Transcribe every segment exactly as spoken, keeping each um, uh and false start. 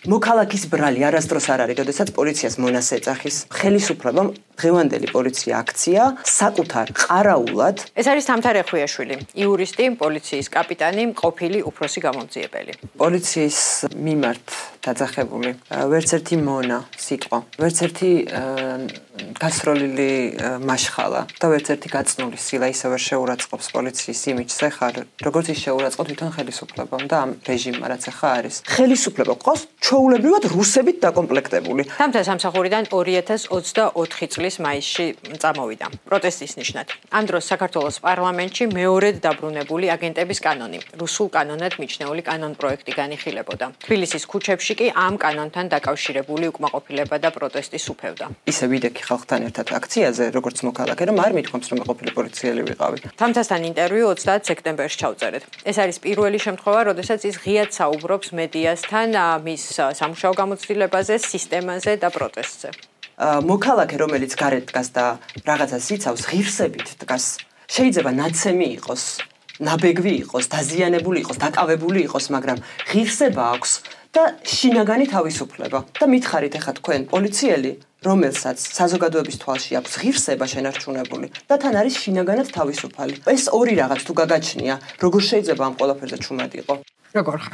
მოქალაქის ბრალი არასდროს არ არის, როდესაც პოლიციას მონას ეძახის. ხელისუფლებამ დღევანდელი პოლიცია აქცია საკუთარ ყარაულად. ეს არის თამთა რეხვიაშვილი, იურისტი, პოლიციის კაპიტანი, ყოფილი უფროსი გამომძიებელი. პოლიციის მიმართ დაძახებული ვერც ერთი მონა სიტყვა, ვერც ერთი გასროლილი მაშხალა და ვერც ერთი გაწნული სილა ისე ვერ შეურაცხყოფს პოლიციის იმიჯს ახლა, როგორც ის შეურაცხყოფ თვითონ ხელისუფლებამ და ამ რეჟიმმა, რაც ახლა არის. ხელისუფლება ყავს ჩვეულებრივად რუსებით დაკომპლექტებული. თამთა სამსახურიდან ორი ათას ოცდაოთხი წლის მაისში წამოვიდა. პროტესტის ნიშნად. ამ დროს საქართველოს პარლამენტში მეორედ დაბრუნებული აგენტების კანონი, რუსულ კანონად მიჩნეული კანონ პროექტი განიხილებოდა. თბილისის ქუჩებში კი ამ კანონთან დაკავშირებული უკმაყოფილება და პროტესტი სუფევდა. ისე ვიდექი ხალხთან ერთად აქციაზე, როგორც მოქალაქე, რომ არ მithქვამს, რომ ყოფილი პოლიციელი ვიყავი. თამთასთან ინტერვიუ ოცდაათ სექტემბერში ჩავწერეთ. ეს არის პირველი შემთხვევა, როდესაც ის ღიად საუბრობს მედიასთან მის სამუშაო გამოცდილებაზე, სისტემაზე და პროტესტზე. მოქალაქე, რომელიც გარეთ დგას და რაღაცას იცავს, ღირსებით დგას. შეიძლება ნაცემი იყოს, ნაბეგვი იყოს, დაზიანებული იყოს, დაკავებული იყოს, მაგრამ ღირსება აქვს და შინაგანი თავისუფლება. და მითხარით ახლა თქვენ პოლიციელი, რომელსაც საზოგადოების თვალში აქვს ღირსება შენარჩუნებული და თან არის შინაგანად თავისუფალი. ეს ორი რაღაც თუ გაგაჩნია, როგორ შეიძლება ამ ყველაფერზე ჩუმად იყო? როგორ ხარ?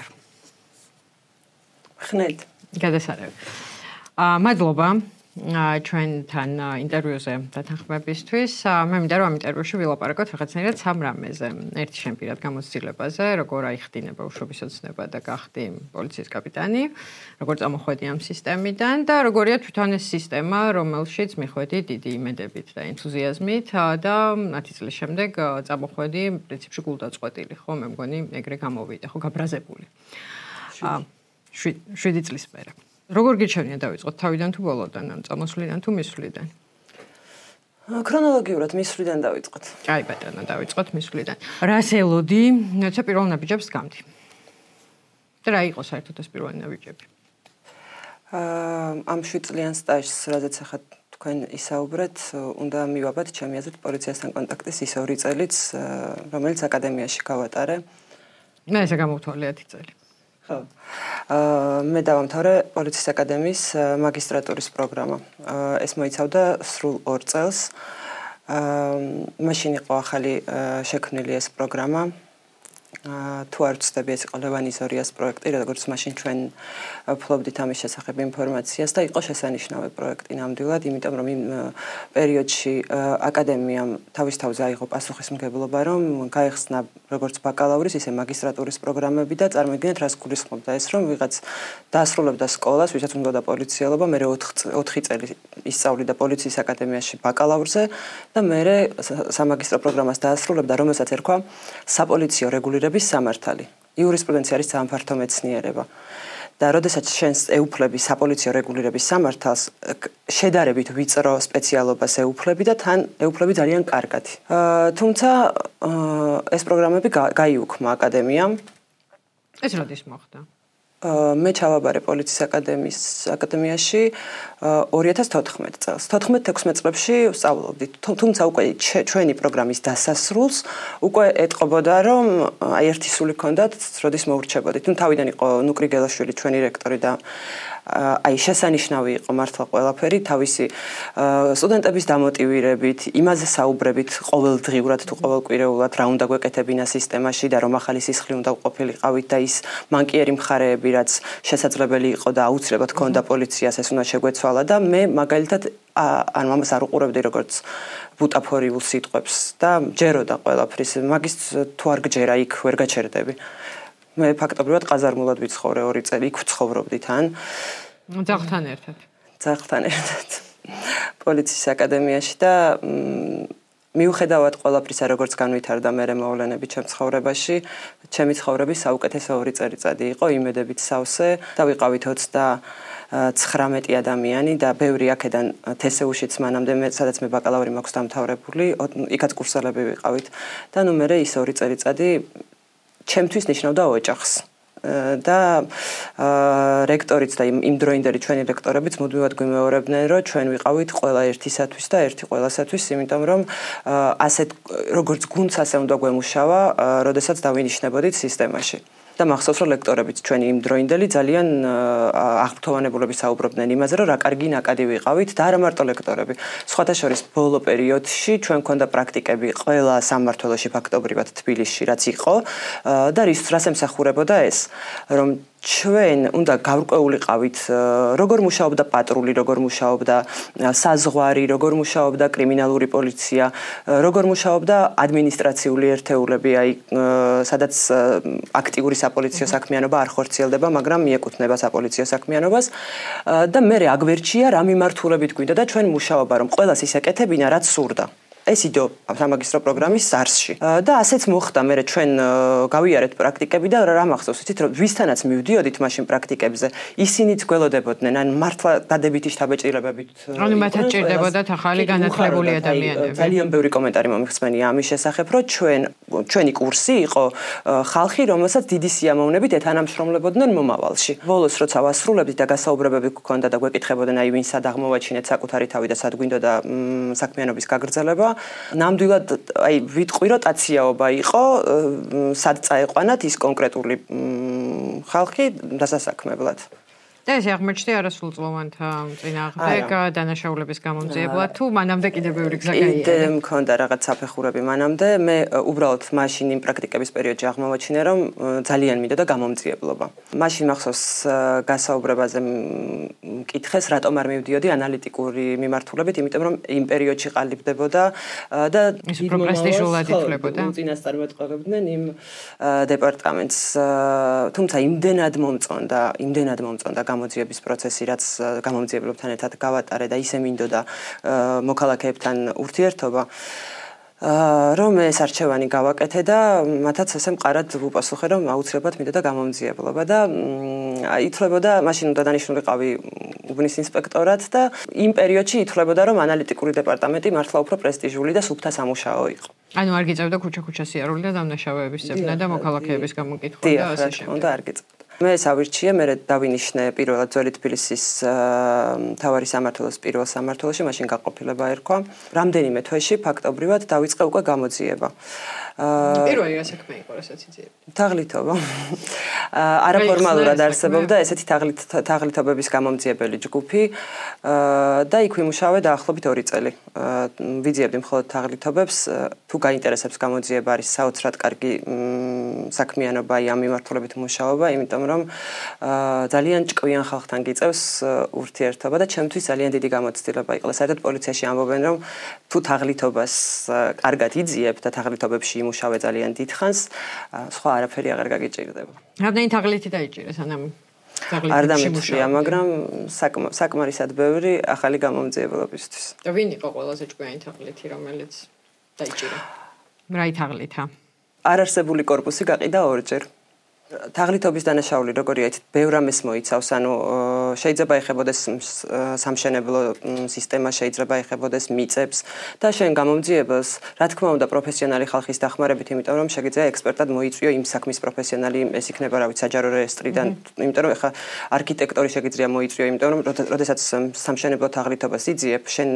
ხნედ. გადასარევი. აა მადლობა ჩვენთან ინტერვიუზე დათანხმებისთვის. მე მინდა რომ ამ ინტერვიუში ვილაპარაკოთ რაღაცნაირად სამ რამეზე. ერთი შენ პირად გამოცდილებაზე, როგორ აიხდინება უშრობის ოცნება და გახდი პოლიციის კაპიტანი, როგორ წამოხვედი ამ სისტემიდან და როგორია თვითონ ეს სისტემა, რომელშიც მიხვედი დიდი იმედებით და ენთუზიაზმით და ათი წლის შემდეგ წამოხვედი პრინციპში გულდაწყვეტილი, ხო, მე მგონი ეგრე გამოვიდა, ხო, გაბრაზებული. აა შვიდი წლის მერე. როგორ გიჩვენია დავიწყოთ თავიდან თუ ბოლოდან, ან წამოსვლიდან თუ მისვლიდან? ქრონოლოგიურად მისვლიდან დავიწყოთ. აი ბატონო, დავიწყოთ მისვლიდან. რას ელოდი, როცა პირველ ნაბიჯებს გამდი? და რა იყო საერთოდ ეს პირველი ნაბიჯები? აა ამ შვიდ წლიან სტაჟს, რადგან ახლა თქვენ ისაუბრეთ, უნდა მივაბად ჩემი აზრით პოლიციასთან კონტაქტის ის ორი წელიც, რომელიც აკადემიაში გავატარე. მე ესე გამოვთვალე ათი წელი. ხო. აა მე დავამთავრე პოლიციის აკადემიის მაგისტრატურის პროგრამა. ეს მოიცავდა სრულ ორ წელს. აა მაშინ იყო ახალი შექმნილი ეს პროგრამა. აა თუ არ ვცდები, ეს იყო ლევან იზორიას პროექტი, როგორც მაშინ ჩვენ ფლობდით ამის შესახებ ინფორმაციას და იყო შესანიშნავი პროექტი ნამდვილად, იმიტომ რომ იმ პერიოდში აკადემიამ თავის თავზე აიღო პასუხისმგებლობა, რომ გაეხსნა როგორც ბაკალავრის, ისე მაგისტრატურის პროგრამები და წარმოიდგინეთ, რას გულისხმობდა ეს, რომ ვიღაც დაასრულებდა სკოლას, ვისაც უნდა პოლიციელობა, მე ოთხი წელი ისწავლიდა პოლიციის აკადემიაში ბაკალავრზე და მე სამაგისტრო პროგრამას დაასრულებდა, რომელსაც ერქვა საპოლიციო რეგულირების სამართალი. იურისპრუდენცია არის ძალიან ფართო მეცნიერება. და როდესაც შენს ეუფლები საპოლიციო რეგულირების სამართალს, შედარებით ვიწრო სპეციალობას ეუფლები და თან ეუფლები ძალიან კარგად. თუმცა ეს პროგრამები გაიუქმა აკადემიამ. ეს როდის მოხდა? მე ჩავაბარე პოლიციის აკადემიის აკადემიაში ორი ათას თოთხმეტ წელს. თოთხმეტ-ექვსმეტ წლებში ვსწავლობდით. თუმცა უკვე ჩვენი პროგრამის დასასრულს უკვე ეტყობოდა, რომ აი ერთი სული ჰქონდათ, როდის მოურჩებოდით. ნუ თავიდან იყო ნუკრი გელაშვილი ჩვენი რექტორი და აი შესანიშნავი იყო მართლა ყველაფერი, თავისი სტუდენტების დამოტივირებით, იმაზე საუბრებით ყოველდღიურად თუ ყოველკვირეულად რა უნდა გვეკეთებინა სისტემაში და რომ ახალი სისხლი უნდა ყოფილიყავით და ის მანკიერი მხარეები, რაც შესაძლებელი იყო და აუცილებლად ჰქონდა პოლიციას, ეს უნდა შეგვეცვალა და მე მაგალითად ანუ ამას არ უყურებდი როგორც ბუტაფორიულ სიტყვებს და ჯეროდა ყველაფრის, მაგის თუ არ გჯერა იქ ვერ გაჩერდები. მე ფაქტობრივად ყაზარმულად ვიცხოვრე ორი წელი, იქ ვცხოვრობდი თან. ძაღლთან ერთად. ძაღლთან ერთად. პოლიციის აკადემიაში და მიუხედავად ყველაფრისა, როგორც განვითარდა მე მოვლენები ჩემ ცხოვრებაში, ჩემი ცხოვრების საუკეთესო ორი წელიწადი იყო, იმედებით სავსე და ვიყავით ოცდაცხრამეტი ადამიანი და ბევრი აქედან თესეუშიც მანამდე მე სადაც მე ბაკალავრი მაქვს დამთავრებული, იქაც კურსელები ვიყავით და ნუ მე ის ორი წელიწადი ჩემთვის ნიშნავდა ოჯახს და რექტორიც და იმ დროინდელი ჩვენი რექტორებიც მუდმივად გვიმეორებდნენ, რომ ჩვენ ვიყავით ყველა ერთისათვის და ერთი ყველასათვის, იმიტომ რომ ასეთ როგორც გუნდს ასე უნდა გვემუშავა, როდესაც დავინიშნებოდით სისტემაში. და მახსოვს რომ ლექტორებიც ჩვენი იმ დროინდელი ძალიან აღფრთოვანებულები საუბრობდნენ იმაზე რომ რა კარგი ნაკადი ვიყავით და არა მარტო ლექტორები. სხვათა შორის ბოლო პერიოდში ჩვენ გვქონდა პრაქტიკები ყველა სამმართველოში ფაქტობრივად თბილისში რაც იყო და რასაც ემსახურებოდა ეს რომ ჩვენ უნდა გავრკვეულიყავით როგორ მუშაობდა პატრული, როგორ მუშაობდა საზღვარი, როგორ მუშაობდა კრიმინალური პოლიცია, როგორ მუშაობდა ადმინისტრაციული ერთეულები, აი სადაც აქტიური საპოლიციო საქმიანობა არ ხორციელდება, მაგრამ მიეკუთვნება საპოლიციო საქმიანობას და მე აგვერჩია რა მიმართულებით გვინდა და ჩვენ მუშაობა რომ ყველას ისეკეთებინა რაც სურდა. ეს იდო სამაგისტრო პროგრამის სარსში. და ასეც მოხდა, მე ჩვენ გავიარეთ პრაქტიკები და რა მახსოვს, იცით რომ ვისთანაც მივდიოდით მაშინ პრაქტიკებზე, ისინიც გველოდებოდნენ, ან მართლა დადებითი შთაბეჭდილებებით. ანუ მათაც ჭირდებოდათ ახალი განათლებული ადამიანები. ძალიან ბევრი კომენტარი მომიხსენია ამის შესახებ, რომ ჩვენ ჩვენი კურსი იყო ხალხი, რომელსაც დიდი სიამოვნებით ეთანამშრომლებოდნენ მომავალში. ბოლოს როცა ვასრულებდით და გასაუბრებები გქონდა და გვეკითხებოდნენ, აი ვინ სად აღმოვაჩინეთ საკუთარი თავი და სად გვინდოდა საქმიანობის გაგრძელება. ნამდვილად აი ვიტყვი რომ ტაციაობა იყო სად წაეყვანათ ის კონკრეტული ხალხი დასასაქმებლად. და ეს აღმოჩნდა არასრულწლოვანთა წინააღმდეგ დანაშაულების გამომძიებლად თუ მანამდე კიდევ ბევრი გზა გაიარა. კიდე მქონდა რაღაც საფეხურები მანამდე, მე უბრალოდ მაშინ იმ პრაქტიკების პერიოდში აღმოვაჩინე რომ ძალიან მინდოდა გამომძიებლობა. მაშინ მახსოვს გასაუბრებაზე მკითხეს რატომ არ მივდიოდი ანალიტიკური მიმართულებით, იმიტომ რომ იმ პერიოდში ყალიბდებოდა და ის პრესტიჟულად ითვლებოდა. წინასწარმეტყველებდნენ იმ დეპარტამენტს, თუმცა იმდენად მომწონდა, იმდენად მომწონდა გამოძიების პროცესი, რაც გამომძიებლებთან ერთად გავატარე და ისე მინდოდა მოქალაქეებთან ურთიერთობა, რომ ეს არჩევანი გავაკეთე და მათაც ესე მყარად ვუპასუხე, რომ აუცილებლად მინდოდა გამომძიებლობა და ითვლებოდა, მაშინ უნდა დანიშნულიყავი უბნის ინსპექტორად და იმ პერიოდში ითვლებოდა, რომ ანალიტიკური დეპარტამენტი მართლა უფრო პრესტიჟული და სუფთა სამუშაო იყო. ანუ არ გიწევდა ქუჩა-ქუჩა სიარული და დამნაშავეების ძებნა და მოქალაქეების გამოკითხვა და ასე შემდეგ. უნდა არ გიწევდა. მე ავირჩიე, მე დავინიშნე პირველად ძველი თბილისის მთავარი სამმართველოს პირველ სამმართველოში, მაშინ გაყოფილება ერქვა. რამდენიმე თვეში ფაქტობრივად დავიწყე უკვე გამოძიება. პირველი რა საქმე იყო, რასაც იძლევა? თაღლითობა. არაფორმალურად არსებობდა ესეთი თაღლითობების გამომძიებელი ჯგუფი და იქ ვიმუშავე დაახლოებით ორი წელი. ვიძიებდი მხოლოდ თაღლითობებს, თუ გაინტერესებს გამოძიება არის საოცრად კარგი საქმიანობა, ამ მიმართულებით მუშაობა, იმიტომ რომ ძალიან ჭკვიან ხალხთან გიწევს ურთიერთობა და ჩემთვის ძალიან დიდი გამოცდილება იყო. საერთოდ პოლიციაში ამბობენ რომ თუ თაღლითობას კარგად იძიებ და თაღლითობებში იმუშავე ძალიან დიდხანს, სხვა არაფერი აღარ გაგიჭირდება. რამდენი თაღლითი დაიჭირეს ანამ? არ დამეწია, მაგრამ საკმარისად ბევრი ახალი გამომძიებლობისთვის. და ვინ იყო ყველაზე ჭკვიანი თაღლითი, რომელიც დაიჭირა? რა თაღლითა? არარსებული корпуსი გაყიდა ორჯერ. თაღლითობის დანაშაული როგორია, იცით, ბევრ ამას მოიცავს, ანუ შეიძლება ეხებოდეს სამშენებლო სისტემა, შეიძლება ეხებოდეს მიწებს და შენ გამომძიებელს, რა თქმა უნდა, პროფესიონალი ხალხის დახმარებით, იმიტომ რომ შეგიძლია ექსპერტად მოიწვიო იმ საქმის პროფესიონალი, ეს იქნება, რა ვიცი, საჯარო რეესტრიდან, იმიტომ რომ ეხა არქიტექტორი შეგიძლია მოიწვიო, იმიტომ რომ როდესაც სამშენებლო თაღლითობას იძიებ, შენ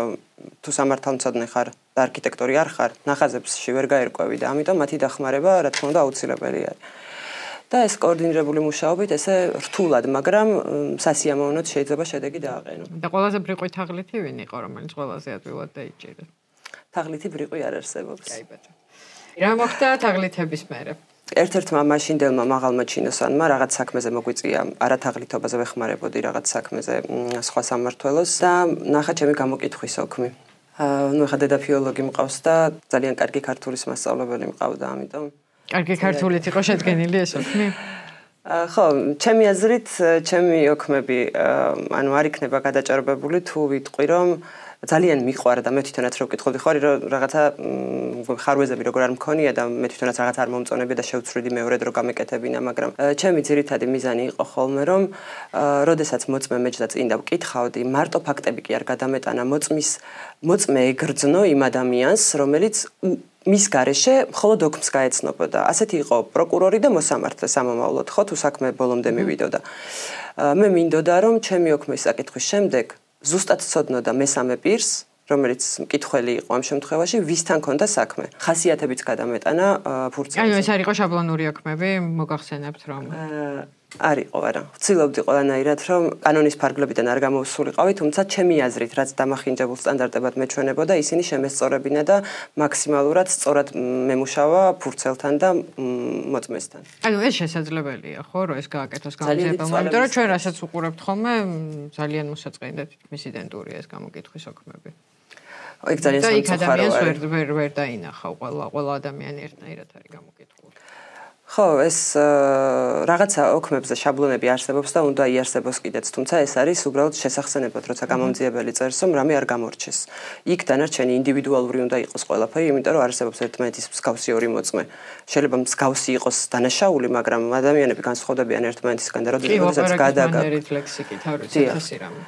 თუ სამართალმცოდნე ხარ და არქიტექტორი არ ხარ, ნახაზებში ვერ გაერკვევი და ამიტომ მათი დახმარება, რა თქმა უნდა, აუცილებელი არის. და ეს კოორდინირებული მუშაობით ესე რთულად, მაგრამ სასიამოვნოდ შეიძლება შედეგი დააყენო. და ყველაზე ბრიყვი თაღლითი ვინ იყო, რომელიც ყველაზე ადვილად დაიჭირა? თაღლითი ბრიყვი არ არსებობს. კაიბაჭო. რა მოხდა თაღლითების მერე? ერთ-ერთმა მაშინდელმა მაღალმა ჩინოსანმა რაღაც საქმეზე მოგვიწია, არა თაღლითობაზე ვეხმარებოდი, რაღაც საქმეზე სხვა სამმართველოს და ნახა ჩემი გამოკითხვის ოქმი. ნუ ხა დედაფილოლოგი მყავს და ძალიან კარგი ქართულის მასწავლებელი მყავდა, ამიტომ კარგი ქართულით იყო შედგენილი ეს ოქმი? ხო, ჩემი აზრით, ჩემი ოქმები ანუ არ იქნება გადაჭარბებული თუ ვიტყვი რომ ძალიან მიყვარა და მე თვითონაც რო ვკითხავდი ხარ რომ რაღაცა ხარვეზები როგორ არ მქონია და მე თვითონაც რაღაც არ მომწონებია და შევცვლიდი მეორედ რო გამეკეთებინა, მაგრამ ჩემი ძირითადი მიზანი იყო ხოლმე რომ როდესაც მოწმე მეჯდა წინ და ვკითხავდი, მარტო ფაქტები კი არ გადამეტანა, მოწმის მოწმე ეგრძნო იმ ადამიანს, რომელიც მის გარეშე მხოლოდ ოქმს გაეცნობოდა. ასეთი იყო პროკურორი და მოსამართლე სამომავლოდ, ხო, თუ საქმე ბოლომდე მივიდოდა. მე მინდოდა რომ ჩემი ოქმის საკითხვის შემდეგ ზუსტად ცოდნოდა მესამე პირს, რომელიც მკითხველი იყო ამ შემთხვევაში, ვისთან ქონდა საქმე. ხასიათებიც გადამეტანა ფურცელზე. ანუ ეს არ იყო შაბლონური ოქმები, მოგახსენებთ რომ არ იყო, არა. ვცდილობდი ყველანაირად, რომ კანონის ფარგლებიდან არ გამოვსულიყავი, თუმცა ჩემი აზრით, რაც დამახინჯებულ სტანდარტებად მეჩვენებოდა, ისინი შემესწორებინა და მაქსიმალურად სწორად მემუშავა ფურცელთან და მოწმესთან. ანუ ეს შესაძლებელია, ხო, რომ ეს გააკეთოს გამომძიებელმა, იმიტომ რომ ჩვენ რასაც უყურებთ ხოლმე, ძალიან მოსაწყენია თითქმის იდენტურია ეს გამოკითხვის ოქმები. ეგ ძალიან სამწუხაროა. და იქ ადამიანს ვერ ვერ დაინახავ, ყველა ყველა ადამიანი ერთნაირად არის გამოკითხული. ხო, ეს რაღაცა ოქმებზე შაბლონები არსებობს და უნდა იარსებოს კიდეც, თუმცა ეს არის უბრალოდ შესახსენებლად, როცა გამომძიებელი წერს, რომ რამე არ გამორჩეს. იქ დანარჩენი ინდივიდუალური უნდა იყოს ყველაფერი, იმიტომ რომ არსებობს ერთმანეთის მსგავსი ორი მოწმე. შეიძლება მსგავსი იყოს დანაშაული, მაგრამ ადამიანები განსხვავდებიან ერთმანეთისგან და როდესაც გადაგაკეთებს ლექსიკით არ ვიცი ეს რამე.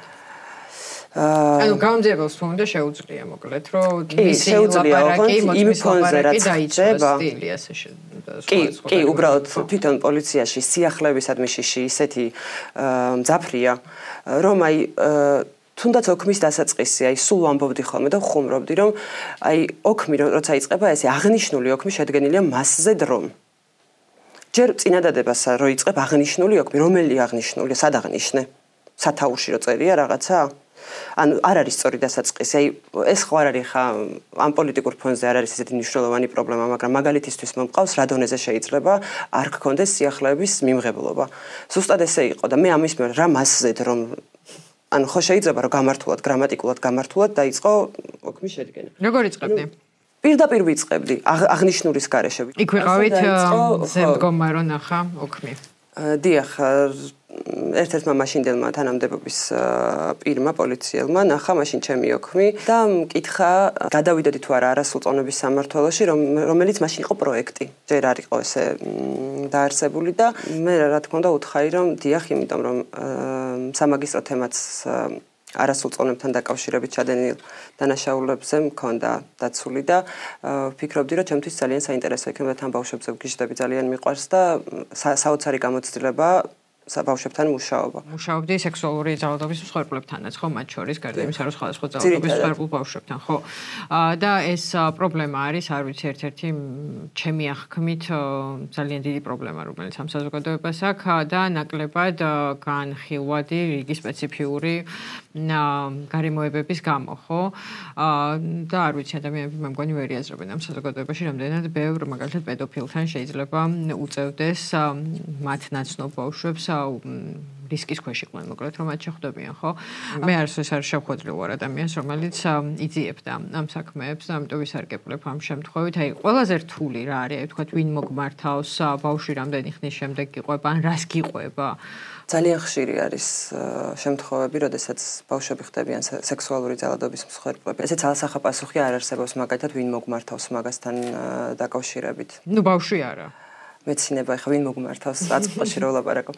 ანუ გამომძიებელს თუ უნდა შეუძლია მოკლედ, რომ მისი ლაპარაკი მოწმის ლაპარაკი დაიწყოს სტილი ასე კი, კი, უბრალოდ თვითონ პოლიციაში სიახლეებისად მიშიში ისეთი მძაფრია, რომ აი თუნდაც ოქმის დასაწყისი, აი სულ ვამბობდი ხოლმე და ხუმრობდი, რომ აი ოქმი როცა იწყება, ესე აღნიშნული ოქმი შედგენილია მასზე დრომ. ჯერ წინადადებას რო იწყებ აღნიშნული ოქმი, რომელი აღნიშნული, სად აღნიშნე? სათაურში რო წერია რაღაცა? ანუ არ არის სწორი დასაწყისი. აი ეს ხო არ არის ხა ამ პოლიტიკურ ფონზე არ არის ესეთი მნიშვნელოვანი პრობლემა, მაგრამ მაგალითისთვის მომყავს რა დონეზე შეიძლება არ გქონდეს სიახლეების მიმღებლობა. ზუსტად ესე იყო და მე ამის მიერ რა მასზედ რომ ანუ ხო შეიძლება რომ გამართულად, გრამატიკულად გამართულად დაიწყო ოქმის შედგენა. როგორ იწყებდი? პირდაპირ ვიწყებდი აღნიშნულის გარეშე. იქ ვიყავით ზემდგომა რო ნახა ოქმი. დიახ, ერთ-ერთმა მაშინდელმა თანამდებობის პირმა პოლიციელმა ნახა მაშინ ჩემი ოქმი და მკითხა გადავიდოდი თუ არა არასრულწლოვნების სამმართველოში, რომელიც მაშინ იყო პროექტი. ჯერ არ იყო ესე დაარსებული და მე რა თქმა უნდა უთხარი რომ დიახ, იმიტომ რომ სამაგისტრო თემაც არასრულწლოვნებთან დაკავშირებით ჩადენილ დანაშაულებებზე მქონდა დაცული და ვფიქრობდი რომ ჩემთვის ძალიან საინტერესო იქნება თან ბავშვებზე ვგიჟდები ძალიან მიყვარს და საოცარი გამოცდილება საბავშვებთან მუშაობა. მუშაობდი სექსუალური ძალადობის მსხვერპლებთანაც, ხო, მათ შორის გარდა იმისა, რომ სხვადასხვა ძალადობის მსხვერპლ ბავშვებთან, ხო. და ეს პრობლემა არის, არ ვიცი, ერთ-ერთი ჩემი აღქმით ძალიან დიდი პრობლემა, რომელიც ამ საზოგადოებას აქვს და ნაკლებად განხილვადი რიგი სპეციფიური გარემოებების გამო, ხო? და არ ვიცი, ადამიანები მე მგონი ვერ იაზრებენ ამ საზოგადოებაში, რამდენად ბევრ მაგალითად პედოფილთან შეიძლება უწევდეს მათ ნაცნობ ბავშვებს რისკის ქვეშ იყვნენ, მოკლედ რომ მათ შეხვდებიან, ხო? მე არც ეს არ შევხვედრილ ვარ ადამიანს, რომელიც იძიებდა ამ საქმეებს და ამიტომ ვისარგებლებ ამ შემთხვევით. აი, ყველაზე რთული რა არის, აი ვთქვათ, ვინ მოგმართავს, ბავშვი რამდენი ხნის შემდეგ იყვება, ან რას გიყვება? ძალიან ხშირი არის შემთხვევები, როდესაც ბავშვები ხდებიან სექსუალური ძალადობის მსხვერპლები. ესეც ალსახა პასუხი არ არსებობს, მაგალითად, ვინ მოგმართავს მაგასთან დაკავშირებით. ნუ ბავშვი არა. მეცინება ხა ვინ მოგმართავს აწყოში რო ვლაპარაკობ.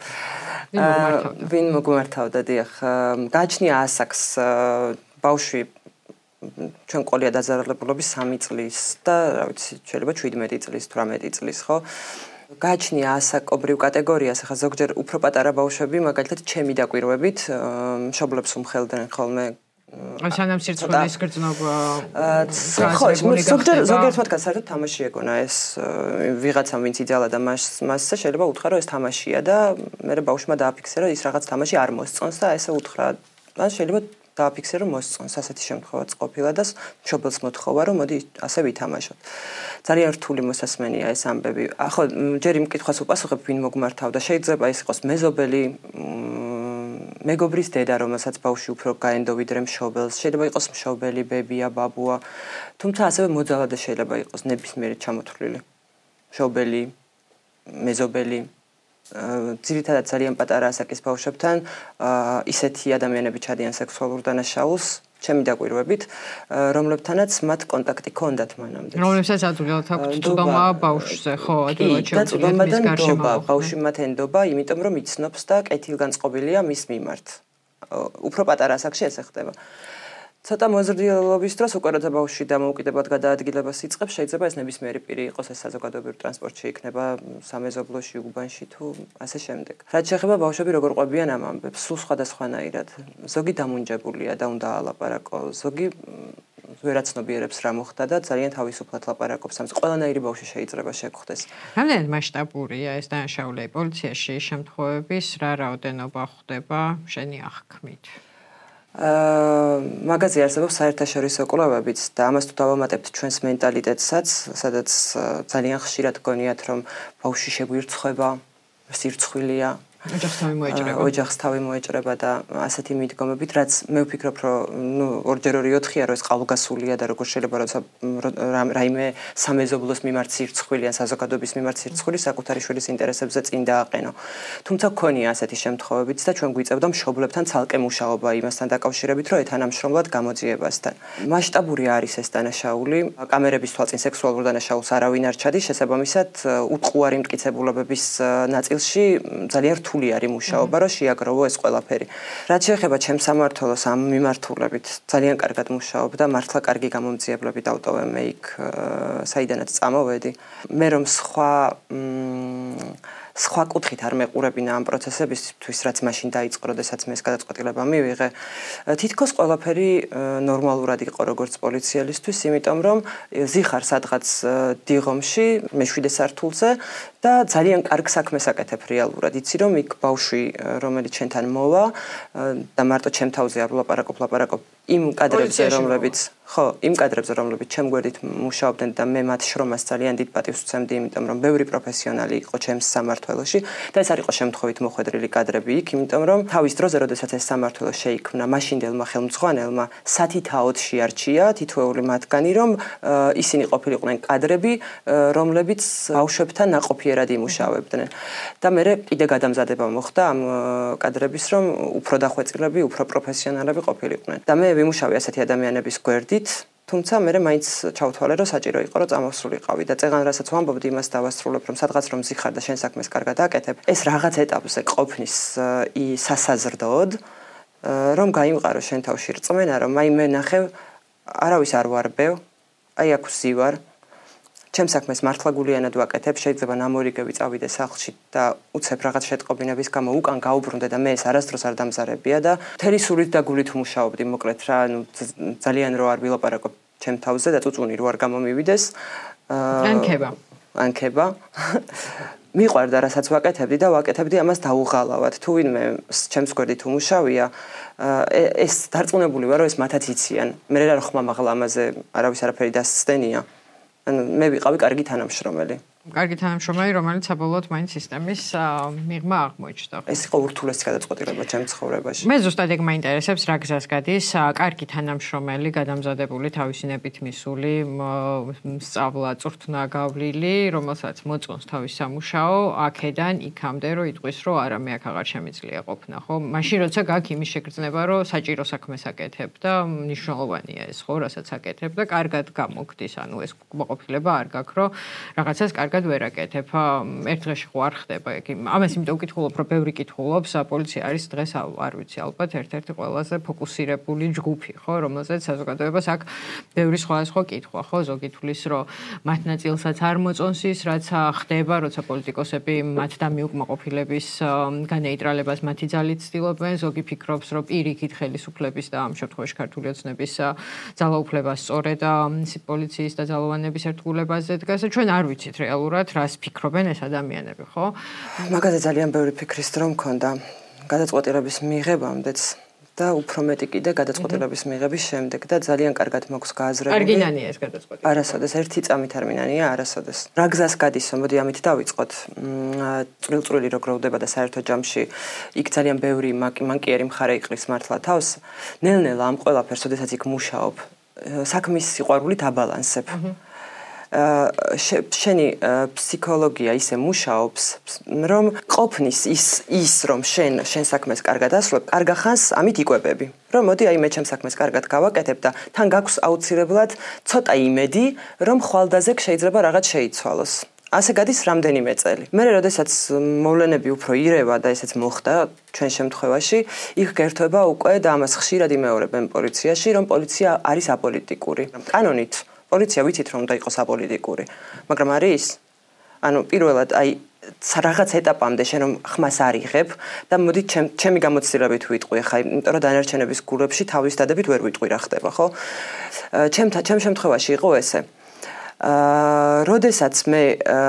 ვინ მოგმართავდა, დიახ, გააჩნია ასაკს ბავშვი ჩვენ ყოლია დაზარალებულობის სამი წლის და რა ვიცი, შეიძლება შვიდმეტი წლის, თვრამეტი წლის, ხო? გააჩნია ასაკობრივ კატეგორიას, ახლა ზოგჯერ უფრო პატარა ბავშვები, მაგალითად, ჩემი დაკვირვებით, მშობლებს უმხელდნენ ხოლმე სანამ სირცხვილის გრძნობა ხო, ზოგჯერ ზოგიერთ მათგანს საერთოდ თამაში ეგონა ეს ვიღაცამ ვინც იძალა და მასზე შეიძლება უთხრა რომ ეს თამაშია და მე ბავშვმა დააფიქსირა ის რაღაც თამაში არ მოსწონს და ესე უთხრა ან შეიძლება დააფიქსირა რომ მოსწონს ასეთი შემთხვევაც ყოფილა და მშობელს მოთხოვა რომ მოდი ასე ვითამაშოთ. ძალიან რთული მოსასმენია ეს ამბები. ხო, ჯერ იმ კითხვას უპასუხებ ვინ მოგმართავდა. შეიძლება ის იყოს მეზობელი მეგობრის დედა, რომელსაც ბავშვი უფრო გაენდო ვიდრე მშობელს, შეიძლება იყოს მშობელი, ბებია, ბაბუა, თუმცა ასევე მოძალადე შეიძლება იყოს ნებისმიერი ჩამოთვლილი. მშობელი, მეზობელი, ძირითადად ძალიან პატარა ასაკის ბავშვებთან ისეთი ადამიანები ჩადიან სექსუალურ დანაშაულს, ჩემი დაკვირვებით, რომლებთანაც მათ კონტაქტი ჰქონდათ მანამდე. რომლებსაც ადვილად აქვთ წვდომა ბავშვზე, ხო, ადვილად შეუძლიათ მის გარშემო. ბავშვი მათ ენდობა, იმიტომ რომ იცნობს და კეთილგანწყობილია მის მიმართ. უფრო პატარა ასაკში ესე ხდება. ცოტა მოზრდილობის დროს უკვე როცა ბავშვი დამოუკიდებლად გადაადგილებას იწყებს, შეიძლება ეს ნებისმიერი პირი იყოს, ეს საზოგადოებრივ ტრანსპორტში იქნება, სამეზობლოში, უბანში თუ ასე შემდეგ. რაც შეეხება ბავშვები როგორ ყვებიან ამ ამბებს, სულ სხვადასხვანაირად. ზოგი დამუნჯებულია და უნდა ალაპარაკო, ზოგი ვერაცნობიერებს რა მოხდა და ძალიან თავისუფლად ლაპარაკობს ამის. ყველანაირი ბავშვი შეიძლება შეგხვდეს. რამდენად მასშტაბურია ეს დანაშაულები პოლიციაში შემთხვევების, რა რაოდენობა ხდება შენი აღქმით? აა მაგაზე არსებობს საერთაშორისო კვლევებიც და ამას თუ დავამატებთ ჩვენს მენტალიტეტსაც, სადაც ძალიან ხშირად გონიათ რომ ბავშვი შეგვირცხება, სირცხვილია ოჯახს თავი მოეჭრება. ოჯახს თავი მოეჭრება და ასეთი მიდგომებით, რაც მე ვფიქრობ, რომ ნუ ორჯერ ორი ოთხია, რომ ეს ყალბგასულია და როგორ შეიძლება როცა რაიმე სამეზობლოს მიმართ სირცხვილი ან საზოგადოების მიმართ სირცხვილი საკუთარი შვილის ინტერესებზე წინ დააყენო. თუმცა გქონია ასეთი შემთხვევებიც და ჩვენ გვიწევდა მშობლებთან ცალკე მუშაობა იმასთან დაკავშირებით, რომ ეთანამშრომლად გამოძიებასთან. მასშტაბური არის ეს დანაშაული. კამერების თვალწინ სექსუალურ დანაშაულს არავინ არ ჩადის, შესაბამისად უტყუარი მტკიცებულებების ნაწილში ძალიან რთული არის მუშაობა, რომ შეაგროვო ეს ყველაფერი. რაც შეეხება ჩემს სამმართველოს ამ მიმართულებით, ძალიან კარგად მუშაობდა, მართლა კარგი გამომძიებლები დავტოვე მე იქ, საიდანაც წამოვედი. მე რომ სხვა სხვა კუთხით არ მეყურებინა ამ პროცესებისთვის, რაც მაშინ დაიწყო, როდესაც მე ეს გადაწყვეტილება მივიღე. თითქოს ყველაფერი ნორმალურად იყო როგორც პოლიციელისთვის, იმიტომ რომ ზიხარ სადღაც დიღომში, მეშვიდე სართულზე და ძალიან კარგ საქმეს აკეთებ რეალურად. იცი რომ იქ ბავშვი, რომელიც ჩვენთან მოვა და მარტო ჩემ თავზე არ ვლაპარაკობ, ლაპარაკობ იმ კადრებზე, რომლებიც ხო, იმ კადრებზე, რომლებიც ჩემ გვერდით მუშაობდნენ და მე მათ შრომას ძალიან დიდ პატივს ვცემდი, იმიტომ რომ ბევრი პროფესიონალი იყო ჩემს სამმართველოში და ეს არ იყო შემთხვევით მოხვედრილი კადრები იქ, იმიტომ რომ თავის დროზე, როდესაც ეს სამმართველო შეიქმნა, მაშინდელმა ხელმძღვანელმა სათითაოდ შეარჩია თითოეული მათგანი, რომ ისინი ყოფილიყვნენ კადრები, რომლებიც ბავშვებთან ნაყოფიერად იმუშავებდნენ. და მე კიდე გადამზადება მოხდა ამ კადრების, რომ უფრო დახვეწილები, უფრო პროფესიონალები ყოფილიყვნენ. და მე ვიმუშავე ასეთი ადამიანების გვერდით, თუმცა მე მაინც ჩავთვალე, რომ საჭირო იყო, რომ წამოსულიყავი და წეგან რასაც ვამბობდი, იმას დავასრულებ, რომ სადღაც რომ ზიხარ და შენ საქმეს კარგად აკეთებ, ეს რაღაც ეტაპზე ყოფნის სასაზრდოდ, რომ გაიმყარო შენ თავში რწმენა, რომ აი მე ნახევ არავის არ ვარბევ, აი აქ ვზივარ, ჩემს საქმეს მართლა გულიანად ვაკეთებ, შეიძლება ნამორიგები წავიდე სახლში და უცებ რაღაც შეტყობინების გამო უკან გაუბრუნდე და მე ეს არასდროს არ დამზარებია და მთელი სულით და გულით ვმუშაობდი, მოკლედ რა, ანუ ძალიან რო არ ვილაპარაკობ ჩემ თავზე და წუწუნი რო არ გამომივიდეს. ანქება. ანქება. მიყვარდა რასაც ვაკეთებდი და ვაკეთებდი ამას დაუღალავად. თუ ვინმე ჩემს გვერდით უმუშავია, ეს დარწმუნებული ვარ, რომ ეს მათაც იციან. მე რა ხმამაღლა ამაზე არავის არაფერი დასცდენია. ანუ მე ვიყავი კარგი თანამშრომელი. კარგი თანამშრომელი, რომელიც საბოლოოდ მაინც სისტემის მიღმა აღმოჩნდა. ეს იყო ურთულესი გადაწყვეტილება ჩემს ცხოვრებაში. მე ზუსტად ეგ მაინტერესებს, რა გზას გადის კარგი თანამშრომელი, გადამზადებული, თავისინებით მისული, სწავლა, წვრთნა გავლილი, რომელსაც მოწონს თავის სამუშაო, აქედან იქამდე, რომ იტყვის, რომ არა, მე აქ აღარ შემიძლია ყოფნა, ხო? მაშინ როცა გაქვს იმის შეგრძნება, რომ საჭირო საქმეს აკეთებ და მნიშვნელოვანია ეს, ხო, რასაც აკეთებ და კარგად გამოგდის, ანუ ეს მოყოფილება არ გაქვს, რომ რაღაცას კარგად ვერ აკეთებ. ერთ დღეში ხო არ ხდება ეგ. ამას იმიტომ ვკითხულობ, რომ ბევრი კითხულობს, პოლიცია არის დღეს არ ვიცი, ალბათ ერთ-ერთი ყველაზე ფოკუსირებული ჯგუფი, ხო, რომელზეც საზოგადოებას აქვს ბევრი სხვადასხვა კითხვა, ხო, ზოგი თulis, რომ მათ ნაწილსაც არ მოწონს ის, რაც ხდება, როცა პოლიტიკოსები მათ დამიუკმაყოფილების განეიტრალებას მათი ძალით ცდილობენ, ზოგი ფიქრობს, რომ პირიქით ხელისუფლების და ამ შემთხვევაში ქართული ოცნების ძალაუფლებას სწორედ პოლიციის და ძალოვანების ერთგულებაზე დგას. ჩვენ არ ვიცით რეალურად რას ფიქრობენ ეს ადამიანები, ხო? მაგაზე ძალიან ბევრი ფიქრის დრო მქონდა გადაწყვეტილების მიღებამდეც და უფრო მეტი კიდე გადაწყვეტილების მიღების შემდეგ და ძალიან კარგად მაქვს გააზრებული. არგინანია ეს გადაწყვეტილება. არასოდეს ერთი წამით არ მინანია, არასოდეს. რა გზას გადისო, მოდი ამით დავიწყოთ. წვრილ-წვრილი რო გროვდება და საერთო ჯამში იქ ძალიან ბევრი მანკიერი მხარე იყრის მართლა თავს. ნელ-ნელა ამ ყველაფერს, როდესაც იქ მუშაობ, საქმის სიყვარულით აბალანსებ. შენი ფსიქოლოგია ისე მუშაობს, რომ ყოფნის ის ის რომ შენ შენ საქმეს კარგად ასრულებ, კარგა ხანს ამით იკვებები. რომ მოდი აი მე ჩემს საქმეს კარგად გავაკეთებ და თან გაქვს აუცილებლად ცოტა იმედი, რომ ხვალდაზე შეიძლება რაღაც შეიცვალოს. ასე გადის რამდენიმე წელი. მე როდესაც მოვლენები უფრო ირევა და ესეც მოხდა ჩვენ შემთხვევაში, იქ გერთვება უკვე და ამას ხშირად იმეორებენ პოლიციაში, რომ პოლიცია არის აპოლიტიკური. კანონით პოლიცია ვიცით რომ უნდა იყოს აპოლიტიკური, მაგრამ არის ანუ პირველად აი რაღაც ეტაპამდე შენ რომ ხმას არ იღებ და მოდი ჩემი გამოცდილებით ვიტყვი ხა, იმიტომ რომ დანარჩენების გულებში თავის დადებით ვერ ვიტყვი რა ხდება, ხო? ჩემთან ჩემ შემთხვევაში იყო ესე. აა, როდესაც მე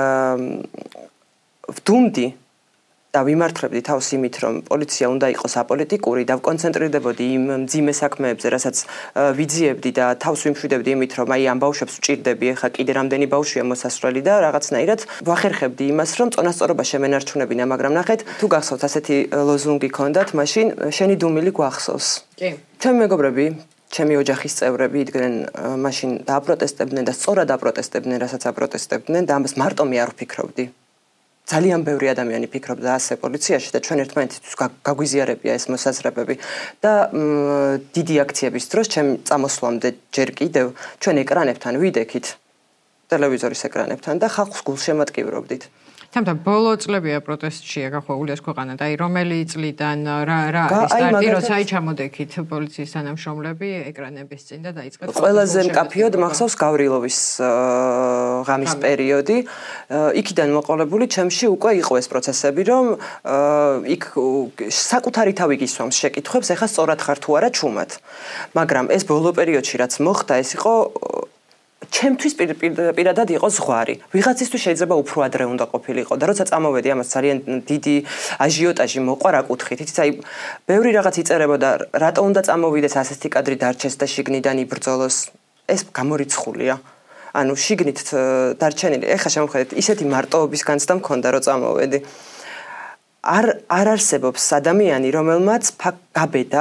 ვდუმდი და ვიმართლებდი თავს იმით, რომ პოლიცია უნდა იყოს აპოლიტიკური და ვკონცენტრირდებოდი იმ მძიმე საქმეებზე, რასაც ვიძიებდი და თავს ვიმშვიდებდი იმით, რომ აი ამ ბავშვებს ვჭირდები, ეხა კიდე რამდენი ბავშვია მოსასვლელი და რაღაცნაირად ვახერხებდი იმას, რომ წონასწორობა შემენარჩუნებინა, მაგრამ ნახეთ, თუ გახსოვთ ასეთი ლოზუნგი ქონდათ, მაშინ შენი დუმილი გვახსოვს. კი. ჩემი მეგობრები, ჩემი ოჯახის წევრები იდგნენ მაშინ დააპროტესტებდნენ და სწორად აპროტესტებდნენ, რასაც აპროტესტებდნენ და ამას მარტო მე არ ვფიქრობდი. ძალიან ბევრი ადამიანი ფიქრობდა ასე პოლიციაში და ჩვენ ერთმანეთისთვის გაგვიზიარებია ეს მოსაზრებები და დიდი აქციების დროს ჩემ წამოსვლამდე ჯერ კიდევ ჩვენ ეკრანებთან ვიდექით ტელევიზორის ეკრანებთან და ხალხს გულშემატკივრობდით. თუმცა ბოლო წლებია პროტესტშია გახვეული ეს ქვეყანა და აი რომელი წლიდან რა რა არის სტარტი როცა აი ჩამოდექით პოლიციის თანამშრომლები ეკრანების წინ და დაიწყეთ ყველაზე მკაფიოდ მახსოვს გავრილოვის ღამის პერიოდი იქიდან მოყოლებული ჩემში უკვე იყო ეს პროცესები რომ იქ საკუთარი თავი გისვამს შეკითხვებს ეხა სწორად ხარ თუ არა ჩუმად მაგრამ ეს ბოლო პერიოდში რაც მოხდა ეს იყო ჩემთვის პირადად იყო ზღვარი. ვიღაცისთვის შეიძლება უფრო ადრე უნდა ყოფილიყო და როცა წამოვედი ამას ძალიან დიდი აჟიოტაჟი მოყვა რა კუთხით. იცით აი ბევრი რაღაც იწერებოდა რატო უნდა წამოვიდეს ასეთი კადრი დარჩეს და შიგნიდან იბრძოლოს. ეს გამორიცხულია. ანუ შიგნით დარჩენილი. ეხლა შემოხედეთ ისეთი მარტოობის განცდა მქონდა რომ წამოვედი. არ არ არსებობს ადამიანი რომელმაც გაბედა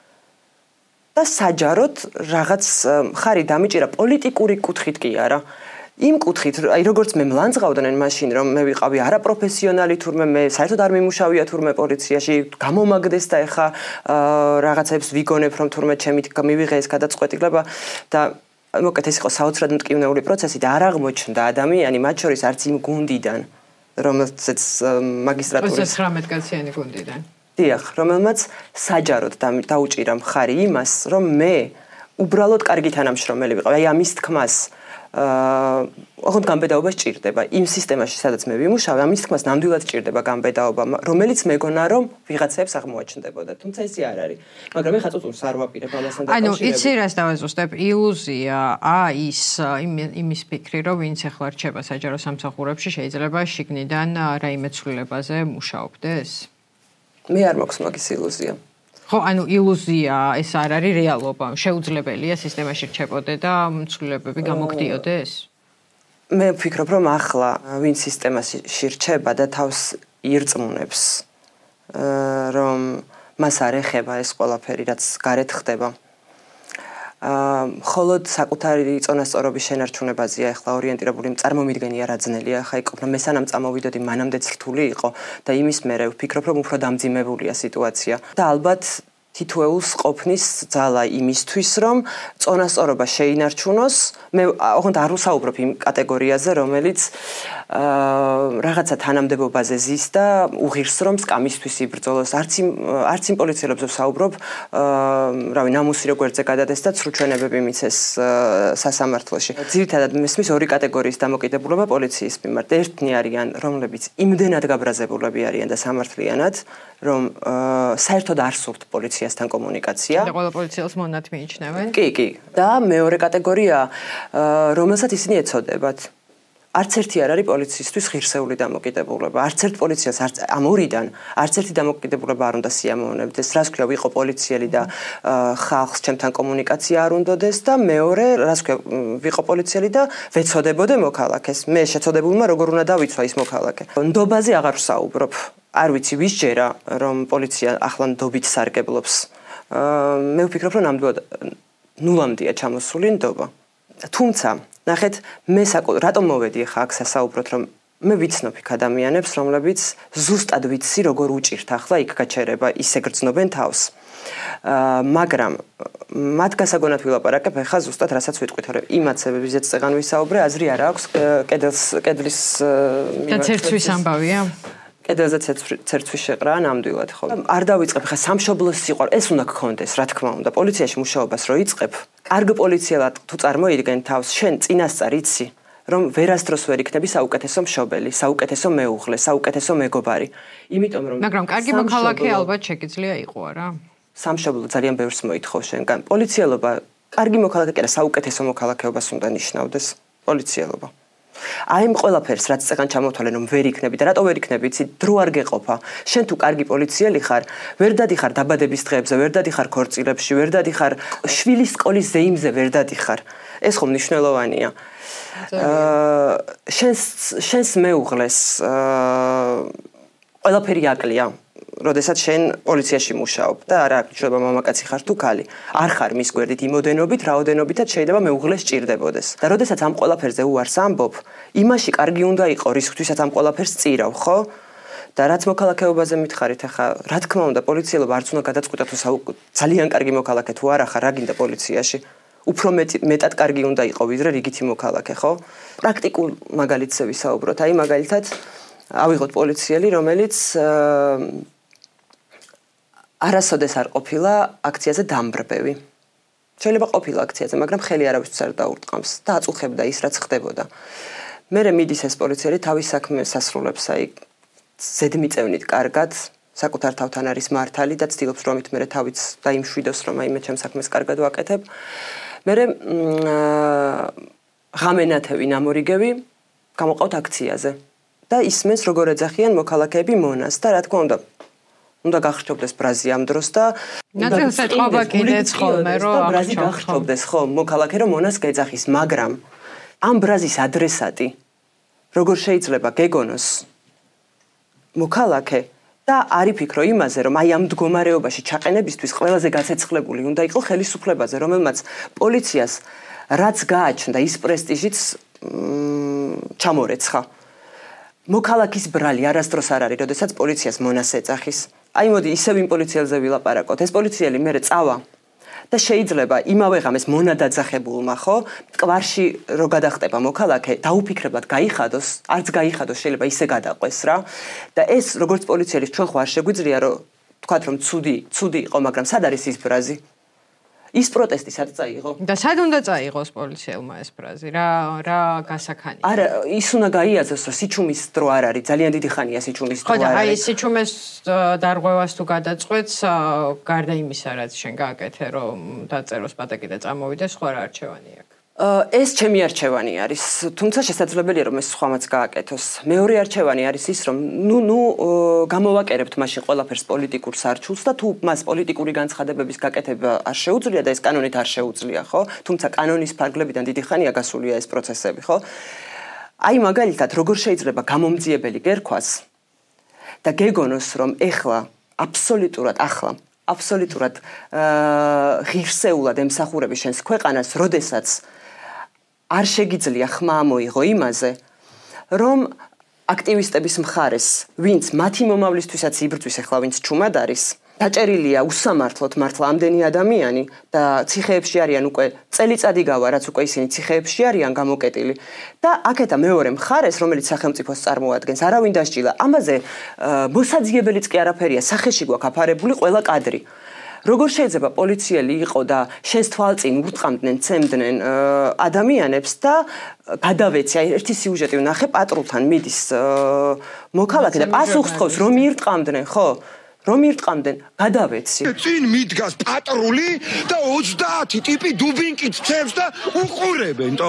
და საჯაროდ რაღაც ხარი დამიჭირა პოლიტიკური კუთხით კი არა. იმ კუთხით, აი როგორც მე მლანძღავდნენ მაშინ რომ მე ვიყავი არაპროფესიონალი თურმე მე საერთოდ არ მიმუშავია თურმე პოლიციაში, გამომაგდეს და ეხა რაღაცებს ვიგონებ რომ თურმე ჩემი მივიღე ეს გადაწყვეტილება და მოკლედ ეს იყო საოცრად მტკივნეული პროცესი და არ აღმოჩნდა ადამიანი მათ შორის არც იმ გუნდიდან, რომელსაც მაგისტრატურის ოცდათხმეტ კაციანი გუნდიდან დიახ, რომელმაც საჯაროდ დაუჭირა მხარი იმას, რომ მე უბრალოდ კარგი თანამშრომელი ვიყავ. აი ამის თქმას აა ოღონდ გამბედაობა სჭირდება. იმ სისტემაში, სადაც მე ვიმუშავე, ამის თქმას ნამდვილად სჭირდება გამბედაობა, რომელიც მეგონა რომ ვიღაცებს აღმოაჩნდებოდა. თუმცა ესე არ არის. მაგრამ ეხლა წუწურს არ ვაპირებ ამასთან დაკავშირებით. ანუ იცი რას დავაზუსტებ? ილუზია აი ის იმის ფიქრი, რომ ვინც ახლა რჩება საჯარო სამსახურებში, შეიძლება შიგნიდან რაიმე ცვლილებაზე მუშაობდეს? მე არ მაქვს მაგის ილუზია. ხო, ანუ ილუზია ეს არ არის რეალობა. შეუძლებელია სისტემაში რჩებოდე და ცვლილებები გამოგდიოდეს? მე ვფიქრობ, რომ ახლა ვინ სისტემაში რჩება და თავს ირწმუნებს, რომ მას არ ეხება ეს ყველაფერი, რაც გარეთ ხდება. აა მხოლოდ საკუთარი წონასწორობის შენარჩუნებაზეა ახლა ორიენტირებული წარმომიდგენია რა ძნელია ახლა იქ ყოფნა მე სანამ წამოვიდოდი მანამდეც რთული იყო და იმის მერე ვფიქრობ რომ უფრო დამძიმებულია სიტუაცია და ალბათ თითოეულს ყოფნის ძალა იმისთვის რომ წონასწორობა შეინარჩუნოს მე ოღონდ არ ვსაუბრობ იმ კატეგორიაზე რომელიც აა რაღაცა თანამდებობაზე ზის და უღირსრომს კამისთვის იბრძოლოს არც იმ არც იმ პოლიციელებზე ვსაუბრობ აა რავი ნამუსი როგერზე გადადეს და ცრუჩვენებები მიცეს სასამართლოში ძირითადად მესმის ორი კატეგორიის დამოკიდებულება პოლიციის მიმართ ერთნი არიან რომლებიც იმდენად გაბრაზებულები არიან და სამართლიანად რომ საერთოდ არ სურთ პოლიციასთან კომუნიკაცია და ყველა პოლიციელს მონად მიიჩნევენ კი კი და მეორე კატეგორია რომელსაც ისინი ეცოდებათ არც ერთი არ არის პოლიციისთვის ღირსეული დამოკიდებულება. არც ერთ პოლიციას არც ამ ორიდან არც ერთი დამოკიდებულება არ უნდა სიამოვნებდეს. რას ქვია ვიყო პოლიციელი და ხალხს ჩემთან კომუნიკაცია არ უნდადეს და მეორე რას ქვია ვიყო პოლიციელი და ვეცოდებოდე მოქალაქეს. მე შეცოდებულმა როგორ უნდა დავიცვა ის მოქალაქე. ნდობაზე აღარ ვსაუბრობ. არ ვიცი ვის ჯერა რომ პოლიცია ახლა ნდობით სარგებლობს. მე ვფიქრობ რომ ნამდვილად ნულამდეა ჩამოსული ნდობა. თუმცა ნახეთ მე რატომ მოვედი ახლა აქ სასაუბროთ რომ მე ვიცნობ იქ ადამიანებს რომლებიც ზუსტად ვიცი როგორ უჭირთ ახლა იქ გაჩერება ისე გრძნობენ თავს მაგრამ მათ გასაგონად ვილაპარაკებ ახლა ზუსტად რასაც ვიტყვით რომ იმაცებებიზეც წეგან ვისაუბრე აზრი არ აქვს კედლის კედლის და ცერცვის ამბავია კედელზე ცერცვის შეყრა ნამდვილად ხო არ დავიწყებ ხა სამშობლოს სიყვარული ეს უნდა გქონდეს რა თქმა უნდა პოლიციაში მუშაობას რო იწყებ კარგ პოლიციელად თუ წარმოიდგენ თავს შენ წინასწარ იცი რომ ვერასდროს ვერ იქნები საუკეთესო მშობელი, საუკეთესო მეუღლე, საუკეთესო მეგობარი. იმიტომ რომ მაგრამ კარგი მოქალაქე ალბათ შეგიძლია იყო არა? სამშობლო ძალიან ბევრს მოითხოვს შენგან. პოლიციელობა კარგი მოქალაქე კი არა, საუკეთესო მოქალაქეობას უნდა ნიშნავდეს პოლიციელობა. აი ამ ყველაფერს რაც წეგან ჩამოთვალე რომ ვერ იქნები და რატო ვერ იქნები იცი დრო არ გეყოფა შენ თუ კარგი პოლიციელი ხარ ვერ დადიხარ დაბადების დღეებზე ვერ დადიხარ ქორწილებში ვერ დადიხარ შვილის სკოლის ზეიმზე ვერ დადიხარ ეს ხომ მნიშვნელოვანია აა შენს შენს მეუღლეს აა ყველაფერი აკლია როდესაც შენ პოლიციაში მუშაობ და არა შეიძლება მამაკაცი ხარ თუ ქალი არ ხარ მის გვერდით იმოდენობით რაოდენობითაც შეიძლება მეუღლე სჭირდებოდეს და როდესაც ამ ყველაფერზე უარს ამბობ იმაში კარგი უნდა იყო რისკთვისაც ამ ყველაფერს წირავ ხო და რაც მოქალაქეობაზე მითხარით ახლა რა თქმა უნდა პოლიციელობა არც უნდა გადაწყვიტა თუ ძალიან კარგი მოქალაქე თუ არა ხარ რა გინდა პოლიციაში უფრო მეტად კარგი უნდა იყო ვიდრე რიგითი მოქალაქე ხო პრაქტიკულ მაგალითზე ვისაუბროთ აი მაგალითად ავიღოთ პოლიციელი რომელიც არასოდეს არ ყოფილა აქციაზე დამბრბევი. შეიძლება ყოფილა აქციაზე, მაგრამ ხელი არავისთვის არ დაურტყამს და აწუხებდა ის რაც ხდებოდა. მერე მიდის ეს პოლიციელი თავის საქმეს ასრულებს, აი ზედმიწევნით კარგად, საკუთარ თავთან არის მართალი და ცდილობს რომ მით მერე თავიც დაიმშვიდოს რომ აი მე ჩემს საქმეს კარგად ვაკეთებ. მერე ღამენათევი ნამორიგევი გამოყავთ აქციაზე და ისმენს როგორ ეძახიან მოქალაქეები მონას და რა თქმა უნდა უნდა გახრჯობდეს ბრაზი ამ დროს და ნაცელს ეთყობა კიდეც ხოლმე რომ ბრაზი გახრჯობდეს ხო მოქალაქე რომ მონას გეძახის მაგრამ ამ ბრაზის ადრესატი როგორ შეიძლება გეგონოს მოქალაქე და არ იფიქრო იმაზე რომ აი ამ მდგომარეობაში ჩაყენებისთვის ყველაზე გაცეცხლებული უნდა იყო ხელისუფლებაზე რომელმაც პოლიციას რაც გააჩნდა ის პრესტიჟიც ჩამორეცხა მოქალაქის ბრალი არასდროს არ არის როდესაც პოლიციას მონას ეძახის აი მოდი ისევ იმ პოლიციელზე ვილაპარაკოთ ეს პოლიციელი მერე წავა და შეიძლება იმავე ღამეს მონა დაძახებულმა ხო მტკვარში რო გადახტება მოქალაქე დაუფიქრებლად გაიხადოს არც გაიხადოს შეიძლება ისე გადაყვეს რა და ეს როგორც პოლიცielis ჩვენ ხო არ შეგვიძლია რომ თქვათ რომ ცუდი ცუდი იყო მაგრამ სად არის ის ბრაზი ის პროტესტი სად წაიღო და სად უნდა წაიღოს პოლიციელმა ეს ბრაზი რა რა გასახანი არა ის უნდა გაიაზროს რომ სიჩუმის დრო არ არის ძალიან დიდი ხანია სიჩუმის დრო არ არის ხო და აი სიჩუმეს დარღვევას თუ გადაწყვეტს გარდა იმისა რაც შენ გააკეთე რომ დაწეროს პატაკი და წამოვიდეს სხვა რა არჩევანი აქვს ეს ჩემი არჩევანი არის თუმცა შესაძლებელია რომ ეს სხვამაც გააკეთოს მეორე არჩევანი არის ის რომ ნუ ნუ გამოვაკერებთ მაშინ ყველაფერს პოლიტიკურ სარჩულს და თუ მას პოლიტიკური განცხადებების გაკეთება არ შეუძლია და ეს კანონით არ შეუძლია ხო თუმცა კანონის ფარგლებიდან დიდი ხანია გასულია ეს პროცესები ხო აი მაგალითად როგორ შეიძლება გამომძიებელი გერქვას და გეგონოს რომ ეხლა აბსოლუტურად ახლა აბსოლუტურად ღირსეულად ემსახურები შენს ქვეყანას როდესაც არ შეგიძლია ხმა მოიღო იმაზე რომ აქტივისტების მხარეს ვინც მათი მომავლისთვისაც იბრძვის ახლა ვინც ჩუმად არის დაჭერილია უსამართლოდ მართლა ამდენი ადამიანი და ციხეებში არიან უკვე წელიწადი გავა რაც უკვე ისინი ციხეებში არიან გამოკეტილი და აქეთა მეორე მხარეს რომელიც სახელმწიფოს წარმოადგენს არავინ დასჯილა ამაზე მოსაძიებელიც კი არაფერია სახეში გვაქვს აფარებული ყველა კადრი როგორ შეიძლება პოლიციელი იყო და შენს თვალწინ ურტყამდნენ ცემდნენ ადამიანებს და გადავეცი აი ერთი სიუჟეტი ვნახე პატრულთან მიდის მოქალაქე და პასუხს თხოვს რომ ირტყამდნენ ხო რომ ირტყამდნენ გადავეცი წინ მიდგას პატრული და ოცდაათი ტიპი დუბინკით ცემს და უყურებენ თო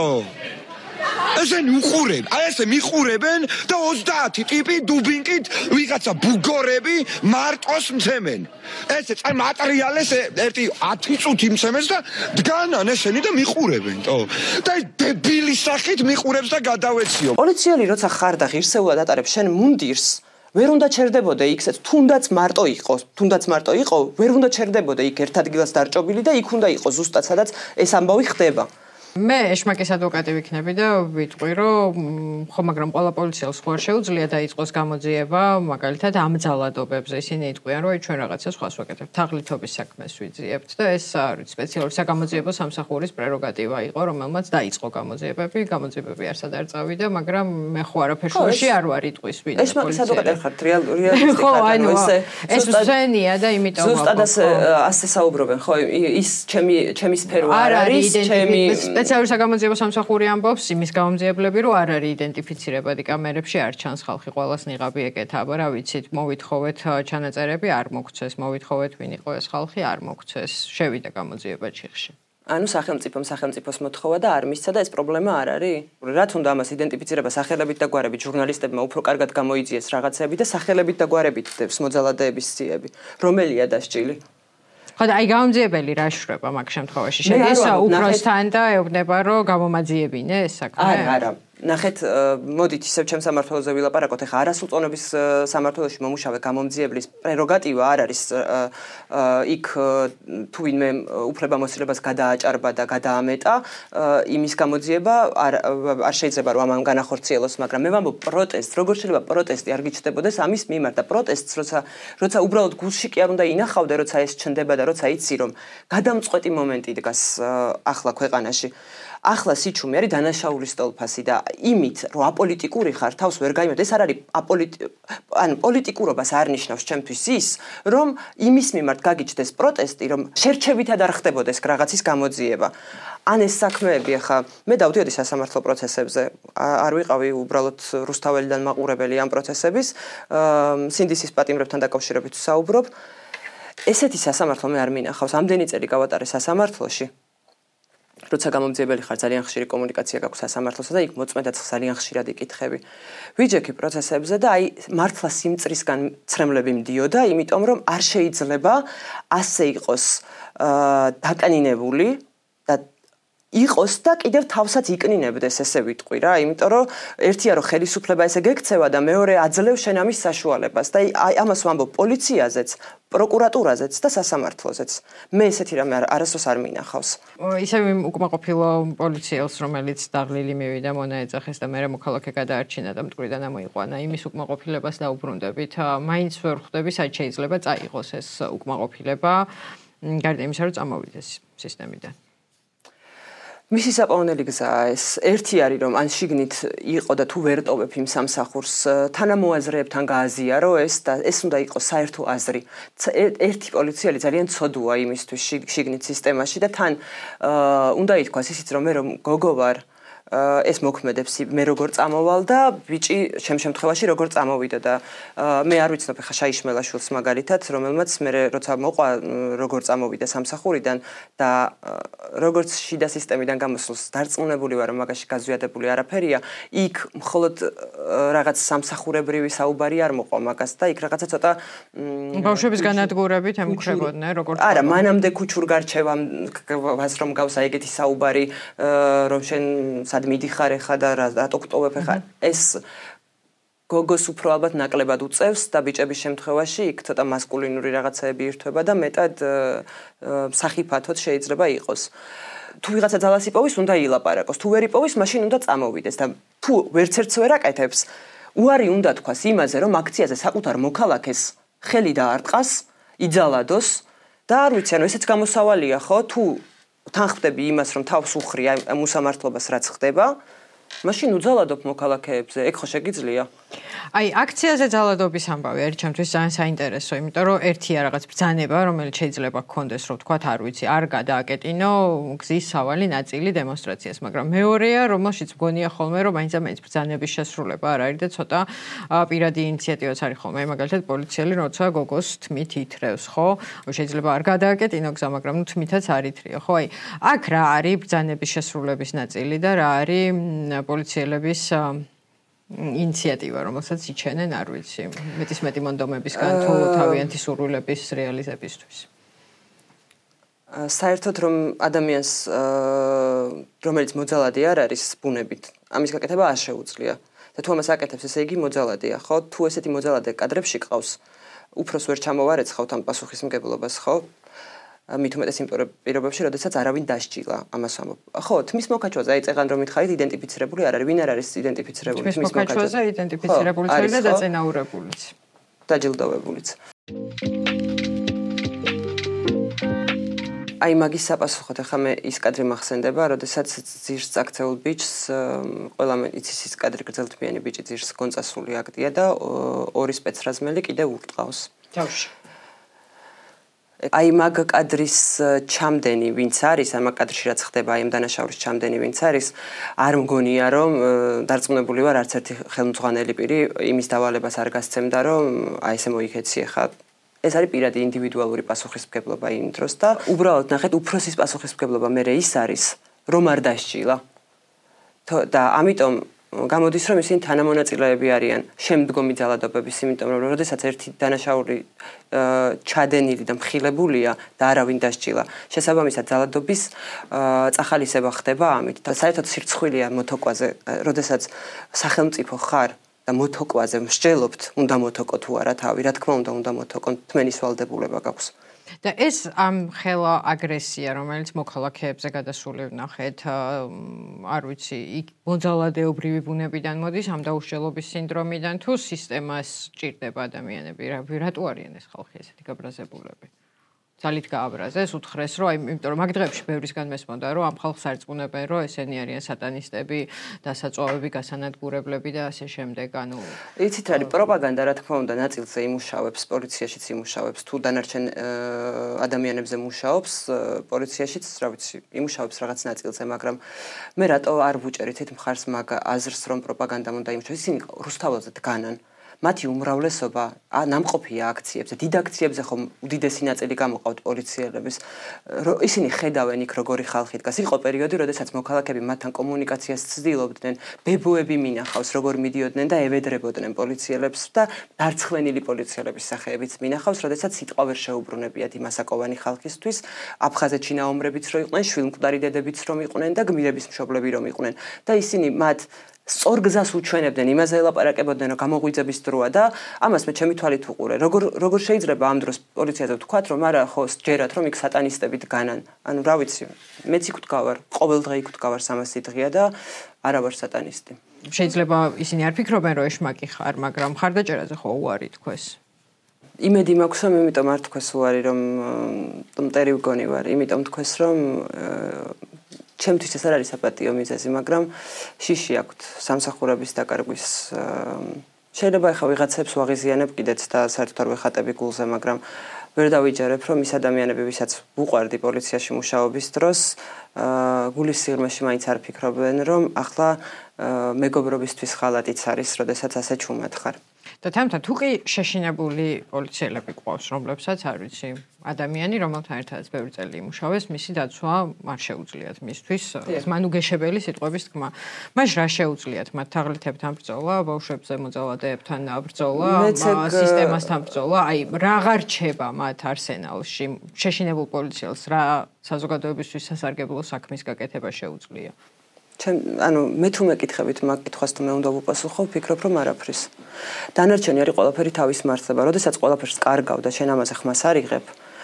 ესენი უყურებენ აი ესე მიყურებენ და ოცდაათი ტიპი დუბინკით ვიღაცა ბუგორები მარტოს მცემენ ესე წაი მატერიალეს ერთი ათი წუთი მცემეს და დგანან ესენი და მიყურებენ თო და ეს დებილის სახით მიყურებს და გადავეციო პოლიციელი როცა ხარ და ღირსეულად ატარებს შენ მუნდირს ვერ უნდა ჩერდებოდე იქსაც თუნდაც მარტო იყოს თუნდაც მარტო იყო ვერ უნდა ჩერდებოდე იქ ერთ ადგილას დარჭობილი და იქ უნდა იყოს ზუსტად სადაც ეს ამბავი ხდება მე ეშმაკის ადვოკატი ვიქნები და ვიტყვი რომ ხო მაგრამ ყველა პოლიციელს ხო არ შეუძლია დაიწყოს გამოძიება მაგალითად ამ ძალადობებზე ისინი იტყვიან რომ ჩვენ რაღაცას სხვას ვაკეთებთ თაღლითობის საქმეს ვიძიებთ და ეს არის სპეციალური საგამოძიებო სამსახურის პრეროგატივა იყო რომელმაც დაიწყო გამოძიებები გამოძიებები არსად არ წავიდა მაგრამ მე ხო არაფერს შუაში არ ვარ იტყვის ვინ ეშმაკის ადვოკატი ხართ რეალურად ხო ანუ ეს ზენია და იმიტომ ზუსტად ასე ასე საუბრობენ ხო ის ჩემი ჩემი სფერო არ არის ჩემი სპეციალური საგამოძიებო სამსახური ამბობს იმის გამომძიებლები, რომ არ არის იდენტიფიცირებადი კამერებში, არ ჩანს ხალხი ყველას ნიღაბი ეკეთა, აბა რა ვიცით, მოვითხოვეთ ჩანაწერები, არ მოგცეს, მოვითხოვეთ ვინ იყო ეს ხალხი, არ მოგცეს, შევიდა გამოძიება ჩიხში. ანუ სახელმწიფომ სახელმწიფოს მოთხოვა და არ მისცა და ეს პრობლემა არ არის. რაც უნდა ამას იდენტიფიცირება სახელებით და გვარებით ჟურნალისტებმა უფრო კარგად გამოიძიეს რაღაცები და სახელებით და გვარებით დებს მოძალადეების სიები. რომელია დასჭილი? ხო და აი გამომძიებელი რა შრება მაგ შემთხვევაში? შედის უფროსთან და ეუბნება რომ გამომაძიებინე ეს საქმე? არა, არა. ნახეთ, მოდით ისევ ჩემს სამართლოზე ვილაპარაკოთ. ეხლა არასრულწლოვნების სამართლოში მომუშავე გამომძიებლის პრეროგატივა არ არის იქ თუ ვინმე უფლებამოსილებას გადააჭარბა და გადაამეტა, იმის გამოძიება არ არ შეიძლება რომ ამან განახორციელოს, მაგრამ მე ვამბობ პროტესტს, როგორ შეიძლება პროტესტი არ გიჩნდებოდეს ამის მიმართ და პროტესტს როცა როცა უბრალოდ გულში კი არ უნდა ინახავდე, როცა ეს ჩნდება და როცა იცი რომ გადამწყვეტი მომენტი დგას ახლა ქვეყანაში. ახლა სიჩუმე არის დანაშაულის სტოლფასი და იმით რომ აპოლიტიკური ხარ თავს ვერ გაიმედ ეს არ არის აპოლიტიკ ან პოლიტიკურობას არ ნიშნავს ჩემთვის ის რომ იმის მიმართ გაგიჩნდეს პროტესტი რომ შერჩევითად არ ხდებოდეს რაღაცის გამოძიება ან ეს საქმეები ახლა მე დავდიოდი სასამართლო პროცესებზე არ ვიყავი უბრალოდ რუსთაველიდან მაყურებელი ამ პროცესების სინდისის პატიმრებთან დაკავშირებით საუბრობ ესეთი სასამართლო მე არ მინახავს ამდენი წელი გავატარე სასამართლოში როცა გამომძიებელი ხარ ძალიან ხშირი კომუნიკაცია გაქვს სასამართლოსა და იქ მოწმედაც ძალიან ხშირად იკითხები. ვიჯექი პროცესებზე და აი მართლა სიმწრისგან ცრემლები მდიოდა, იმიტომ რომ არ შეიძლება ასე იყოს დაკნინებული და იყოს და კიდევ თავსაც იკნინებდეს ესე ვიტყვი რა, იმიტომ რომ ერთია რომ ხელისუფლება ესე გექცევა და მეორე აძლევს შენ ამის საშუალებას და აი ამას ვამბობ პოლიციაზეც, პროკურატურაზეც და სასამართლოზეც. მე ესეთი რამე არასდროს არ მინახავს. ისევ იმ უკმაყოფილო პოლიციელს, რომელიც დაღლილი მივიდა მონა ეძახეს და მერე მოქალაქე გადაარჩინა და მტკვრიდან ამოიყვანა, იმის უკმაყოფილებას დაუბრუნდებით. მაინც ვერ ხვდები, საით შეიძლება წაიღოს ეს უკმაყოფილება, გარდა იმისა, რომ წამოვიდეს სისტემიდან. მისი საპოვნელი გზაა ეს. ერთი არის რომ ან შიგნით იყო და თუ ვერ ტოვებ იმ სამსახურს, თანამოაზრეებთან გააზიარო ეს და ეს უნდა იყოს საერთო აზრი. ერთი პოლიციელი ძალიან ცოდუა იმისთვის შიგნით სისტემაში და თან უნდა ითქვას ისიც რომ მე რომ გოგო ვარ ეს მოქმედებს მე როგორ წამოვალ და ბიჭი ჩემ შემთხვევაში როგორ წამოვიდა და მე არ ვიცნობ ხა შაიშმელაშვილს მაგალითად რომელმაც მე როცა მოყვა როგორ წამოვიდა სამსახურიდან და როგორც შიდა სისტემიდან გამოსულს დარწმუნებული ვარ რომ მაგაში გაზვიადებული არაფერია იქ მხოლოდ რაღაც სამსახურებრივი საუბარი არ მოყვა მაგას და იქ რაღაცა ცოტა ბავშვების განადგურებით ემუქრებოდნენ როგორ არა მანამდე ქუჩურ გარჩევას რომ გავსა ეგეთი საუბარი რომ შენ სად მიდიხარ ეხა და რატო გტოვებ ეხა ეს გოგოს უფრო ალბათ ნაკლებად უწევს და ბიჭების შემთხვევაში იქ ცოტა მასკულინური რაღაცაები ირთვება და მეტად სახიფათოდ შეიძლება იყოს. თუ ვიღაცა ძალას იპოვის, უნდა ილაპარაკოს. თუ ვერ იპოვის, მაშინ უნდა წამოვიდეს და თუ ვერცერთს ვერ აკეთებს, უარი უნდა თქვას იმაზე, რომ აქციაზე საკუთარ მოქალაქეს ხელი დაარტყას, იძალადოს და არ ვიცი, ანუ ესეც გამოსავალია, ხო? თუ თან ხვდები იმას, რომ თავს უხრი ამ უსამართლობას რაც ხდება, მაშინ უძალადობ მოქალაქეებზე, ეგ ხო შეგიძლია? აი, აქციაზე ძალადობის ამბავი არის ჩემთვის ძალიან საინტერესო, იმიტომ რომ ერთია რაღაც ბრძანება, რომელიც შეიძლება გქონდეს, რომ თქვათ, არ ვიცი, არ გადააკეტინო გზის სავალი ნაწილი დემონსტრაციას, მაგრამ მეორეა, რომელშიც მგონია ხოლმე, რომ მაინც ამაინც ბრძანების შესრულება არ არის და ცოტა პირადი ინიციატივაც არის ხოლმე. მაგალითად, პოლიციელი როცა გოგოს თმით ითრევს, ხო? შეიძლება არ გადააკეტინო გზა, მაგრამ ნუ თმითაც არ ითრიო, ხო? აი, აქ რა არის ბრძანების შესრულების ნაწილი და რა არის პოლიციელების ინიციატივა, რომელსაც იჩენენ, არ ვიცი, მეტის მეტი მონდომებისგან თუ თავიანთი სურვილების რეალიზებისთვის. საერთოდ რომ ადამიანს რომელიც მოძალადი არ არის ბუნებით, ამის გაკეთება არ შეუძლია. და თუ ამას აკეთებს, ესე იგი მოძალადია, ხო? თუ ესეთი მოძალადე კადრებში ყავს, უფროს ვერ ჩამოვარეცხავთ ამ პასუხისმგებლობას, ხო? მით უმეტეს იმ პირობებში, როდესაც არავინ დასჯილა ამას ამბობ. ხო, თმის მოკაჩვაზე აი წეღან რომ მითხარით იდენტიფიცირებული არ არის, ვინ არ არის იდენტიფიცირებული თმის მოკაჩვაზე იდენტიფიცირებულიც არის და დაწინაურებულიც. დაჯილდოვებულიც. აი მაგის საპასუხოდ ახლა მე ის კადრი მახსენდება, როდესაც ძირს წაქცეულ ბიჭს ყველა იცის ის კადრი გრძელთბიანი ბიჭი ძირს გონწასული აქტია და ორი სპეცრაზმელი კიდე ურტყავს. თავში აი მაგ კადრის ჩამდენი ვინც არის, ამ კადრში რაც ხდება, აი ამ დანაშაულის ჩამდენი ვინც არის, არ მგონია რომ დარწმუნებული ვარ არც ერთი ხელმძღვანელი პირი იმის დავალებას არ გასცემდა, რომ აი ესე მოიქეცი ხა. ეს არის პირადი ინდივიდუალური პასუხისმგებლობა იმ დროს და უბრალოდ ნახეთ უფროსის პასუხისმგებლობა მე ის არის, რომ არ დასჭილა. და ამიტომ გამოდის რომ ისინი თანამონაწილეები არიან შემდგომი ძალადობების, იმიტომ რომ როდესაც ერთი დანაშაული ჩადენილი და მხილებულია და არავინ დასჭილა, შესაბამისად ძალადობის წახალისება ხდება ამით. და საერთოდ სირცხვილია მოთოკვაზე, როდესაც სახელმწიფო ხარ და მოთოკვაზე მსჯელობთ, უნდა მოთოკო თუ არა თავი, რა თქმა უნდა, უნდა მოთოკო, თმენის ვალდებულება გაქვს. და ეს ამ ხელა აგრესია, რომელიც მოქალაქეებზე გადასული ვნახეთ, არ ვიცი, იქ მოძალადეობრივი ბუნებიდან მოდის, ამ დაუსჯელობის სინდრომიდან თუ სისტემას ჭირდება ადამიანები, რატო არიან ეს ხალხი ესეთი გაბრაზებულები? ძალით გააბრაზეს, უთხრეს, რომ აი, იმიტომ რომ მაგ დღეებში ბევრისგან მესმოდა, რომ ამ ხალხს არწმუნებენ, რომ ესენი არიან სატანისტები, დასაწვავები, გასანადგურებლები და ასე შემდეგ, ანუ იცით რა არის პროპაგანდა, რა თქმა უნდა, ნაწილზე იმუშავებს, პოლიციაშიც იმუშავებს, თუ დანარჩენ ადამიანებზე მუშაობს, პოლიციაშიც, რა ვიცი, იმუშავებს რაღაც ნაწილზე, მაგრამ მე რატო არ ვუჭერით ეს მხარს მაგ აზრს, რომ პროპაგანდამ უნდა იმუშავოს, ისინი რუსთაველზე დგანან. მათი უმრავლესობა ნამყოფია აქციებზე, დიდ აქციებზე ხომ უდიდესი ნაწილი გამოყავთ პოლიციელების. ისინი ხედავენ იქ როგორი ხალხი დგას. იყო პერიოდი, როდესაც მოქალაქეები მათთან კომუნიკაციას ცდილობდნენ, ბებოები მინახავს, როგორ მიდიოდნენ და ევედრებოდნენ პოლიციელებს და დარცხვენილი პოლიციელების სახეებიც მინახავს, როდესაც სიტყვა ვერ შეუბრუნებიათ იმასაკოვანი ხალხისთვის, აფხაზეთში ნაომრებიც რო იყვნენ, შვილმკვდარი დედებიც რომ იყვნენ და გმირების მშობლები რომ იყვნენ. და ისინი მათ სწორ გზას უჩვენებდნენ, იმაზე ელაპარაკებოდნენ, რომ გამოღვიძების დროა და ამას მე ჩემი თვალით ვუყურე. როგორ როგორ შეიძლება ამ დროს პოლიციაზე ვთქვათ, რომ არა, ხო, ჯერათ, რომ იქ სატანისტები დგანან. ანუ რა ვიცი, მეც იქ ვდგავარ, ყოველ დღე იქ ვდგავარ სამასი დღეა და არა ვარ სატანისტი. შეიძლება ისინი არ ფიქრობენ, რომ ეშმაკი ხარ, მაგრამ ხარდაჭერაზე ხო უარი თქვეს. იმედი მაქვს, რომ იმიტომ არ თქვეს უარი, რომ მტერი ვგონი ვარ, იმიტომ თქვეს, რომ ჩემთვის ეს არ არის საპატიო მიზეზი, მაგრამ შიში აქვთ სამსახურების დაკარგვის. შეიძლება ახლა ვიღაცებს ვაღიზიანებ კიდეც და საერთოდ არ ვეხატები გულზე, მაგრამ ვერ დავიჯერებ, რომ ის ადამიანები, ვისაც ვუყვარდი პოლიციაში მუშაობის დროს, გულის სიღრმეში მაინც არ ფიქრობენ, რომ ახლა მეგობრობისთვის ხალატიც არის, როდესაც ასე ჩუმად ხარ. და თამთან თუ კი შეშინებული პოლიციელები გვყავს, რომლებსაც არ ვიცი, ადამიანი, რომელთან ერთადაც ბევრი წელი იმუშავეს, მისი დაცვა არ შეუძლიათ მისთვის, მანუგეშებელი სიტყვების თქმა. მაშინ რა შეუძლიათ მათ თაღლითებთან ბრძოლა, ბავშვებზე მოძალადეებთან ბრძოლა, სისტემასთან ბრძოლა, აი რაღა რჩება მათ არსენალში, შეშინებულ პოლიციელს რა საზოგადოებისთვის სასარგებლო საქმის გაკეთება შეუძლია. ჩემ ანუ მე თუ მეკითხებით მაგ კითხვას თუ მე უნდა ვუპასუხო, ვფიქრობ რომ არაფრის. დანარჩენი არის ყველაფერი თავის მართლება. როდესაც ყველაფერს კარგავ და შენ ამაზე ხმას არ იღებ.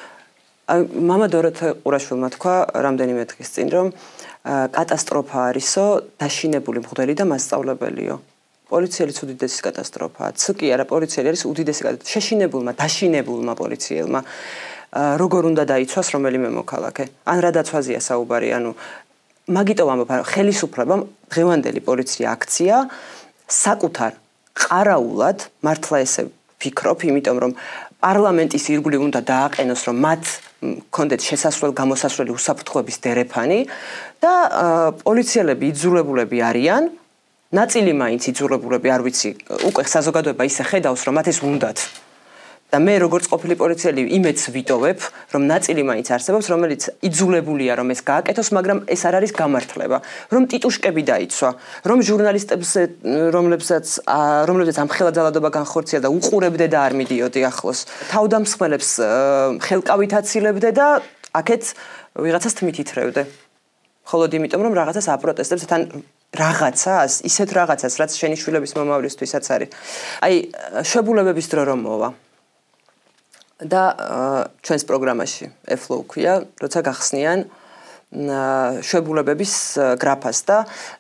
აი მამა დოროთე ყურაშვილმა თქვა რამდენიმე დღის წინ რომ კატასტროფა არისო დაშინებული მღვდელი და მასწავლებელიო. პოლიციელიც უდიდესი კატასტროფაა. ცკი არა პოლიციელი არის უდიდესი კატასტროფა. შეშინებულმა, დაშინებულმა პოლიციელმა როგორ უნდა დაიცვას რომელიმე მოქალაქე. ან რა დაცვაზია საუბარი, ანუ მაგიტო ვამბობ, ხელისუფლებამ დღევანდელი პოლიცია აქცია საკუთარ ყარაულად მართლა ესე ვფიქრობ, იმიტომ რომ პარლამენტის ირგვლივ უნდა დააყენოს, რომ მათ კონდეთ შესასვლელ გამოსასვლელი უსაფრთხოების დერეფანი და პოლიციელები იძულებულები არიან, ნაწილი მაინც იძულებულები, არ ვიცი, უკვე საზოგადოება ისე ხედავს, რომ მათ ეს უნდათ. და მე როგორც ყოფილი პოლიციელი იმედს ვიტოვებ, რომ ნაწილი მაინც არსებობს, რომელიც იძულებულია რომ ეს გააკეთოს, მაგრამ ეს არ არის გამართლება, რომ ტიტუშკები დაიცვა, რომ ჟურნალისტებს რომლებსაც რომლებსაც ამ ხელა ძალადობა განხორციელა და უყურებდე და არ მიდიოდი ახლოს. თავდამსხმელებს ხელკავით აცილებდე და აქეთ ვიღაცას თმით ითრევდე. მხოლოდ იმიტომ რომ რაღაცას აპროტესტებს თან რაღაცას, ისეთ რაღაცას, რაც შენი შვილების მომავლისთვისაც არის. აი, შვებულებების დრო რომ მოვა. და ჩვენს პროგრამაში ეფლოუ ქვია, როცა გახსნიან შვებულებების გრაფას და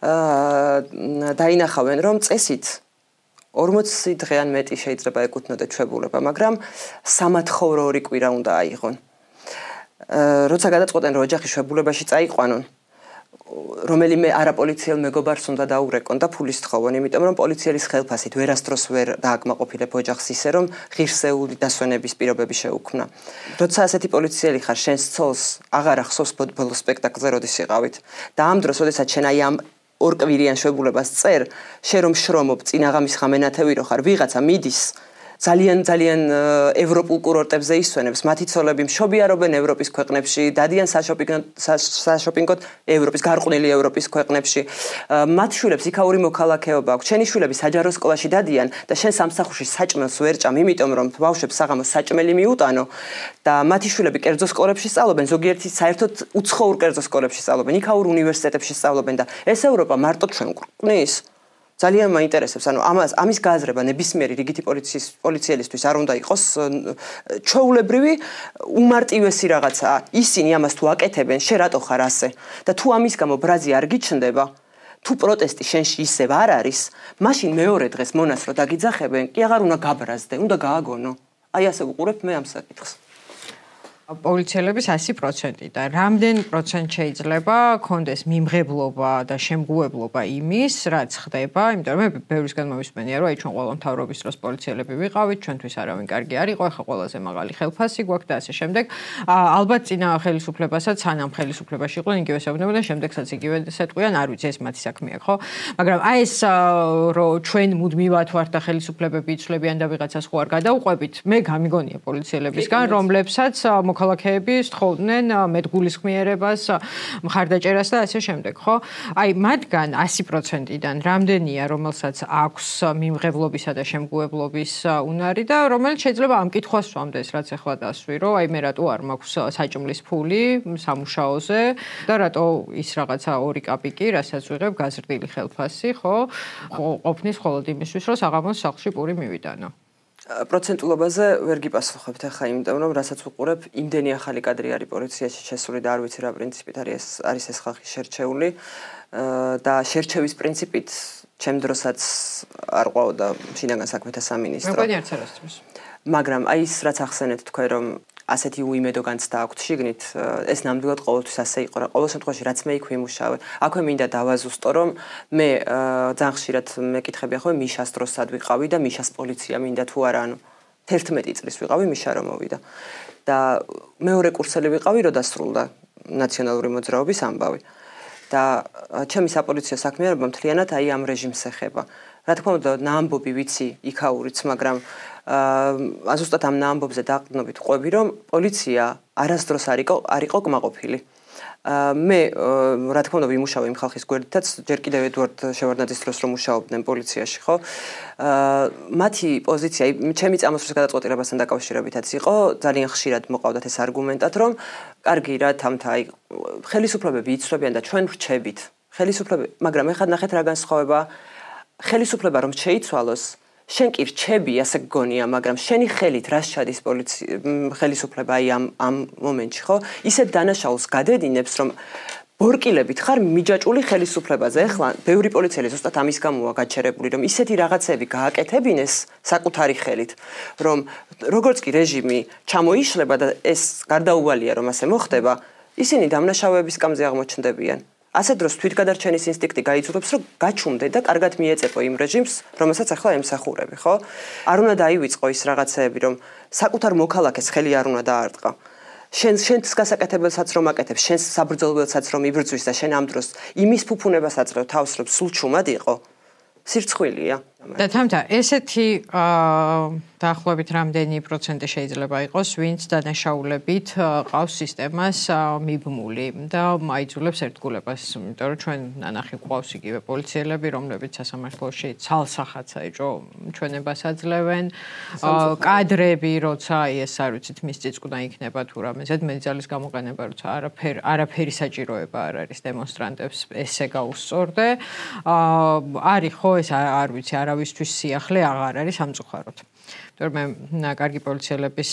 დაინახავენ, რომ წესით ორმოცი დღე ან მეტი შეიძლება ეკუთვნოდეთ შვებულება, მაგრამ სამათხოვრო ორი კვირა უნდა აიღონ. როცა გადაწყვეტენ, რომ ოჯახი შვებულებაში წაიყვანონ, რომელიმე არაპოლიციელ მეგობარს უნდა დაურეკონ და ფულის თხოვონ, იმიტომ რომ პოლიციელის ხელფასით ვერასდროს ვერ დააკმაყოფილებ ოჯახს ისე რომ ღირსეული დასვენების პირობები შეუქმნა. როცა ასეთი პოლიციელი ხარ, შენს ცოლს აღარ ახსოვს ბოლო სპექტაკლზე როდის იყავით და ამ დროს, როდესაც შენ აი ამ ორკვირიან შვებულებას წერ, შენ რომ შრომობ, წინ აღამის ხამენათევი რო ხარ, ვიღაცა მიდის ძალიან ძალიან ევროპულ კურორტებზე ისვენებს, მათი ცოლები მშობიარობენ ევროპის ქვეყნებში, დადიან საშოპინგოდ ევროპის, გარყვნილი ევროპის ქვეყნებში. მათ შვილებს იქაური მოქალაქეობა აქვს. შენი შვილები საჯარო სკოლაში დადიან და შენ სამსახურში საჭმელს ვერ ჭამ, იმიტომ რომ ბავშვებს საღამოს საჭმელი მიუტანო და მათი შვილები კერძო სკოლებში სწავლობენ, ზოგიერთი საერთოდ უცხოურ კერძო სკოლებში სწავლობენ, იქაურ უნივერსიტეტებში სწავლობენ და ეს ევროპა მარტო ჩვენ გვყნის. ძალიან მაინტერესებს, ანუ ამას ამის გააზრება ნებისმიერი რიგითი პოლიციის პოლიციელისთვის არ უნდა იყოს ჩვეულებრივი უმარტივესი რაღაცა. ისინი ამას თუ აკეთებენ, შე რატო ხარ ასე? და თუ ამის გამო ბრაზი არ გიჩნდება, თუ პროტესტი შენში ისევ არ არის, მაშინ მეორე დღეს მონას რო დაგიძახებენ, კი აღარ უნდა გაბრაზდე, უნდა გააგონო. აი ასე ვუყურებ მე ამ საკითხს. პოლიციელების ასი პროცენტი და რამდენ პროცენტ შეიძლება კონდეს მიმღებლობა და შემგუებლობა იმის, რაც ხდება, იმიტომ რომ მე ბევრისგან მომისმენია, რომ აი ჩვენ ყველა მთავრობის დროს პოლიციელები ვიყავით, ჩვენთვის არავინ კარგი არ იყო, ახლა ყველაზე მაღალი ხელფასი გვაქვს და ასე შემდეგ. ალბათ წინა ხელისუფლებასაც, სანამ ხელისუფლებაში იყვნენ, იგივე საუბნებოდნენ, შემდეგსაც იგივე სეტყვიან, არ ვიცი, ეს მათი საქმეა, ხო? მაგრამ აი ეს რომ ჩვენ მუდმივად ვართ და ხელისუფლებები იცვლებიან და ვიღაცას ხო არ გადაუყვებით, მე გამიგონია პოლიციელებისგან, რომლებსაც მოქალაქეები სთხოვდნენ მეტგულისხმიერებას, მხარდაჭერას და ასე შემდეგ, ხო? აი, მათგან ასი პროცენტიდან რამდენია, რომელსაც აქვს მიმღებლობისა და შემგუებლობის უნარი და რომელიც შეიძლება ამ კითხვას სვამდეს, რაც ახლა დასვი, რომ აი მე რატო არ მაქვს საჭმლის ფული სამუშაოზე და რატო ის რაღაცა ორი კაპიკი, რასაც ვიღებ გაზრდილი ხელფასი, ხო? ყოფნის მხოლოდ იმისთვის, რომ საღამოს სახლში პური მივიტანო. პროცენტულობაზე ვერ გიპასუხებთ ახლა, იმიტომ რომ რასაც ვუყურებ, იმდენი ახალი კადრი არის პოლიციაში შესული და არ ვიცი რა პრინციპით არის არის ეს ხალხი შერჩეული და შერჩევის პრინციპით ჩემ დროსაც არ ყვაოდა შინაგან საქმეთა სამინისტრო. მეგონი არც არასდროს. მაგრამ აი ის რაც ახსენეთ თქვენ რომ ასეთი უიმედო განცდა აქვთ შიგნით, ეს ნამდვილად ყოველთვის ასე იყო რა. ყოველ შემთხვევაში რაც მე იქ ვიმუშავე, აქვე მინდა დავაზუსტო, რომ მე ძალიან ხშირად მეკითხები ახლა მიშას დროს სად ვიყავი და მიშას პოლიცია მინდა თუ არა, ანუ თერთმეტი წლის ვიყავი მიშა რომ მოვიდა. და მეორე კურსელი ვიყავი, რო დასრულდა ნაციონალური მოძრაობის ამბავი. და ჩემი საპოლიციო საქმიანობა მთლიანად აი ამ რეჟიმს ეხება. რა თქმა უნდა, ნაამბობი ვიცი იქაურიც, მაგრამ აა ზუსტად ამ ნაამბობზე დაყრდნობით ყვები, რომ პოლიცია არასდროს არ იყო არ იყო კმაყოფილი. აა მე რა თქმა უნდა ვიმუშავე იმ ხალხის გვერდითაც, ჯერ კიდევ ედვარდ შევარდნაძის დროს რომ მუშაობდნენ პოლიციაში, ხო? აა მათი პოზიცია, ჩემი წამოსვლის გადაწყვეტილებასთან დაკავშირებითაც იყო, ძალიან ხშირად მოყავდათ ეს არგუმენტად, რომ კარგი რა თამთა, აი ხელისუფლებები იცვლებიან და ჩვენ ვრჩებით. ხელისუფლებები, მაგრამ ეხლა ნახეთ რა განსხვავება ხელისუფლება რომ შეიცვალოს, შენ კი რჩები, ასე გგონია, მაგრამ შენი ხელით რას ჩადის პოლიცია ხელისუფლება აი ამ ამ მომენტში, ხო? ისეთ დანაშაულს გადედინებს, რომ ბორკილებით ხარ მიჯაჭული ხელისუფლებაზე. ეხლა ბევრი პოლიციელი ზუსტად ამის გამოა გაჩერებული, რომ ისეთი რაღაცები გააკეთებინეს საკუთარი ხელით, რომ როგორც კი რეჟიმი ჩამოიშლება და ეს გარდაუვალია რომ ასე მოხდება, ისინი დამნაშავეების სკამზე აღმოჩნდებიან. ასე დროს თვითგადარჩენის ინსტინქტი გაიძულებს, რომ გაჩუმდე და კარგად მიეწეპო იმ რეჟიმს, რომელსაც ახლა ემსახურები, ხო? არ უნდა დაივიწყო ის რაღაცეები, რომ საკუთარ მოქალაქეს ხელი არ უნდა დაარტყა. შენ შენს გასაკეთებელსაც რომ აკეთებ, შენს საბრძოლველსაც რომ იბრძვის და შენ ამ დროს იმის ფუფუნებას აძლევ თავს, რომ სულ ჩუმად იყო. სირცხვილია. და თამთა, ესეთი აა დაახლოებით რამდენი პროცენტი შეიძლება იყოს, ვინც დანაშაულებით ყავს სისტემას მიბმული და მაიძულებს ერთგულებას, იმიტომ რომ ჩვენ ნანახი გვყავს იგივე პოლიციელები, რომლებიც სასამართლოში ცალსახაც აიჭო ჩვენებას აძლევენ, კადრები, როცა აი ეს არ ვიცით, მის წიწკნა იქნება თუ რამე ზედმეტძალის გამოყენება, როცა არაფერ არაფერი საჭიროება არ არის დემონსტრანტებს ესე გაუსწორდე. აა არის ხო ეს არ ვიცი, არავისთვის სიახლე აღარ არის სამწუხაროდ. თორემ მე კარგი პოლიციელების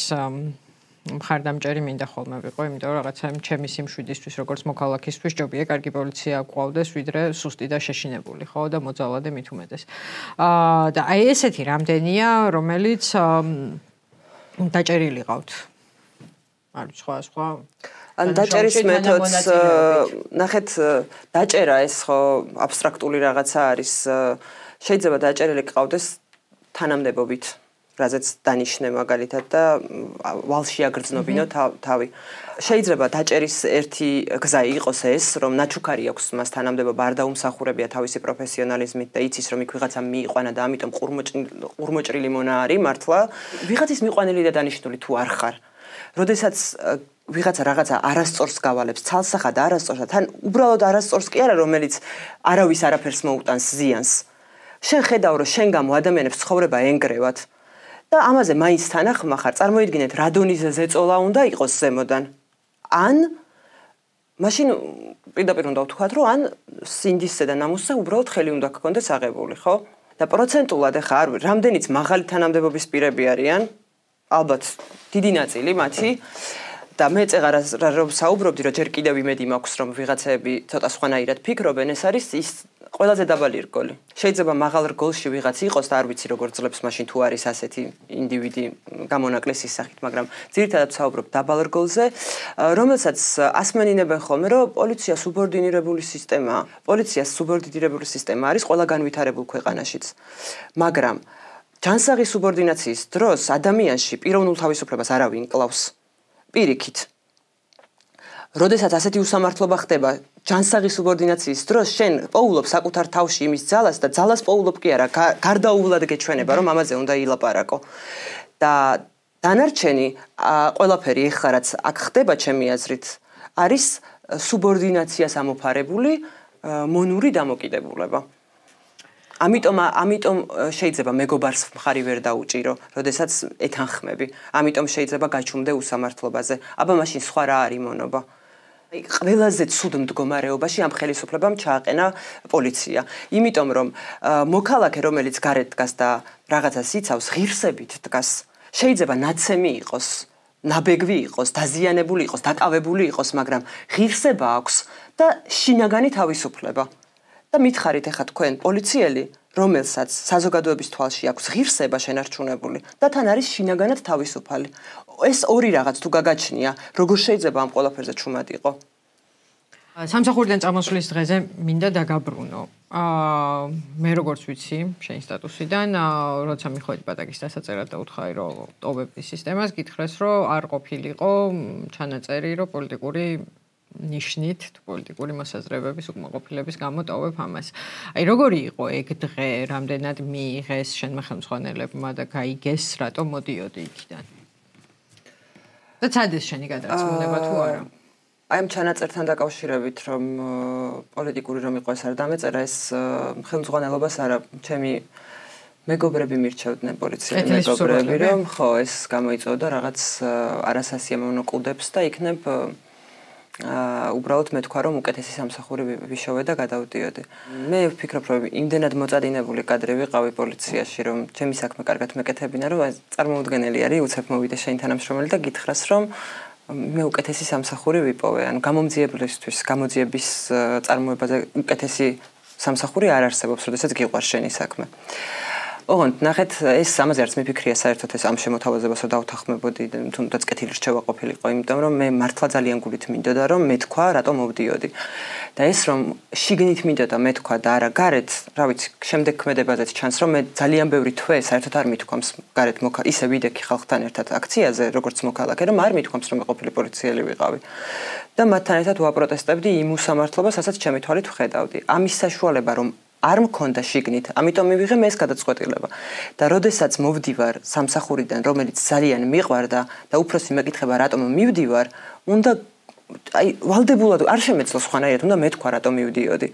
მხარდამჭერი მინდა ხოლმე ვიყო, იმიტომ რომ რაღაცა ჩემი სიმშვიდისთვის, როგორც მოქალაქისთვის, ჯობია კარგი პოლიცია გვყავდეს, ვიდრე სუსტი და შეშინებული, ხო, და მოძალადე მით უმეტეს. აა და აი ესეთი რამდენია, რომელიც დაჭერილი ყავთ. არ სხვა სხვა ან დაჭერის მეთოდს ნახეთ, დაჭერა ეს ხო აბსტრაქტული რაღაცა არის. შეიძლება დაჭერილი ყავდეს თანამდებობით, რაზეც დანიშნე მაგალითად და ვალში აგრძნობინო თავი. შეიძლება დაჭერის ერთი გზა იყოს ეს, რომ ნაჩუქარი აქვს მას თანამდებობა, არ დაუმსახურებია თავისი პროფესიონალიზმით და იცის, რომ იქ ვიღაცა მიიყვანა და ამიტომ ყურმოჭრილი მონა არის მართლა. ვიღაცის მიყვანილი და დანიშნული თუ არ ხარ. როდესაც ვიღაცა რაღაცა არასწორს გავალებს, ცალსახად არასწორს, თან უბრალოდ არასწორს კი არა, რომელიც არავის არაფერს მოუტანს ზიანს. შენ ხედავ, რომ შენ გამო ადამიანებს ცხოვრება ენგრევათ და ამაზე მაინც თანახმა ხარ, წარმოიდგინეთ, რადონიზე ზეწოლა უნდა იყოს ზემოდან. ან მაშინ პირდაპირ უნდა ვთქვათ, რომ ან სინდისზე და ნამუსზე უბრალოდ ხელი უნდა გქონდეს აღებული, ხო? და პროცენტულად ახლა არ რამდენიც მაღალი თანამდებობის პირები არიან, ალბათ დიდი ნაწილი მათი და მე წეღარ რომ საუბრობდი, რომ ჯერ კიდევ იმედი მაქვს, რომ ვიღაცები ცოტა სხვანაირად ფიქრობენ, ეს არის ის ყველაზე დაბალი რგოლი. შეიძლება მაღალ რგოლში ვიღაც იყოს და არ ვიცი როგორ ძლებს მაშინ თუ არის ასეთი ინდივიდი გამონაკლისის სახით, მაგრამ ძირითადად ვსაუბრობ დაბალ რგოლზე, რომელსაც ასმენინებენ ხოლმე, რომ პოლიცია სუბორდინირებული სისტემაა. პოლიცია სუბორდინირებული სისტემა არის ყველა განვითარებულ ქვეყანაშიც. მაგრამ ჯანსაღი სუბორდინაციის დროს ადამიანში პიროვნულ თავისუფლებას არავინ კლავს. პირიქით. როდესაც ასეთი უსამართლობა ხდება ჯანსაღი სუბორდინაციის დროს, შენ პოულობ საკუთარ თავში იმის ძალას და ძალას პოულობ კი არა, გარდაუვლად გეჩვენება, რომ ამაზე უნდა ილაპარაკო. და დანარჩენი ყველაფერი ეხლა რაც აქ ხდება ჩემი აზრით, არის სუბორდინაციას ამოფარებული მონური დამოკიდებულება. ამიტომ ამიტომ შეიძლება მეგობარს მხარი ვერ დაუჭირო, როდესაც ეთანხმები. ამიტომ შეიძლება გაჩუმდე უსამართლობაზე. აბა მაშინ სხვა რა არის მონობა? აი ყველაზე ცუდ მდგომარეობაში ამ ხელისუფლებამ ჩააყენა პოლიცია. იმიტომ რომ მოქალაქე რომელიც გარეთ დგას და რაღაცას იცავს, ღირსებით დგას. შეიძლება ნაცემი იყოს, ნაბეგვი იყოს, დაზიანებული იყოს, დაკავებული იყოს, მაგრამ ღირსება აქვს და შინაგანი თავისუფლება. და მითხარით ახლა თქვენ პოლიციელი, რომელსაც საზოგადოების თვალში აქვს ღირსება შენარჩუნებული და თან არის შინაგანად თავისუფალი. ეს ორი რაღაც თუ გაგაჩნია, როგორ შეიძლება ამ ყველაფერზე ჩუმად იყო? სამსახურიდან წამოსვლის დღეზე მინდა დაგაბრუნო. აა მე როგორც ვიცი, შენი სტატუსიდან, როცა მიხვედი პატაკის დასაწერად და უთხარი, რომ ტოვებდი სისტემას, გითხრეს, რომ არ ყოფილიყო ჩანაწერი, რომ პოლიტიკური ნიშნით თუ პოლიტიკური მოსაზრებების უკმაყოფილების გამო ტოვებ ამას. აი როგორი იყო ეგ დღე, რამდენად მიიღეს შენმა ხელმძღვანელებმა და გაიგეს, რატომ მოდიოდი იქიდან? და ცადეს შენი გადაწყვეტილება თუ არა? აი ამ ჩანაწერთან დაკავშირებით, რომ პოლიტიკური რომ იყო ეს არ დამეწერა, ეს ხელმძღვანელობას არა, ჩემი მეგობრები მირჩევდნენ პოლიციის მეგობრები, რომ ხო ეს გამოიწვევდა რაღაც არასასიამოვნო კუდებს და იქნებ აა უბრალოდ მე თქვა რომ უკეთესი სამსახური ვიშოვე და გადავდიოდი. მე ვფიქრობ რომ იმდენად მოწადინებული კადრი ვიყავი პოლიციაში რომ ჩემი საქმე კარგად მეკეთებინა რომ წარმოუდგენელი არის უცებ მოვიდე შენ თანამშრომელი და გითხრას რომ მე უკეთესი სამსახური ვიპოვე. ანუ გამომძიებლისთვის, გამოძიების წარმოებაზე უკეთესი სამსახური არ არსებობს, როდესაც გიყვარს შენი საქმე. ოღონდ ნახეთ ეს ამაზე არც მიფიქრია საერთოდ ეს ამ შემოთავაზებასო დავთანხმებოდი თუნდაც კეთილი რჩევა ყოფილიყო, იმიტომ რომ მე მართლა ძალიან გულით მინდოდა რომ მე თქვა რატომ მოვდიოდი. და ეს რომ შიგნით მინდოდა მე თქვა და არა გარეთ, რა ვიცი, შემდეგ ქმედებაზეც ჩანს რომ მე ძალიან ბევრი თვე საერთოდ არ მithქვამს გარეთ მოქა ისე ვიდექი ხალხთან ერთად აქციაზე როგორც მოქალაქე რომ არ მithქვამს რომ მე ყოფილი პოლიციელი ვიყავი. და მათთან ერთად ვაპროტესტებდი იმ უსამართლობას, რასაც ჩემი თვალით ვხედავდი. ამის საშუალება რომ არ მქონდა შიგნით, ამიტომ მივიღე მე ეს გადაწყვეტილება. და როდესაც მოვდივარ სამსახურიდან, რომელიც ძალიან მიყვარდა და უფროსი მეკითხება რატომ მივდივარ, უნდა აი ვალდებულად არ შემეძლო სხვანაირად, უნდა მეთქვა რატომ მივდიოდი.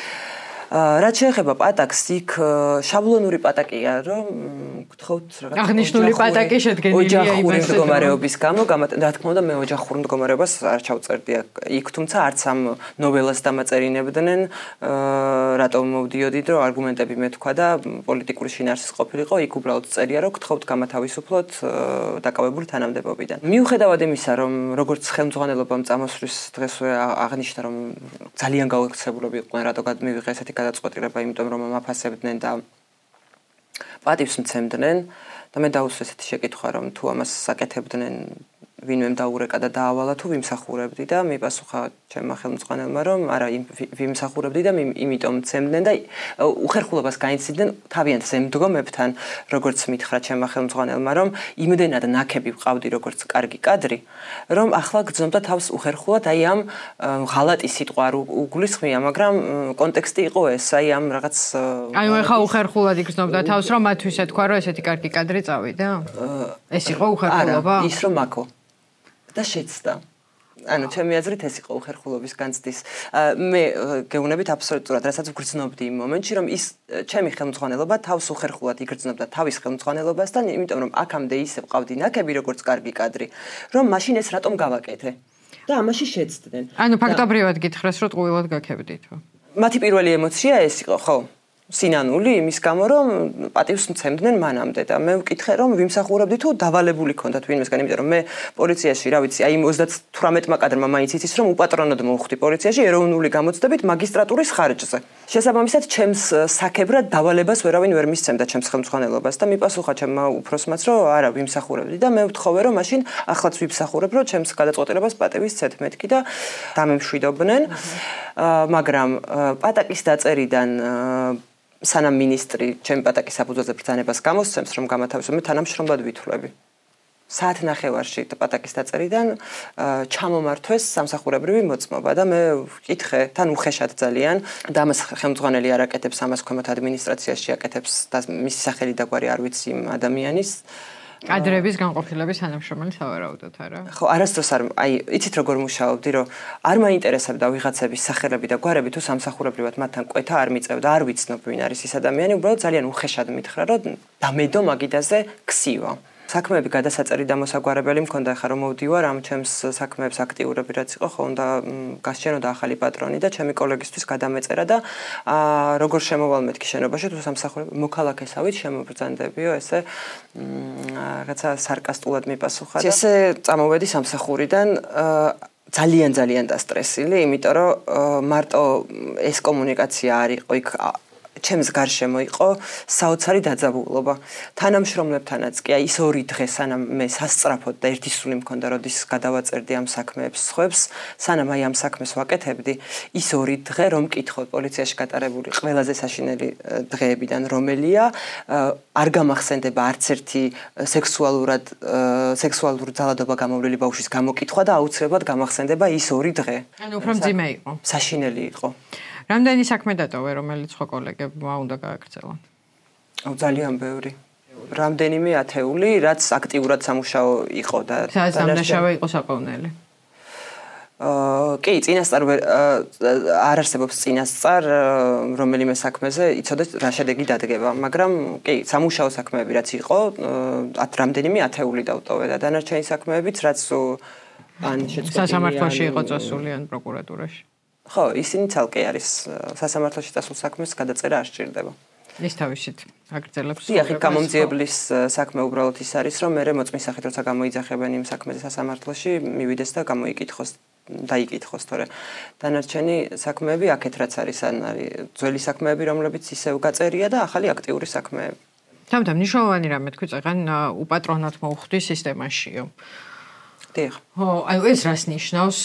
რაც შეეხება პატაკს, იქ შაბლონური პატაკია, რომ გთხოვთ რაღაც აღნიშნული პატაკი შედგენილია ოჯახური მდგომარეობის გამო, რა თქმა უნდა, მე ოჯახურ მდგომარეობას არ ჩავწერდი იქ, თუმცა არც ამ ნოველას დამაწერინებდნენ, რატომ მოვდიოდი, რომ არგუმენტები მეთქვა და პოლიტიკური შინაარსის ყოფილიყო, იქ უბრალოდ წერია, რომ გთხოვთ გამათავისუფლოთ დაკავებული თანამდებობიდან. მიუხედავად იმისა, რომ როგორც ხელმძღვანელობამ წამოსვლის დღესვე აღნიშნა, რომ ძალიან გაუქცეულები იყვნენ, რატო გადმივიღე ესეთი გადაწყვეტილება, იმიტომ რომ ამაფასებდნენ და პატივს მცემდნენ და მე დაუსვე ესეთი შეკითხვა, რომ თუ ამას საკეთებდნენ ვინმემ დაურეკა და დაავალა თუ ვიმსახურებდი და მიპასუხა ჩემმა ხელმძღვანელმა რომ არა ვიმსახურებდი და იმიტომ ცემდნენ და უხერხულობას გაიცნდნენ თავიანთ ზემდგომებთან როგორც მითხრა ჩემმა ხელმძღვანელმა რომ იმდენად ნაკები ვყავდი როგორც კარგი კადრი რომ ახლა გძნობდა თავს უხერხულად აი ამ ღალატი სიტყვა არ უგულისხმია მაგრამ კონტექსტი იყო ეს აი ამ რაღაც აი ხა უხერხულად იგრძნობდა თავს რომ მათთვის ეთქვა რომ ესეთი კარგი კადრი წავიდა ეს იყო უხერხულობა ის რომ მაქო და შეცდა. ანუ ჩემი აზრით ეს იყო უხერხულობის განცდის. მე გეუბნებით აბსოლუტურად, რასაც ვგრძნობდი იმ მომენტში, რომ ის ჩემი ხელმძღვანელობა თავს უხერხულად იგრძნობდა თავის ხელმძღვანელობასთან, იმიტომ რომ აქამდე ისე ვყავდი ნაკები როგორც კარგი კადრი, რომ მაშინ ეს რატომ გავაკეთე? და ამაში შეცდნენ. ანუ ფაქტობრივად გითხრას, რომ ტყუილად გაქებდით. მათი პირველი ემოცია ეს იყო, ხო? სინანული იმის გამო რომ პატივს მცემდნენ მანამდე და მე ვკითხე რომ ვიმსახურებდი თუ დავალებული ქონდათ ვინმესგან იმიტომ რომ მე პოლიციაში რა ვიცი აი ოცდათვრამეტმა კადრმა მაინც იცის რომ უპატრონოდ მოვხვდი პოლიციაში ეროვნული გამოცდებით მაგისტრატურის ხარჯზე შესაბამისად ჩემს საქებრად დავალებას ვერავინ ვერ მისცემდა ჩემს ხელმძღვანელობას და მიპასუხა ჩემმა უფროსმაც რომ არა ვიმსახურებდი და მე ვთხოვე რომ მაშინ ახლაც ვიმსახურებ რომ ჩემს გადაწყვეტილებას პატივის ცეთ მეთქი და დამემშვიდობდნენ მაგრამ პატაკის დაწერიდან სანამ მინისტრი ჩემ პატაკის საფუძველზე ბრძანებას გამოსცემს რომ გამათავისუფლო მე თანამშრომლად ვითვლები. საათ ნახევარში პატაკის დაწერიდან ჩამომართვეს სამსახურებრივი მოწმობა და მე ვკითხე თან უხეშად ძალიან და ამას ხელმძღვანელი არ აკეთებს ამას ქვემოთ ადმინისტრაციაში აკეთებს და მისი სახელი და გვარი არ ვიცი იმ ადამიანის კადრების განყოფილების თანამშრომელი სავარაუდოდ არა. ხო, არასდროს არ აი, იცით როგორ მუშაობდი, რომ არ მაინტერესებდა ვიღაცების სახელები და გვარები თუ სამსახურებრივად მათთან კვეთა არ მიწევდა, არ ვიცნობ ვინ არის ეს ადამიანი, უბრალოდ ძალიან უხეშად მითხრა, რომ დამედო მაგიდაზე ქსივა. საქმეები გადასაწერი და მოსაგვარებელი მქონდა ხა რომ მოვდივარ ამ ჩემს საქმეებს აქტიურები რაც იყო ხო უნდა გასჩენოდა ახალი პატრონი და ჩემი კოლეგისთვის გადამეწერა და როგორ შემოვალ მეთქი შენობაში თუ სამსახურები მოქალაქესავით შემობრძანდებიო ესე რაღაცა სარკასტულად მიპასუხა და ესე წამოვედი სამსახურიდან ძალიან ძალიან დასტრესილი იმიტომ რომ მარტო ეს კომუნიკაცია არ იყო იქ ჩემს გარშემო იყო საოცარი დაძაბულობა. თანამშრომლებთანაც კი აი ის ორი დღე სანამ მე სასწრაფოდ და ერთი სული მქონდა როდის გადავაწერდი ამ საქმეებს სხვებს, სანამ აი ამ საქმეს ვაკეთებდი, ის ორი დღე რომ მკითხოთ პოლიციაში გატარებული ყველაზე საშინელი დღეებიდან რომელია, არ გამახსენდება არც ერთი სექსუალურად სექსუალური ძალადობა გამოვლილი ბავშვის გამოკითხვა და აუცილებლად გამახსენდება ის ორი დღე. ანუ უფრო მძიმე იყო. საშინელი იყო. რამდენი საქმე დატოვე, რომელიც ხო კოლეგებმა უნდა გააგრძელა? აუ ძალიან ბევრი. რამდენიმე ათეული, რაც აქტიურად სამუშაო იყო და სამუშაო იყო საყოვნელი. აა, კი, წინასწარ არ არსებობს წინასწარ რომელიმე საქმეზე იცოდეთ რა შედეგი დადგება, მაგრამ კი, სამუშაო საქმეები რაც იყო, რამდენიმე ათეული დავტოვე და დანარჩენი საქმეებიც რაც ან შეწყვეტილი სასამართლოში იყო წასული ან პროკურატურაში. ხო, ისინი ცალკე არის სასამართლოში წასულ საქმეს გადაწერა არ სჭირდება. ის თავისით აგრძელებს. დიახ, გამომძიებლის საქმე უბრალოდ ის არის, რომ მე მოწმის სახით როცა გამოიძახებენ იმ საქმეზე სასამართლოში, მივიდეს და გამოიკითხოს, დაიკითხოს, თორე დანარჩენი საქმეები აქეთ რაც არის, ან არის ძველი საქმეები, რომლებიც ისევ გაწერია და ახალი აქტიური საქმეები. თამთა მნიშვნელოვანი რამე თქვი წეგან უპატრონად მოვხვდი სისტემაშიო. დიახ. ხო, აი ეს რას ნიშნავს?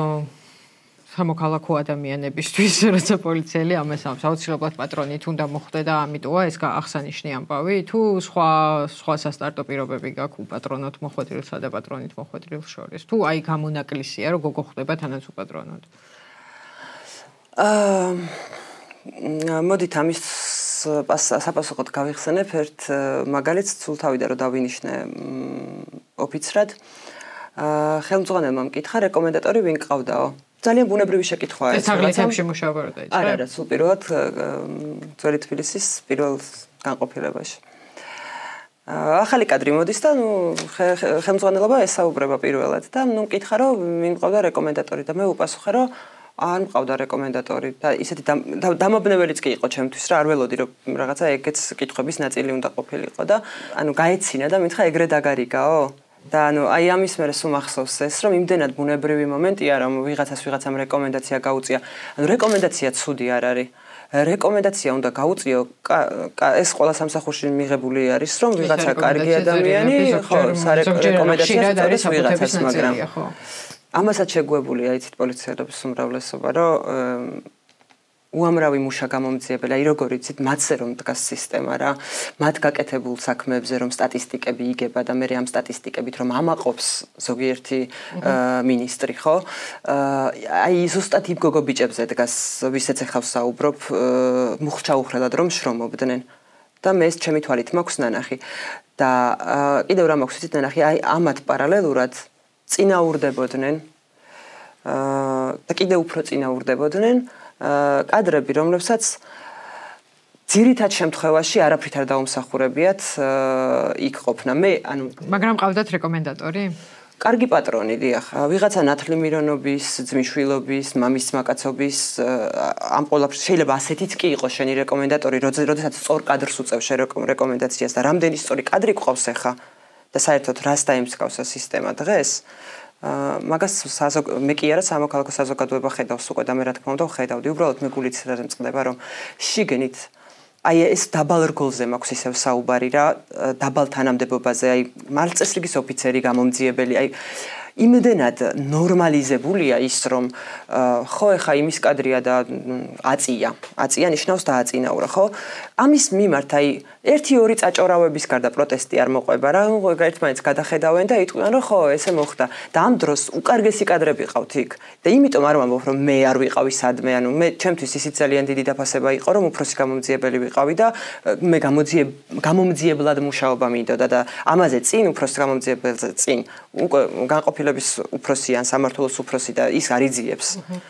სამოქალაქო ადამიანებისთვის, როცა პოლიციელი ამას ამბობს, აუცილებლად პატრონით უნდა მოხვდე და ამიტომა ეს აღსანიშნი ამბავი, თუ სხვა სხვა სასტარტო პირობები გაქვს უპატრონოთ მოხვედრილსა და პატრონით მოხვედრილს შორის, თუ აი გამონაკლისია, რომ გოგო ხდება თანაც უპატრონოთ. აა მოდით ამის საპასუხოდ გავიხსენებ ერთ მაგალითს სულთავიდან რომ დავინიშნე ოფიცრად. აა ხელმძღვანელმა მკითხა რეკომენდატორი ვინ ყავდაო? ძალიან ბუნებრივი შეკითხვაა ეს. ეს აგლეთებში მუშაობა რა დაიწყე? არა, არა, სულ პირველად ძველი თბილისის პირველ განყოფილებაში. ახალი კადრი მოდის და ნუ ხელმძღვანელობა ესაუბრება პირველად და ნუ მკითხა რომ ვინ ყავდა რეკომენდატორი და მე უპასუხე რომ არ მყავდა რეკომენდატორი და ისეთი დამაბნეველიც კი იყო ჩემთვის რა არ ველოდი რომ რაღაცა ეგეც კითხვების ნაწილი უნდა ყოფილიყო და ანუ გაეცინა და მითხრა ეგრე დაგარიგაო და ანუ აი ამის მერე სულ მახსოვს ეს რომ იმდენად ბუნებრივი მომენტია რომ ვიღაცას ვიღაცამ რეკომენდაცია გაუწია. ანუ რეკომენდაცია ცუდი არ არის. რეკომენდაცია უნდა გაუწიო ეს ყველა სამსახურში მიღებული არის რომ ვიღაცა კარგი ადამიანი ხო სარეკომენდაციას არის ვიღაცას მაგრამ ამასაც შეგვებულია იცით პოლიციელების უმრავლესობა რომ უამრავი მუშა გამომძიებელი, აი როგორ იცით, მათზე რომ დგას სისტემა რა, მათ გაკეთებულ საქმეებზე რომ სტატისტიკები იგება და მე ამ სტატისტიკებით რომ ამაყობს ზოგიერთი მინისტრი, ხო? აი ზუსტად იმ გოგო ბიჭებზე დგას, ვისაც ახლა ვსაუბრობ, მუხჩაუხრელად რომ შრომობდნენ. და მე ეს ჩემი თვალით მაქვს ნანახი. და კიდევ რა მაქვს იცით ნანახი, აი ამათ პარალელურად წინაურდებოდნენ და კიდევ უფრო წინაურდებოდნენ კადრები, რომლებსაც ძირითად შემთხვევაში არაფრით არ დაუმსახურებიათ იქ ყოფნა. მე ანუ მაგრამ ყავდათ რეკომენდატორი? კარგი პატრონი, დიახ. ვიღაცა ნათლი მირონობის, ძმისშვილობის, მამის მაკაცობის ამ ყველაფერს შეიძლება ასეთიც კი იყოს შენი რეკომენდატორი, როდესაც სწორ კადრს უწევს შენ რეკომენდაციას და რამდენი სწორი კადრი გყავს ახლა და საერთოდ რას დაიმსგავს სისტემა დღეს. მაგას მე კი არა სამოქალაქო საზოგადოება ხედავს უკვე და მე რა თქმა უნდა ვხედავდი უბრალოდ მე გულით წდება რომ შიგნით აი ეს დაბალ რგოლზე მაქვს ისევ საუბარი რა დაბალ თანამდებობაზე აი მართლწესრიგის ოფიცერი გამომძიებელი აი იმდენად ნორმალიზებულია ის რომ ხო ეხა იმის კადრია და აწია აწია ნიშნავს და აწინაურა ხო ამის მიმართ აი ერთი ორი წაჭორავების გარდა პროტესტი არ მოყვება რა ერთმანეთს გადახედავენ და იტყვიან რომ ხო ესე მოხდა და ამ დროს უკარგესი კადრები ყავთ იქ და იმიტომ არ ვამბობ რომ მე არ ვიყავი სადმე ანუ მე ჩემთვის ისიც ძალიან დიდი დაფასება იყო რომ უფროსი გამომძიებელი ვიყავი და მე გამომძიებლად მუშაობა მინდოდა და ამაზე წინ უფროს გამომძიებელზე წინ უკვე განყოფილების უფროსი ან სამართლოს უფროსი და ის არ იძიებს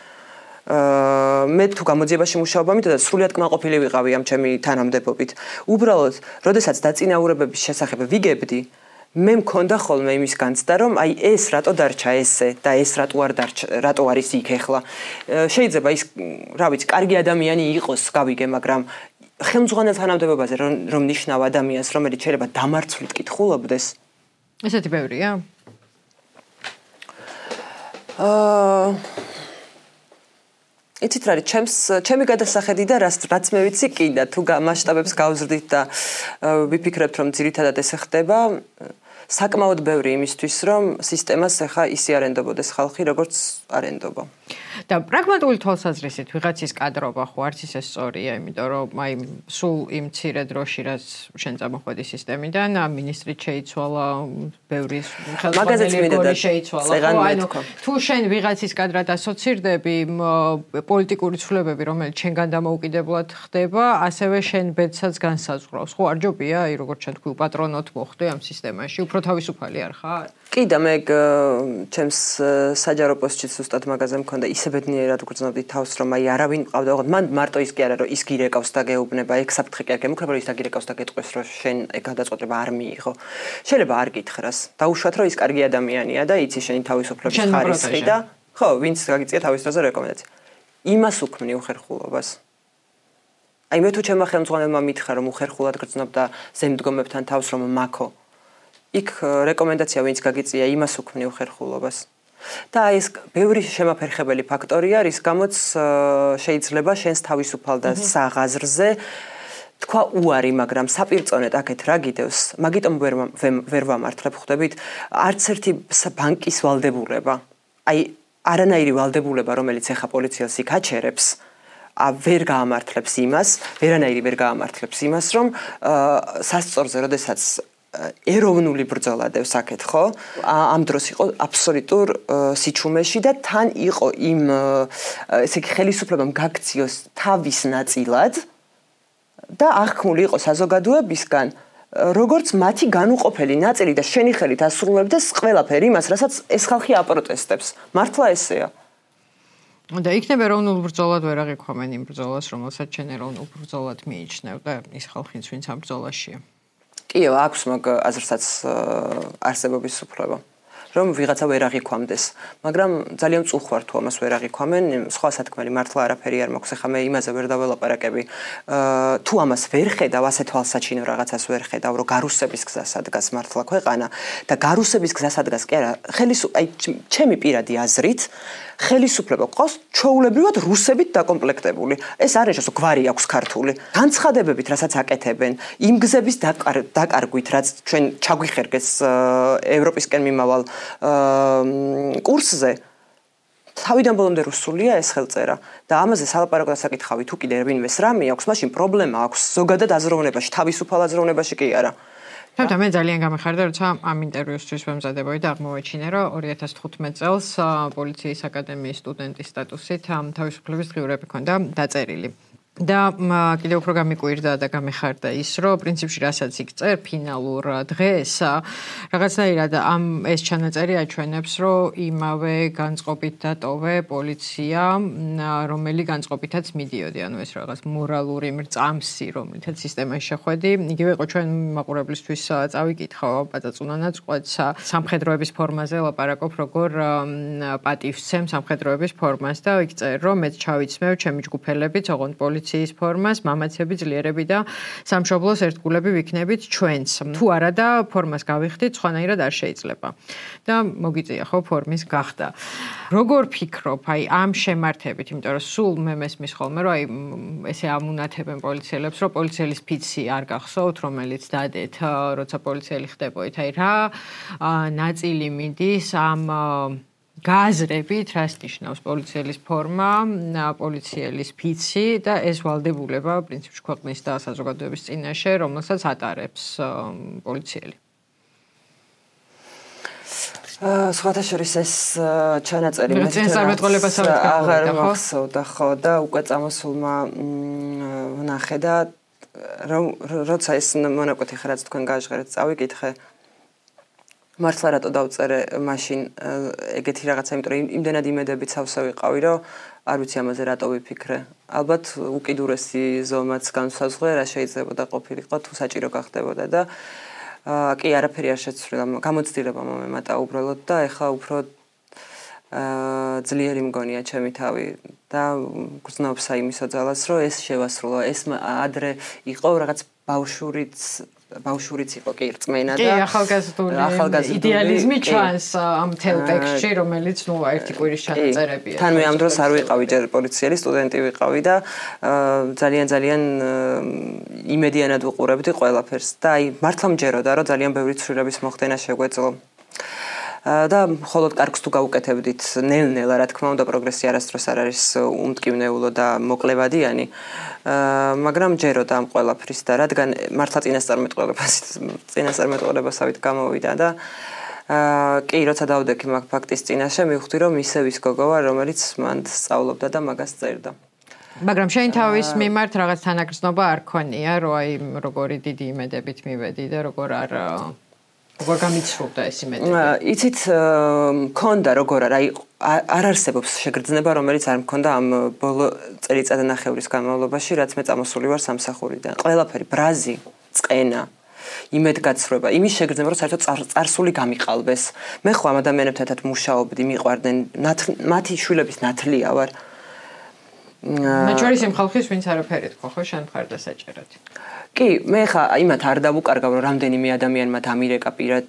მე თუ გამოძიებაში მუშაობა მინდოდა სრულიად კმაყოფილი ვიყავი ამ ჩემი თანამდებობით. უბრალოდ, როდესაც დაწინაურებების შესახებ ვიგებდი, მე მქონდა ხოლმე იმის განცდა, რომ აი ეს რატო დარჩა ესე და ეს რატო არ დარჩა, რატო არის იქ ახლა. შეიძლება ის, რა ვიცი, კარგი ადამიანი იყოს, გავიგე, მაგრამ ხელმძღვანელ თანამდებობაზე რომ რომ ნიშნავ ადამიანს, რომელიც შეიძლება დამარცვლით კითხულობდეს. ესეთი ბევრია? აა იცით რა არის ჩემს ჩემი გადასახედი და რაც რაც მე ვიცი კი და თუ მასშტაბებს გავზრდით და ვიფიქრებთ რომ ძირითადად ესე ხდება საკმაოდ ბევრი იმისთვის რომ სისტემას ახლა ისე არ ენდობოდეს ხალხი როგორც არ ენდობა და პრაგმატული თვალსაზრისით ვიღაცის კადრობა ხო არც ისე სწორია იმიტომ რომ აი სულ იმ მცირე დროში რაც შენ წამოხვედი სისტემიდან მინისტრით შეიცვალა ბევრი ხელმძღვანელი შეიცვალა ხო ანუ თუ შენ ვიღაცის კადრად ასოცირდები პოლიტიკური ცვლილებები რომელიც შენგან დამოუკიდებლად ხდება ასევე შენ ბედსაც განსაზღვრავს ხო არ ჯობია აი როგორც შენ თქვი პატრონოთ მოხდე ამ სისტემაში უფრო თავისუფალი არ ხარ კი და მე ჩემს საჯარო პოსტში ზუსტად მაგაზე მქონდა ისე ბედნიერად გრძნობდი თავს რომ აი არავინ მყავდა ოღონდ მან მარტო ის კი არა რომ ის გირეკავს და გეუბნება ეგ საფრთხე კი არ გემუქრება რომ ის დაგირეკავს და გეტყვის რომ შენ ეგ გადაწყვეტილება არ მიიღო შეიძლება არ გითხრას დაუშვათ რომ ის კარგი ადამიანია და იცი შენი თავისუფლების ხარისხი და ხო ვინც გაგიწია თავის დროზე რეკომენდაცია იმას უქმნი უხერხულობას აი მე თუ ჩემმა ხელმძღვანელმა მითხრა რომ უხერხულად გრძნობ და ზემდგომებთან თავს რომ მაქო იქ რეკომენდაცია ვინც გაგიწია იმას უქმნი უხერხულობას და ეს ბევრი შემაფერხებელი ფაქტორია რის გამოც შეიძლება შენს თავისუფალ და საღაზრზე თქვა უარი მაგრამ საპირწონედ აქეთ რა გიდევს მაგიტომ ვერ ვერ ვამართლებ ხვდებით არც ერთი ბანკის ვალდებულება აი არანაირი ვალდებულება რომელიც ეხა პოლიციას იქ აჩერებს ვერ გაამართლებს იმას ვერანაირი ვერ გაამართლებს იმას რომ სასწორზე როდესაც ეროვნული ბრძოლა დევს აქეთ ხო ამ დროს იყო აბსოლუტურ სიჩუმეში და თან იყო იმ ესე იგი ხელისუფლებამ გაქციოს თავის ნაწილად და აღქმული იყო საზოგადოებისგან როგორც მათი განუყოფელი ნაწილი და შენი ხელით ასრულებდეს ყველაფერი იმას რასაც ეს ხალხი აპროტესტებს მართლა ესეა და იქნება ეროვნულ ბრძოლად ვერ აღიქვამენ იმ ბრძოლას რომელსაც შენ ეროვნულ ბრძოლად მიიჩნევ და ის ხალხიც ვინც ამ ბრძოლაშია კი აქვს მაგ აზრსაც არსებობის უფლება რომ ვიღაცა ვერ აღიქვამდეს. მაგრამ ძალიან წუხვარ თუ ამას ვერ აღიქვამენ, სხვა სათქმელი მართლა არაფერი არ მაქვს, ახლა მე იმაზე ვერ დაველაპარაკები. თუ ამას ვერ ხედავ, ასე თვალსაჩინო რაღაცას ვერ ხედავ, რომ გარუსების გზას ადგას მართლა ქვეყანა და გარუსების გზას ადგას კი არა, ხელისუფლება, აი ჩემი პირადი აზრით, ხელისუფლება ყავს ჩვეულებრივად რუსებით დაკომპლექტებული. ეს არის რომ გვარი აქვს ქართული. განცხადებებით, რასაც აკეთებენ, იმ გზების დაკარგვით, რაც ჩვენ ჩაგვიხერგეს ევროპისკენ მიმავალ კურსზე, თავიდან ბოლომდე რუსულია ეს ხელწერა და ამაზე სალაპარაკო დასაკითხავი თუ კიდე ვინმეს რამე აქვს, მაშინ პრობლემა აქვს ზოგადად აზროვნებაში, თავისუფალ აზროვნებაში კი არა. თუმცა მე ძალიან გამეხარდა, როცა ამ ინტერვიუსთვის ვემზადებოდი და აღმოვაჩინე, რომ ორი ათას თხუთმეტ წელს პოლიციის აკადემიის სტუდენტის სტატუსით თავისუფლების დღიურები ჰქონდა დაწერილი. და კიდევ უფრო გამიკვირდა და გამეხარდა ის, რომ პრინციპში რასაც იქ წერ ფინალურ დღეს რაღაცნაირად ამ ეს ჩანაწერი აჩვენებს, რომ იმავე განწყობით დატოვე პოლიცია, რომელი განწყობითაც მიდიოდი, ანუ ეს რაღაც მორალური მრწამსი, რომლითაც სისტემაში შეხვედი, იგივე იყო ჩვენ მაყურებლისთვის წავიკითხავ პაწაწუნანაც ყვეთს სამხედროების ფორმაზე ლაპარაკობ, როგორ პატივცემ სამხედროების ფორმას და იქ წერ, რომ მეც ჩავიცმევ ჩემი ჯგუფელებით, ოღონდ პოლიციის ფორმას, მამაცები, ძლიერები და სამშობლოს ერთგულები ვიქნებით ჩვენც. თუ არა და ფორმას გავიხდით, სხვანაირად არ შეიძლება. და მოგიწია ხო ფორმის გახდა. როგორ ფიქრობ, აი ამ შემართებით, იმიტომ რომ სულ მე მესმის ხოლმე, რომ აი ესე ამუნათებენ პოლიციელებს, რომ პოლიციელის ფიცი არ გახსოვთ, რომელიც დადეთ, როცა პოლიციელი ხდებოით. აი რა ნაწილი მიდის ამ გააზრებით, რას ნიშნავს პოლიციელის ფორმა, პოლიციელის ფიცი და ეს ვალდებულება პრინციპში ქვეყნის და საზოგადოების წინაშე, რომელსაც ატარებს პოლიციელი. სხვათა შორის ეს ჩანაწერი მეცნიერებასაც აღარ მახსოვდა ხო და უკვე წამოსულმა ვნახე და როცა ეს მონაკვეთი ხარ რაც თქვენ გაჟღერეთ წავიკითხე მართლა რატო დავწერე მაშინ ეგეთი რაღაცა, იმიტომ რომ იმდენად იმედებით სავსე ვიყავი, რომ არ ვიცი ამაზე რატო ვიფიქრე. ალბათ უკიდურესი ზომაც განსაზღვრე რა შეიძლებოდა ყოფილიყო თუ საჭირო გახდებოდა და კი არაფერი არ შეცვლილა, გამოცდილება მომემატა უბრალოდ და ეხლა უფრო ძლიერი მგონია ჩემი თავი და გრძნობს იმის ოძალას, რომ ეს შევასრულო, ეს ადრე იყო რაღაც ბავშვურიც ბავშვურიც იყო კი რწმენა და კი ახალგაზრდული იდეალიზმი ჩანს ამ თელ ტექსტში, რომელიც ნუ ერთი კვირის ჩანაწერებია. თან მე ამ დროს არ ვიყავი ჯერ პოლიციელი, სტუდენტი ვიყავი და ძალიან ძალიან იმედიანად ვუყურებდი ყველაფერს და აი მართლა მჯეროდა, რომ ძალიან ბევრი ცვლილების მოხდენა შეგვეძლო. და მხოლოდ კარგს თუ გაუკეთებდით ნელ-ნელა, რა თქმა უნდა, პროგრესი არასდროს არ არის უმტკივნეულო და მოკლევადიანი, მაგრამ ჯეროდა ამ ყველაფრის და რადგან მართლა წინასწარმეტყველებას წინასწარმეტყველებასავით გამოვიდა და კი, როცა დავდექი მაგ ფაქტის წინაშე, მივხვდი, რომ ისე ვის გოგო ვარ, რომელიც მან სწავლობდა და მაგას წერდა. მაგრამ შენ თავის მიმართ რაღაც თანაგრძნობა არ ქონია, რომ აი როგორი დიდი იმედებით მივედი და როგორ არ როგორ გამიცრუდა ეს იმედები? იცით, მქონდა როგორ არა, არ არსებობს შეგრძნება, რომელიც არ მქონდა ამ ბოლო წელიწადნახევრის განმავლობაში, რაც მე წამოსული ვარ სამსახურიდან. ყველაფერი, ბრაზი, წყენა, იმედგაცრუება, იმის შეგრძნება, რომ საერთოდ წარსული გამიყალბეს. მე ხო ამ ადამიანებთან ერთად მუშაობდი, მიყვარდნენ, მათი შვილების ნათლია ვარ. მათ შორის იმ ხალხის, ვინც არაფერი თქვა, ხო, შენ მხარდა საჭერად. კი, მე ხა იმათ არ დავუკარგავ, რომ რამდენიმე ადამიანმა დამირეკა პირად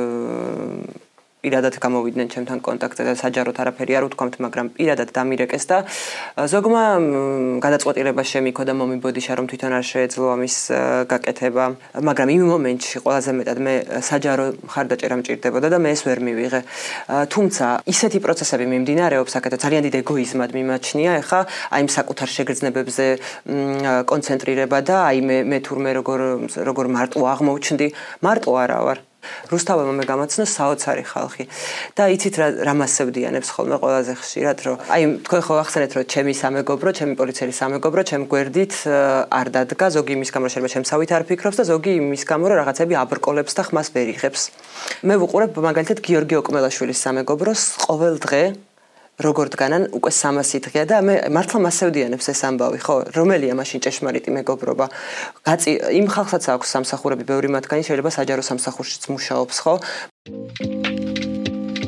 პირადად გამოვიდნენ ჩემთან კონტაქტზე და საჯაროდ არაფერი არ უთქვამთ, მაგრამ პირადად დამირეკეს და ზოგმა გადაწყვეტილება შემიქო და მომიბოდიშა, რომ თვითონ არ შეეძლო ამის გაკეთება, მაგრამ იმ მომენტში ყველაზე მეტად მე საჯარო მხარდაჭერა მჭირდებოდა და მე ეს ვერ მივიღე. თუმცა ისეთი პროცესები მიმდინარეობს, აქეთ ძალიან დიდ ეგოიზმად მიმაჩნია, ეხა აი იმ საკუთარ შეგრძნებებზე კონცენტრირება და აი მე მე თურმე როგორ როგორ მარტო აღმოჩნდი, მარტო არა ვარ. რუსთაველმა მე გამაცნო საოცარი ხალხი და იცით რა რა მასევდიანებს ხოლმე ყველაზე ხშირად, რომ აი თქვენ ხო ახსენეთ, რომ ჩემი სამეგობრო, ჩემი პოლიციელი სამეგობრო, ჩემ გვერდით არ დადგა, ზოგი იმის გამო შეიძლება ჩემსავით არ ფიქრობს და ზოგი იმის გამო რომ რაღაცები აბრკოლებს და ხმას ვერ იღებს. მე ვუყურებ მაგალითად გიორგი ოკმელაშვილის სამეგობროს ყოველ დღე როგორ დგანან უკვე სამასი დღეა და მე მართლა მასევდიანებს ეს ამბავი, ხო, რომელია მაშინ ჭეშმარიტი მეგობრობა. გაწი იმ ხალხსაც აქვს სამსახურები, ბევრი მათგანი შეიძლება საჯარო სამსახურშიც მუშაობს, ხო?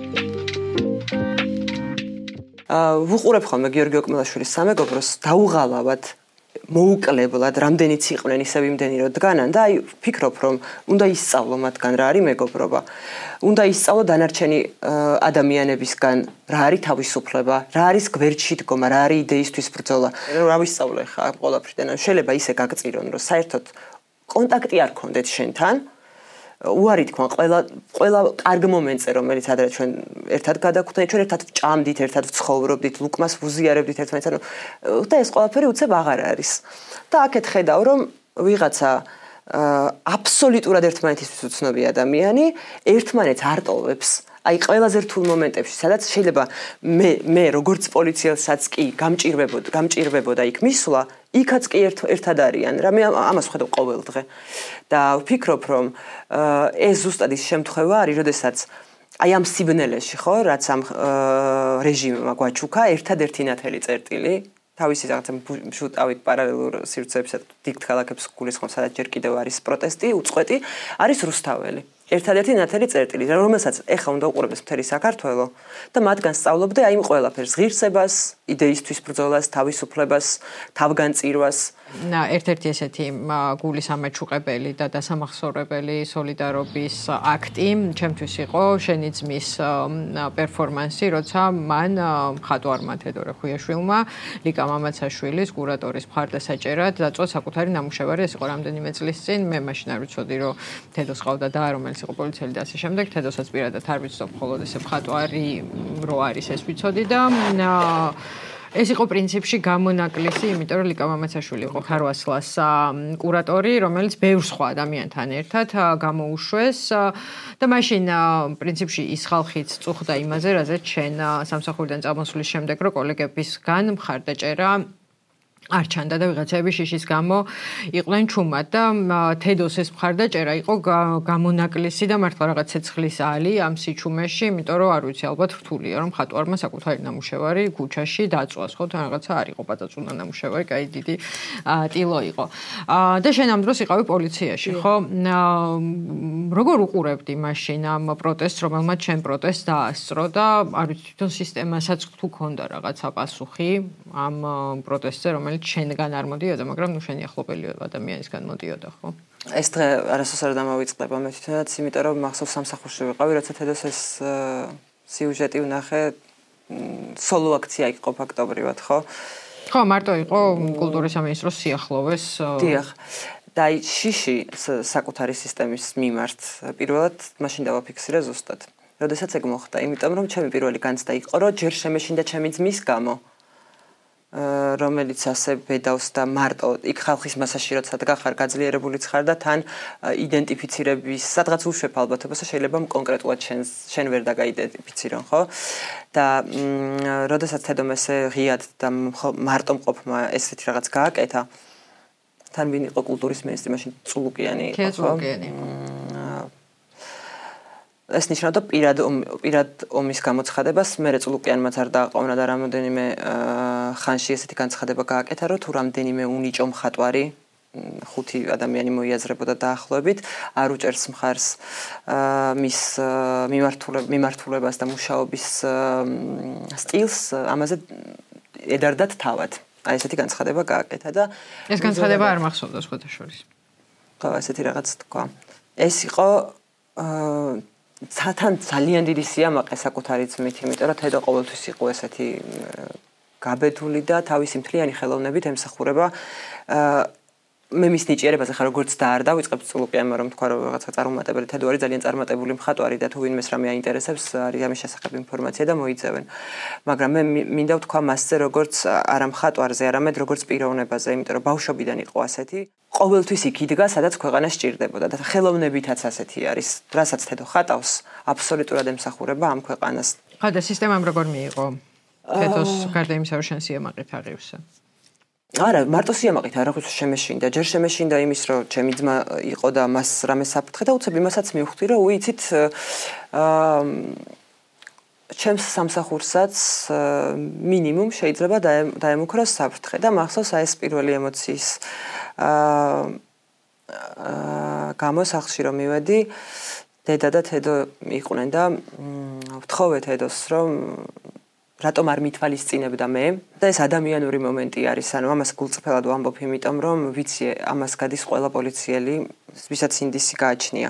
ვუყურებ ხოლმე გიორგი ოკმელაშვილის სამეგობროს დაუღალავად მოუკლებლად რამდენიც იყვნენ ისევ იმდენი რომ დგანან და აი ვფიქრობ რომ უნდა ისწავლო მათგან რა არის მეგობრობა უნდა ისწავლო დანარჩენი ადამიანებისგან რა არის თავისუფლება რა არის გვერდში დგომა რა არის იდეისთვის ბრძოლა რა ვისწავლო ხა ყველაფრიდან შეიძლება ისე გაგწირონ რომ საერთოდ კონტაქტი არ გქონდეთ შენთან უარი თქვა ყველა ყველა კარგ მომენტზე რომელიც ადრე ჩვენ ერთად გადაგხვდით ჩვენ ერთად ჭამდით ერთად ვცხოვრობდით ლუკმას ვუზიარებდით ერთმანეთს ანუ და ეს ყველაფერი უცებ აღარ არის და აქეთ ხედავ რომ ვიღაცა აბსოლუტურად ერთმანეთისთვის უცნობი ადამიანი ერთმანეთს არ ტოვებს აი ყველაზე რთულ მომენტებში სადაც შეიძლება მე მე როგორც პოლიციელსაც კი გამჭირვებოდა გამჭირვებოდა იქ მისვლა იქაც კი ერთად არიან რა მე ამას ვხედავ ყოველ დღე და ვფიქრობ რომ ეს ზუსტად ის შემთხვევა არის როდესაც აი ამ სიბნელეში ხო რაც ამ რეჟიმმა გვაჩუქა ერთადერთი ნათელი წერტილი თავისი რაღაცა შუტავით პარალელურ სივრცეებსა დიდ ქალაქებს გულისხმობს სადაც ჯერ კიდევ არის პროტესტი უწყვეტი არის რუსთაველი ერთადერთი ნათელი წერტილი რომელსაც ეხლა უნდა უყურებდეს მთელი საქართველო და მათგან სწავლობდე აი იმ ყველაფერს ღირსებას იდეისთვის ბრძოლას თავისუფლებას თავგანწირვას და ერთ-ერთი ესეთი გულის ამაჩუყებელი და დასამახსოვრებელი სოლიდარობის აქტი ჩემთვის იყო შენი ძმის პერფორმანსი როცა მან მხატვარმა თედორე ხუიაშვილმა ლიკა მამაცაშვილის კურატორის მხარდასაჭერად დაწვა საკუთარი ნამუშევარი ეს იყო რამდენიმე წლის წინ მე მაშინ არ ვიცოდი რომ თედოს ყავდა და რომელიც იყო პოლიციელი და ასე შემდეგ თედოსაც პირადად არ ვიცნობ მხოლოდ ესე მხატვარი რო არის ეს ვიცოდი და ეს იყო პრინციპში გამონაკლისი, იმიტომ რომ ლიკა მამაცაშვილი იყო ხარვასლას კურატორი, რომელიც ბევრ სხვა ადამიანთან ერთად გამოუშვეს და მაშინ პრინციპში ის ხალხიც წუხდა იმაზე, რაზეც შენ სამსახურიდან წამოსვლის შემდეგ რო კოლეგებისგან მხარდაჭერა არ ჩანდა და ვიღაცები შიშის გამო იყვნენ ჩუმად და თედოს ეს მხარდაჭერა იყო გამონაკლისი და მართლა რაღაც ცეცხლის ალი ამ სიჩუმეში, იმიტომ რომ არ ვიცი ალბათ რთულია რომ მხატვარმა საკუთარი ნამუშევარი ქუჩაში დაწვას, ხო, თან რაღაცა არ იყო პაწაწუნა ნამუშევარი, კაი დიდი ტილო იყო. და შენ ამ დროს იყავი პოლიციაში, ხო? როგორ უყურებდი მაშინ ამ პროტესტს, რომელმაც შენ პროტესტს დაასწრო და არ ვიცი თვითონ სისტემასაც თუ ქონდა რაღაცა პასუხი ამ პროტესტზე, რომელიც შენგან არ მოდიოდა, მაგრამ ნუ შენი ახლობელი ადამიანისგან მოდიოდა, ხო? ეს დღე არასოდეს არ დამოვიწყდება მე თვითონაც, იმიტომ რომ მახსოვს სამსახურში ვიყავი, როცა თედოს ეს სიუჟეტი ვნახე, სოლო აქცია იყო ფაქტობრივად, ხო? ხო, მარტო იყო კულტურის სამინისტროს სიახლოვეს. დიახ. და აი შიში საკუთარი სისტემის მიმართ პირველად მაშინ დავაფიქსირე ზუსტად. როდესაც ეგ მოხდა, იმიტომ რომ ჩემი პირველი განცდა იყო, რომ ჯერ შემეშინდა ჩემი ძმის გამო. რომელიც ასე ბედავს და მარტო იქ ხალხის მასაში როცა დგახარ გაძლიერებული ხარ და თან იდენტიფიცირების სადღაც უშვებ ალბათობას შეიძლება კონკრეტულად შენ შენ ვერ დაგაიდენტიფიცირონ ხო და როდესაც თედომ ესე ღიად და მარტო მყოფმა ესეთი რაღაც გააკეთა თან ვინ იყო კულტურის მინისტრი მაშინ წულუკიანი იყო ხო წულუკიანი ეს ნიშნავდა პირად პირად ომის გამოცხადებას მე წულუკიანმაც არ დააყოვნა და რამოდენიმე ხანში ესეთი განცხადება გააკეთა რომ თუ რამდენიმე უნიჭო მხატვარი ხუთი ადამიანი მოიაზრებოდა დაახლოებით არ უჭერს მხარს მის მიმართულებას და მუშაობის სტილს ამაზე ედარდათ თავად აი ესეთი განცხადება გააკეთა და ეს განცხადება არ მახსოვდა სხვათა შორის ხო ესეთი რაღაც თქვა ეს იყო თან ძალიან დიდი სიამაყე საკუთარი ძმით, იმიტომ რომ თედო ყოველთვის იყო ესეთი გაბედული და თავისი მთლიანი ხელოვნებით ემსახურება მე მის ნიჭიერებაზე ხარ როგორც დაარ დავიწყებ წულუკიანმა რომ თქვა რომ რაღაცა წარუმატებელი თედო არის ძალიან წარმატებული მხატვარი და თუ ვინმეს რამე აინტერესებს არის ამის შესახებ ინფორმაცია და მოიძევენ. მაგრამ მე მინდა ვთქვა მასზე როგორც არა მხატვარზე, არამედ როგორც პიროვნებაზე, იმიტომ რომ ბავშვობიდან იყო ასეთი. ყოველთვის იქ იდგა, სადაც ქვეყანა სჭირდებოდა და ხელოვნებითაც ასეთი არის. რასაც თედო ხატავს, აბსოლუტურად ემსახურება ამ ქვეყანას. ხო და სისტემამ როგორ მიიღო? თედოს გარდა იმისა რომ შენ სიამაყით აღივსე. არა, მარტო სიამაყით არ აღუს შემეშინდა, ჯერ შემეშინდა იმის რომ ჩემი ძმა იყო და მას რამე საფრთხე და უცებ იმასაც მივხვდი რომ უიცით აა ჩემს სამსახურსაც მინიმუმ შეიძლება დაემუქროს საფრთხე და მახსოვს აი ეს პირველი ემოციის აა გამო სახლში რომ მივედი დედა და თედო იყვნენ და ვთხოვე თედოს რომ რატომ არ მითვალისწინებდა მე და ეს ადამიანური მომენტი არის, ანუ ამას გულწრფელად ვამბობ, იმიტომ რომ ვიცი ამას გადის ყველა პოლიციელი, ვისაც ინდისი გააჩნია.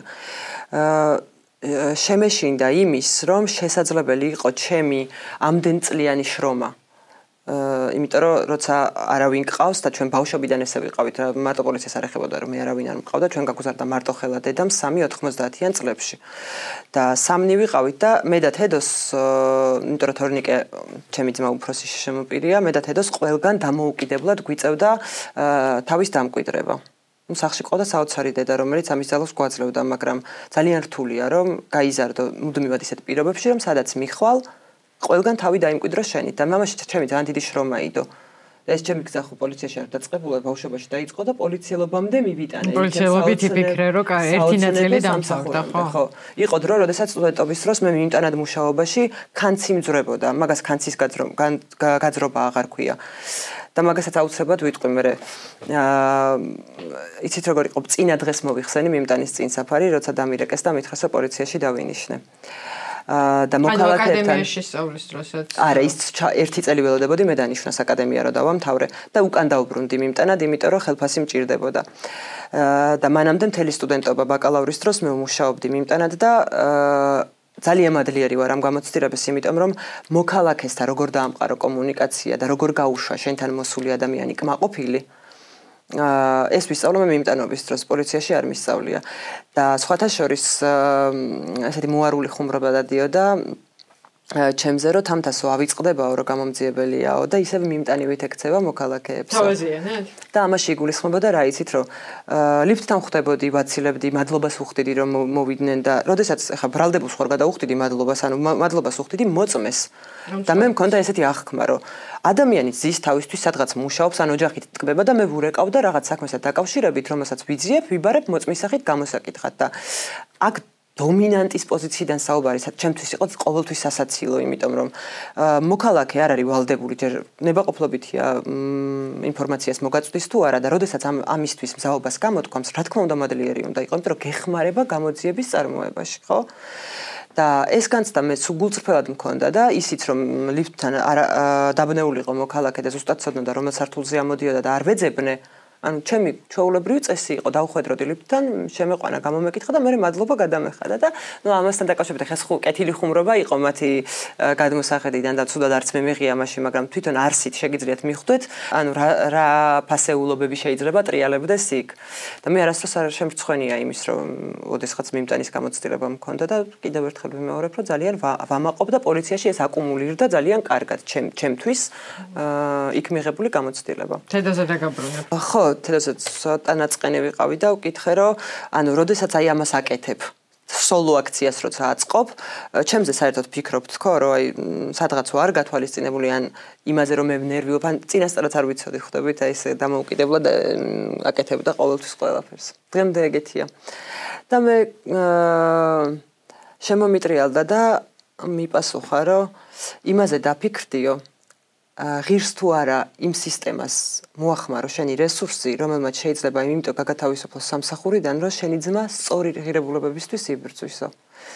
აა შემეშინდა იმის, რომ შესაძლებელი იყო ჩემი ამდენწლიანი შრომა. აა იმიტომ რომ როცა არავინ ყავს და ჩვენ ბავშვობიდან ესე ვიყავით, მარტო პოლიციას არ ეხებოდა რომ მე არავინ არ მყავდა, ჩვენ გაგვზარდა მარტო ხელა დედამ სამი ოთხმოცდაათიან წლებში. და სამნი ვიყავით და მე და თედოს, იმიტომ რომ თორნიკე ჩემი ძმა უფროსი შემოპირია, მე და თედოს ყველგან დამოუკიდებლად გვიწევდა თავის დამკვიდრება. ნუ სახში ყავდა საოცარი დედა, რომელიც ამის ძალას გვაძლევდა, მაგრამ ძალიან რთულია რომ გაიზარდო მუდმივად ისეთ პირობებში, რომ სადაც მიხვალ ყველგან თავი დაიმკვიდრო შენით და მამაში ჩემი ძალიან დიდი შრომა იდო. ეს ჩემი გზა ხო პოლიციაში არ დაწყებულა, ბავშვობაში დაიწყო და პოლიციელობამდე მივიტანე. პოლიციელობით იფიქრე, რომ ერთი ნაწილი დამთავრდა, ხო? იყო დრო, როდესაც სტუდენტობის დროს მე მიმტანად მუშაობაში ქანცი მძვრებოდა, მაგას ქანცის გაძრობა აღარ ქვია. და მაგასაც აუცილებლად ვიტყვი მე. აა იცით როგორ იყო, წინა დღეს მოვიხსენი მიმტანის წინ საფარი, როცა დამირეკეს და მითხრეს რომ პოლიციაში დავინიშნე. აა და მოქალაქეებთან აკადემიაში სწავლის დროსაც. არა, ის ერთი წელი ველოდებოდი მე დანიშნას აკადემია რა დავამთავრე და უკან დაუბრუნდი მიმტანად, იმიტომ რომ ხელფასი მჭირდებოდა. აა და მანამდე მთელი სტუდენტობა ბაკალავრის დროს მე ვმუშაობდი მიმტანად და აა ძალიან მადლიერი ვარ ამ გამოცდილებას, იმიტომ რომ მოქალაქესთან როგორ დაამყარო კომუნიკაცია და როგორ გაუშვა შენთან მოსული ადამიანი კმაყოფილი. აა ეს ვისწავლე მე მიმტანობის დროს პოლიციაში არ მისწავლია. და სხვათა შორის ესეთი მოარული ხუმრობა დადიოდა ჩემზე რომ თამთასო ავიწყდებაო რომ გამომძიებელიაო და ისევ მიმტანივით ეკცევა მოქალაქეებს. თავაზიანად. და ამაში იგულისხმებოდა რა იცით რომ ლიფტთან ხვდებოდი, ვაცილებდი, მადლობას უხდიდი რომ მოვიდნენ და როდესაც ეხა ბრალდებულს ხარ გადაუხდიდი მადლობას, ანუ მადლობას უხდიდი მოწმეს. და მე მქონდა ესეთი აღქმა რომ ადამიანი ზის თავისთვის სადღაც მუშაობს, ან ოჯახით ტკბება და მე ვურეკავ და რაღაც საქმესთან დაკავშირებით, რომელსაც ვიძიებ, ვიბარებ მოწმის სახით გამოსაკითხად და აქ დომინანტის პოზიციიდან საუბარი, ჩემთვის იყო ყოველთვის სასაცილო, იმიტომ რომ მოქალაქე არ არის ვალდებული, ჯერ ნებაყოფლობითია ინფორმაციას მოგაწვდის თუ არა და როდესაც ამ ამისთვის მზაობას გამოთქვამს, რა თქმა უნდა მადლიერი უნდა იყო, იმიტომ რომ გეხმარება გამოძიების წარმოებაში, ხო? და ეს განცდა მე სულგულწრფელად მქონდა და ისიც რომ ლიფტთან დაბნეული იყო მოქალაქე და ზუსტად ცოდნოდა რომელ სართულზე ამოდიოდა და არ ვეძებნე, ანუ ჩემი ჩვეულებრივი წესი იყო დავხვედროდი ლიფტთან, შემეყვანა გამომეკითხა და მე მადლობა გადამეხადა და ნუ ამასთან დაკავშირებით ხეს ხო კეთილი ხუმრობა იყო მათი გადმოსახედიდან და თუდად არც მე მეღია მაშინ, მაგრამ თვითონ არსით შეგიძლიათ მიხვდეთ, ანუ რა რა ფასეულობები შეიძლება ტრიალებდეს იქ. და მე არასდროს არ შემრცხვენია იმის რომ ოდესღაც მიმტანის გამოცდილება მქონდა და კიდევ ერთხელ ვიმეორებ რომ ძალიან ვამაყობ და პოლიციაში ეს აკუმულირდა ძალიან კარგად ჩემ ჩემთვის იქ მიღებული გამოცდილება. თედაზე დაგაბრუნებ. ხო, თედასაც ცოტა ნაწყენი ვიყავი და ვკითხე რომ ანუ როდესაც აი ამას აკეთებ სოლო აქციას როცა აწყობ, ჩემზე საერთოდ ფიქრობთ თქო, რომ აი სადღაც ვარ გათვალისწინებული ან იმაზე რომ მე ნერვიობ, ან წინასწარაც არ ვიცოდი ხვდებით, აი ესე დამოუკიდებლად აკეთებდა ყოველთვის ყველაფერს. დღემდე ეგეთია. და მე შემომიტრიალდა და მიპასუხა, რომ იმაზე დაფიქრდიო, ღირს თუ არა იმ სისტემას მოახმარო შენი რესურსი, რომელმაც შეიძლება იმიტომ გაგათავისუფლო სამსახურიდან, რომ შენი ძმა სწორი ღირებულებებისთვის იბრძვისო.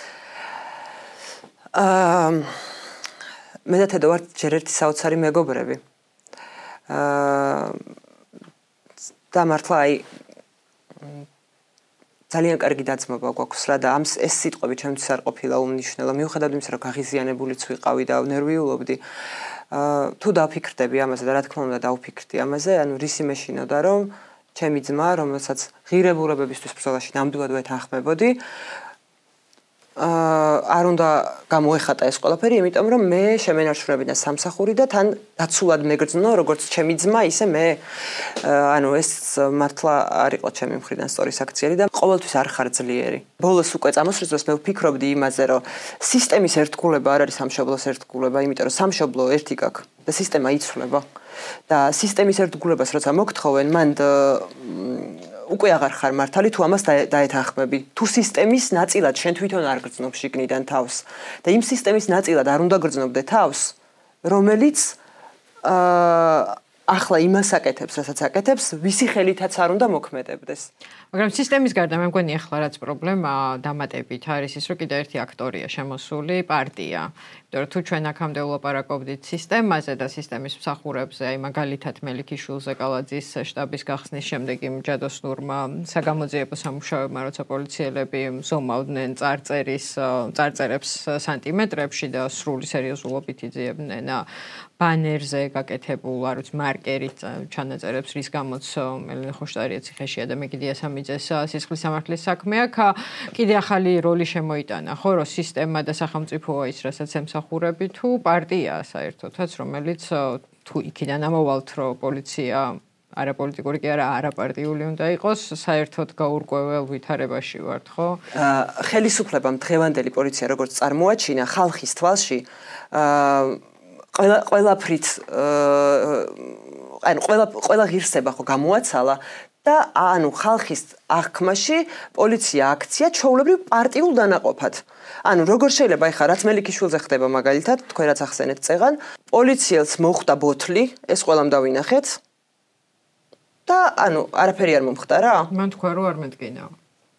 აა მე და თედო ვართ ჯერ ერთი საოცარი მეგობრები. აა და მართლა აი ძალიან კარგი დაძმობა გვაქვს რა და ამ ეს სიტყვები ჩემთვის არ ყოფილა უმნიშვნელო. მიუხედავად იმისა, რომ გაღიზიანებულიც ვიყავი და ნერვიულობდი, აა თუ დავფიქრდები ამაზე და რა თქმა უნდა დავფიქრდი ამაზე, ანუ რისი მეშინოდა რომ ჩემი ძმა, რომელსაც ღირებულებებისთვის ბრძოლაში ნამდვილად ვეთანხმებოდი, აა არ უნდა გამოეხატა ეს ყველაფერი, იმიტომ რომ მე შემენარჩუნებინა სამსახური და თან დაცულად მეგრძნო, როგორც ჩემი ძმა, ისე მე. ანუ ეს მართლა არ იყო ჩემი მხრიდან სწორი საქციელი და ყოველთვის არ ხარ ძლიერი. ბოლოს უკვე წამოსვლის დროს მე ვფიქრობდი იმაზე, რომ სისტემის ერთგულება არ არის სამშობლოს ერთგულება, იმიტომ რომ სამშობლო ერთი გაქვს და სისტემა იცვლება. და სისტემის ერთგულებას როცა მოგთხოვენ, მანდ უკვე აღარ ხარ მართალი თუ ამას დაეთანხმები. თუ სისტემის ნაწილად შენ თვითონ არ გრძნობ შიგნიდან თავს და იმ სისტემის ნაწილად არ უნდა გრძნობდე თავს, რომელიც აა ახლა იმას აკეთებს, რასაც აკეთებს, ვისი ხელითაც არ უნდა მოქმედებდეს. მაგრამ სისტემის გარდა მე მგონი ახლა რაც პრობლემა დამატებით არის ის, რომ კიდე ერთი აქტორია შემოსული პარტია. იმიტომ რომ თუ ჩვენ აქამდე ვლაპარაკობდით სისტემაზე და სისტემის მსახურებზე, აი მაგალითად მელიქიშვილ ზეკალაძის შტაბის გახსნის შემდეგ იმ ჯადოსნურმა საგამოძიებო სამუშაოებმა, როცა პოლიციელები ზომავდნენ წარწერის წარწერებს სანტიმეტრებში და სრული სერიოზულობით იძიებდნენ ბანერზე გაკეთებულ, არ ვიცი, მარკერით ჩანაწერებს, რის გამოც ელენე ხოშტარია ციხეშია და მეკიდია სამიძეს სისხლის სამართლის საქმე აქ კიდე ახალი როლი შემოიტანა, ხო, რომ სისტემა და სახელმწიფოა ის, რასაც ემსახურები, თუ პარტიაა საერთოდაც, რომელიც თუ იქიდან ამოვალთ, რომ პოლიცია არაპოლიტიკური კი არა, არაპარტიული უნდა იყოს, საერთოდ გაურკვეველ ვითარებაში ვართ, ხო? ხელისუფლებამ დღევანდელი პოლიცია როგორც წარმოაჩინა ხალხის თვალში, ყველა ყველაფრით ანუ ყველა ყველა ღირსება ხო გამოაცალა და ანუ ხალხის აღქმაში პოლიცია აქცია ჩვეულებრივ პარტიულ დანაყოფად. ანუ როგორ შეიძლება ეხლა რაც მელიქიშვილზე ხდება მაგალითად, თქვენ რაც ახსენეთ წეღან, პოლიციელს მოხვდა ბოთლი, ეს ყველამ დავინახეთ. და ანუ არაფერი არ მომხდარა? მან თქვა რომ არ მეტკინაო.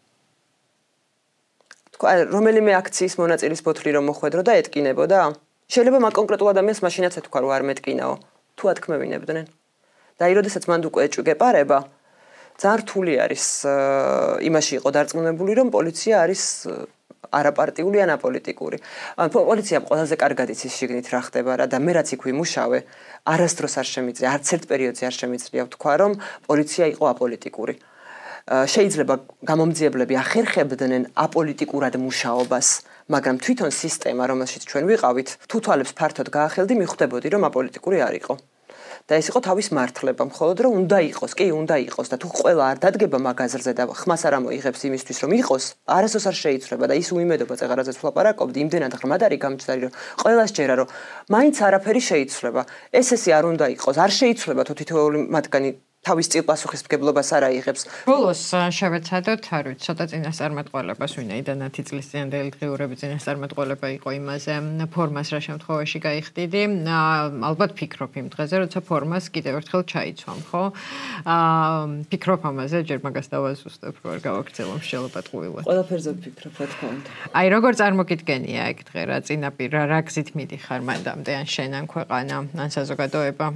თქვა რომელიმე აქციის მონაწილის ბოთლი რომ მოხვედრო და ეტკინებოდა? შეიძლება მაგ კონკრეტულ ადამიანს მაშინაც ეთქვა რომ არ მეტკინაო, თუ ათქმევინებდნენ. და აი როდესაც მანდ უკვე ეჭვი გეპარება, ძალიან რთული არის იმაში იყო დარწმუნებული რომ პოლიცია არის არაპარტიული ან აპოლიტიკური. ანუ პოლიციამ ყველაზე კარგად იცის შიგნით რა ხდება რა და მე რაც იქ ვიმუშავე, არასდროს არ შემიძლია, არც ერთ პერიოდზე არ შემიძლია ვთქვა რომ პოლიცია იყო აპოლიტიკური. შეიძლება გამომძიებლები ახერხებდნენ აპოლიტიკურად მუშაობას, მაგრამ თვითონ სისტემა, რომელშიც ჩვენ ვიყავით, თუ თვალებს ფართოდ გაახელდი, მიხვდებოდი რომ აპოლიტიკური არ იყო. და ეს იყო თავის მართლება, მხოლოდ რომ უნდა იყოს, კი, უნდა იყოს და თუ ყველა არ დადგება მაგაზრზე და ხმას არ ამოიღებს იმისთვის რომ იყოს, არასდროს არ შეიცვლება და ის უიმედობა წეღა რაზეც ვლაპარაკობდი, იმდენად ღრმად არის გამჭდარი რომ ყველას ჯერა რომ მაინც არაფერი შეიცვლება. ეს ესე არ უნდა იყოს, არ შეიცვლება თუ თითოეული მათგანი თავის წილ პასუხისმგებლობას არ აიღებს. ბოლოს შევეცადოთ, არ ვიცი, ცოტა წინასწარმეტყველებას ვინაიდანათი წლის წინანდელი დღიურები წინასწარმეტყველება იყო იმაზე, ფორმას რა შემთხვევაში გაიხდიდი. ალბათ ფიქრობ იმ დღეზე, როცა ფორმას კიდევ ერთხელ ჩაიცვამ, ხო? აა ფიქრობ ამაზე, ჯერ მაგას დავაზუსტებ, რომ არ გავაქცევო მსჯელობად ყუილად. ყველაფერზე ვფიქრობ, რა თქმა უნდა. აი, როგორ წარმოგიდგენია ეგ დღე რა წინაპირ რა რა გზით მიდიხარ მანდამდე ან შენ ან ქვეყანა, ან საზოგადოება?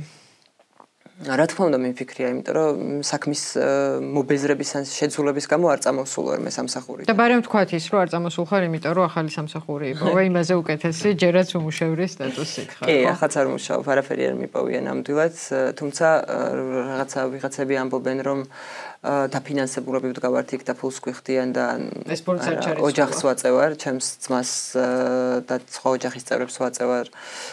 რა თქმა უნდა მიმფიქრია, იმიტომ რომ საქმის მობეზრების ან შეძულების გამო არ წამოსულ ვარ მე სამსახურით. და ბარემ თქვათ ის, რომ არ წამოსულ ხარ, იმიტომ რომ ახალი სამსახური იპოვე, იმაზე უკეთესი, ჯერაც უმუშევრი სტატუსით ხარ. კი, ახაც არ მუშაობ, არაფერი არ მიპოვია ნამდვილად, თუმცა რაღაცა ვიღაცები ამბობენ, რომ დაფინანსებულები ვდგავართ იქ და ფულს გვიხდიან და ოჯახს ვაწევარ, ჩემს ძმას და სხვა ოჯახის წევრებს ვაწევარ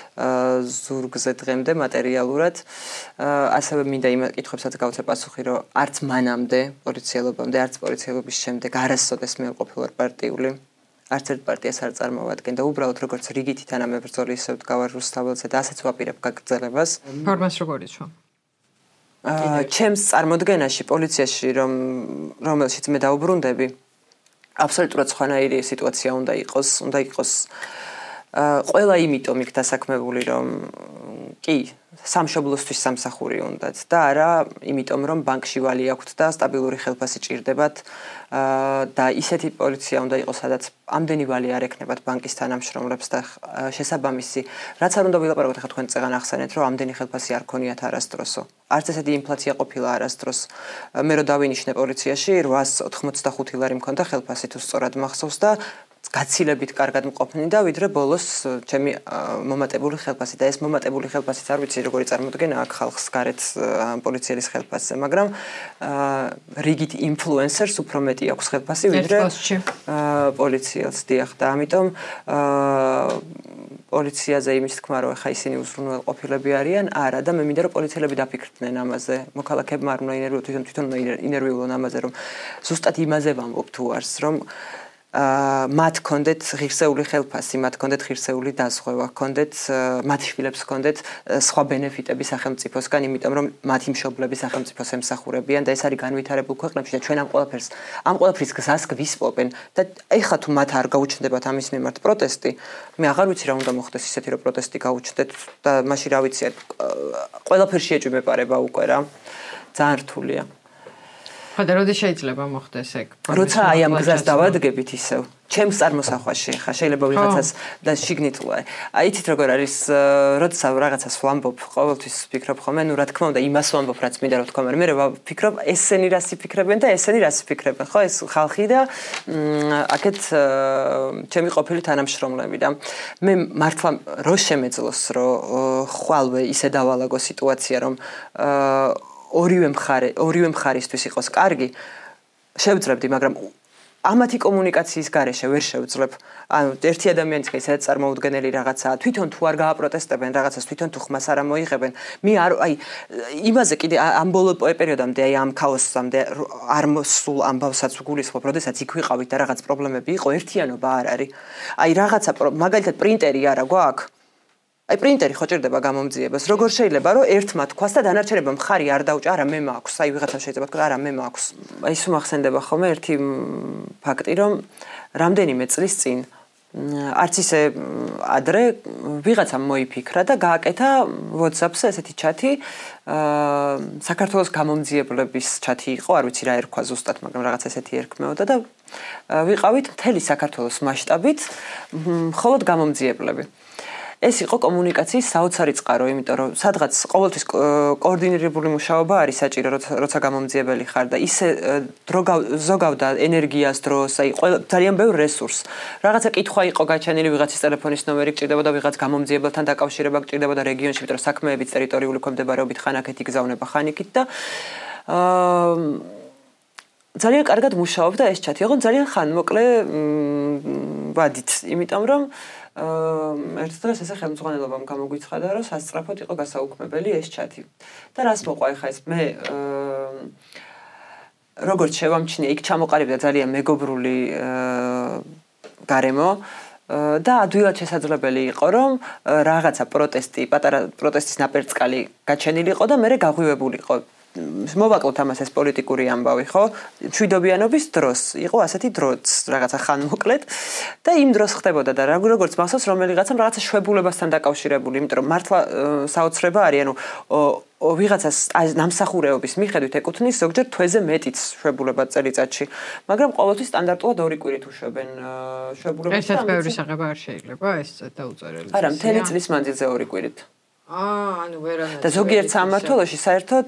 ზურგზე დღემდე მატერიალურად. ასევე მინდა იმ კითხვებსაც გავცე პასუხი, რომ არც მანამდე პოლიციელობამდე, არც პოლიციელობის შემდეგ არასოდეს მე ყოფილვარ პარტიული. არც ერთ პარტიას არ წარმოვადგენ და უბრალოდ როგორც რიგითი თანამებრძოლი ისე ვდგავარ რუსთაველზე და ასეც ვაპირებ გაგრძელებას. ფორმას როგორ იცვა? ჩემს წარმოდგენაში პოლიციაში რომ რომელშიც მე დაუბრუნდები, აბსოლუტურად სხვანაირი სიტუაცია უნდა იყოს, უნდა იყოს ყველა იმიტომ იქ დასაქმებული რომ კი სამშობლოსთვის სამსახური უნდათ და არა იმიტომ რომ ბანკში ვალი აქვთ და სტაბილური ხელფასი ჭირდებათ და ისეთი პოლიცია უნდა იყოს სადაც ამდენი ვალი არ ექნებათ ბანკის თანამშრომლებს და შესაბამისი რაც არ უნდა ვილაპარაკოთ ახლა თქვენ წეგან ახსენეთ რომ ამდენი ხელფასი არ ქონიათ არასდროსო არც ესეთი ინფლაცია ყოფილა არასდროს მე რო დავინიშნე პოლიციაში რვაას ოთხმოცდახუთი ლარი მქონდა ხელფასი თუ სწორად მახსოვს და გაცილებით კარგად მყოფნი და ვიდრე ბოლოს ჩემი მომატებული ხელფასი და ეს მომატებული ხელფასიც არ ვიცი როგორი წარმოდგენა აქ ხალხს გარეთ პოლიციელის ხელფასზე მაგრამ რიგით ინფლუენსერს უფრო მეტი აქვს ხელფასი ვიდრე პოლიციელს დიახ და ამიტომ პოლიციაზე იმის თქმა რომ ხა ისინი უზრუნველყოფილები არიან არა და მე მინდა რომ პოლიციელები დაფიქრდნენ ამაზე მოქალაქეებმა არ უნდა ინერვიულონ თვითონ თვითონ ინერვიულონ ამაზე რომ ზუსტად იმაზე ვამბობ თუ არს რომ აა მათ კონდეთ ღირსეული ხელფასი, მათ კონდეთ ღირსეული დაზღვევა, კონდეთ მათ შვილებს კონდეთ სხვა ბენეფიტები სახელმწიფოსგან, იმიტომ რომ მათი მშობლები სახელმწიფოს ემსახურებიან და ეს არის განვითარებულ ქვეყნებში და ჩვენ ამ ყველაფერს ამ ყველაფრის გზას გვისპობენ და ეხლა თუ მათ არ გაუჩნდებათ ამის მიმართ პროტესტი, მე აღარ ვიცი რა უნდა მოხდეს ისეთი რომ პროტესტი გაუჩნდეთ და მაშინ რა ვიცი, ყველაფერში ეჭვმეპარება უკვე რა. ძალიან რთულია. ხოდა როდის შეიძლება მოხდეს ეგ? როცა აი ამ გზას დავადგებით ისევ, ჩემს წარმოსახვაში ხა შეიძლება ვიღაცას და შიგნით აი იცით როგორ არის, როცა რაღაცას ვამბობ, ყოველთვის ვფიქრობ ხოლმე, ნუ რა თქმა უნდა იმას ვამბობ, რაც მინდა რა თქმა უნდა, მე ვფიქრობ ესენი რას იფიქრებენ და ესენი რას იფიქრებენ, ხო, ეს ხალხი და აქეთ ჩემი ყოფილი თანამშრომლები და მე მართლა რო შემეძლოს, რომ ხვალვე ისე დავალაგო სიტუაცია, რომ ორივე მხარე, ორივე მხარისთვის იყოს კარგი, შევძლებდი, მაგრამ ამათი კომუნიკაციის გარეშე ვერ შევძლებ. ანუ ერთი ადამიანის ისეთ წარმოუდგენელი რაღაცაა, თვითონ თუ არ გააპროტესტებენ რაღაცას, თვითონ თუ ხმას არ მოიღებენ, მე არ აი იმაზე კიდე ამ ბოლო პერიოდამდე აი ამ ქაოსამდე არ მოსულ ამბავსაც გულისხმობ, როდესაც იქ ვიყავით და რაღაც პრობლემები იყო, ერთიანობა არ არის. აი რაღაცა მაგალითად პრინტერი არა გვაქვს. აი პრინტერი ხო ჭირდება გამომძიებას. როგორ შეიძლება რომ ერთმა თქვას და დანარჩენებმა მხარი არ დაუჭა, არა მე მაქვს. აი ვიღაცა შეიძლება თქვა, არა მე მაქვს. აი ის უმახსენდება ხოლმე ერთი ფაქტი, რომ რამდენიმე წლის წინ არც ისე ადრე ვიღაცამ მოიფიქრა და გააკეთა WhatsApp-ზე ესეთი ჩათი, საქართველოს გამომძიებლების ჩათი იყო, არ ვიცი რა ერქვა ზუსტად, მაგრამ რაღაც ესეთი ერქმეოდა და ვიყავით მთელი საქართველოს მასშტაბით მხოლოდ გამომძიებლები. ეს იყო კომუნიკაციის საოცარი წყარო, იმიტომ რომ სადღაც ყოველთვის კოორდინირებული მუშაობა არის საჭირო, როცა გამომძიებელი ხარ და ისე დრო ზოგავდა ენერგიას, დროს, აი ძალიან ბევრ რესურსს. რაღაცა კითხვა იყო გაჩენილი, ვიღაცის ტელეფონის ნომერი გჭირდებოდა, ვიღაც გამომძიებელთან დაკავშირება გჭირდებოდა რეგიონში, იმიტომ რომ საქმეებიც ტერიტორიული ქვემდებარეობით ხან აქეთ იგზავნება, ხან იქით და აა ძალიან კარგად მუშაობდა ეს ჩათი. ოღონდ ძალიან ხანმოკლე ვადით, იმიტომ რომ ერთ დღეს ესე ხელმძღვანელობამ გამოგვიცხადა, რომ სასწრაფოდ იყო გასაუქმებელი ეს ჩათი. და რას მოყვა ახლა ეს მე როგორც შევამჩნიე, იქ ჩამოყალიბდა ძალიან მეგობრული გარემო და ადვილად შესაძლებელი იყო, რომ რაღაცა პროტესტი, პატარა პროტესტის ნაპერწკალი გაჩენილი იყო და მე გაღვივებულიყო. მოვაკლოთ ამას ეს პოლიტიკური ამბავი, ხო? მშვიდობიანობის დროს იყო ასეთი დროც, რაღაცა ხანმოკლედ და იმ დროს ხდებოდა და როგორც მახსოვს, რომელიღაცამ რაღაცა შვებულებასთან დაკავშირებული, იმიტომ რომ მართლა საოცრება არის, ანუ ვიღაცას ნამსახურეობის მიხედვით ეკუთვნის ზოგჯერ თვეზე მეტიც შვებულება წელიწადში, მაგრამ ყოველთვის სტანდარტულად ორი კვირით უშვებენ შვებულებას. ესეც ბევრი საღება არ შეიძლება, ეს დაუწერელი. არა, მთელი წლის მანძილზე ორი კვირით. აა, ანუ ვერანაირად. და ზოგიერთ სამმართველოში საერთოდ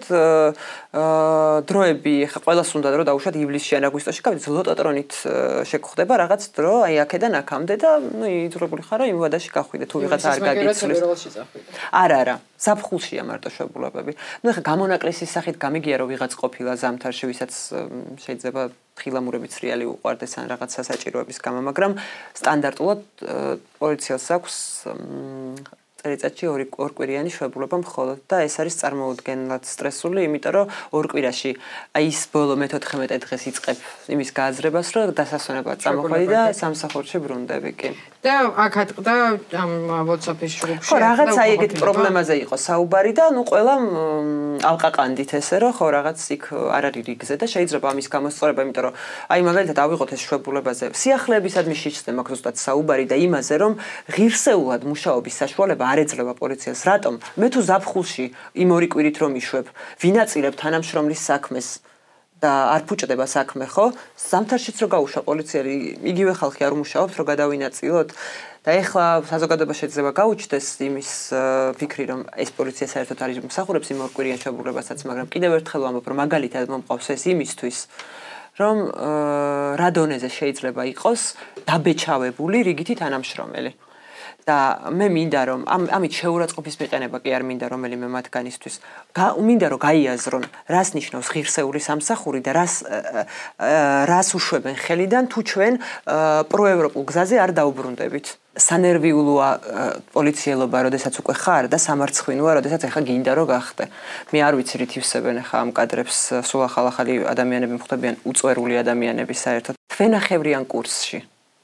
დროები, ხა ყველას უნდა რომ დაუშვათ ივლისში ან აგვისტოში, გავიდეთ ლოტოტრონით შეგხვდება რაღაც დრო, აი აქედან აქამდე და ნუ იძულებული ხარ რომ იმ ვადაში გახვიდე თუ ვიღაც არ გაგიცვლის. არა, არა, ზაფხულშია მარტო შვებულებები. ნუ ხა გამონაკლისის სახით გამიგია რომ ვიღაც ყოფილა ზამთარში, ვისაც შეიძლება ხილამურებით რეალი უყვარდეს ან რაღაც სასაჭიროების გამო, მაგრამ სტანდარტულად პოლიციას აქვს წელიწადში ორი ორკვირიანი შვებულება მხოლოდ და ეს არის წარმოუდგენლად სტრესული, იმიტომ რომ ორ კვირაში აი ის ბოლო მეთოთხმეტე დღეს იწყებ იმის გააზრებას, რომ დასასვენებლად წამოხვედი და სამსახურში ბრუნდები კი. და აქ ატყდა ამ WhatsApp-ის ჯგუფში. ხო, რაღაც აი ეგეთ პრობლემაზე იყო საუბარი და ნუ ყველა ალყაყანდით ესე რომ ხო რაღაც იქ არ არის რიგზე და შეიძლება ამის გამოსწორება, იმიტომ რომ აი მაგალითად ავიღოთ ეს შვებულებაზე. სიახლეებისადმი შეჭრა მაქვს ზუსტად საუბარი და იმაზე რომ ღირსეულად მუშაობის საშუალება არ ეძლევა პოლიციას. რატომ? მე თუ ზაფხულში იმ ორი კვირით რომ იშვებ, ვინაწილებ თანამშრომლის საქმეს და არ ფუჭდება საქმე, ხო? ზამთარშიც რო გაუშვა პოლიციელი, იგივე ხალხი არ უმუშაობს, რომ გადავინაწილოთ. და ეხლა საზოგადოება შეიძლება გაუჩნდეს იმის ფიქრი, რომ ეს პოლიცია საერთოდ არის მსახურებს იმ ორ კვირიან შვებულებასაც, მაგრამ კიდევ ერთხელ ვამბობ, რომ მაგალითად მომყავს ეს იმისთვის, რომ რა დონეზე შეიძლება იყოს დაბეჭავებული რიგითი თანამშრომელი. და მე მინდა რომ ამ ამით შეურაცხყოფის მიყენება კი არ მინდა რომელიმე მათგანისთვის. მინდა რომ გაიაზრონ, რას ნიშნავს ღირსეული სამსახური და რას რას უშვებენ ხელიდან თუ ჩვენ პროევროპულ გზაზე არ დაუბრუნდებით. სანერვიულოა პოლიციელობა, როდესაც უკვე ხარ და სამარცხვინოა, როდესაც ახლა გინდა რომ გახდე. მე არ ვიცი რით ივსებენ ახლა ამ კადრებს, სულ ახალ-ახალი ადამიანები მხვდებიან, უწვერული ადამიანები საერთოდ. თქვენახევრიან კურსში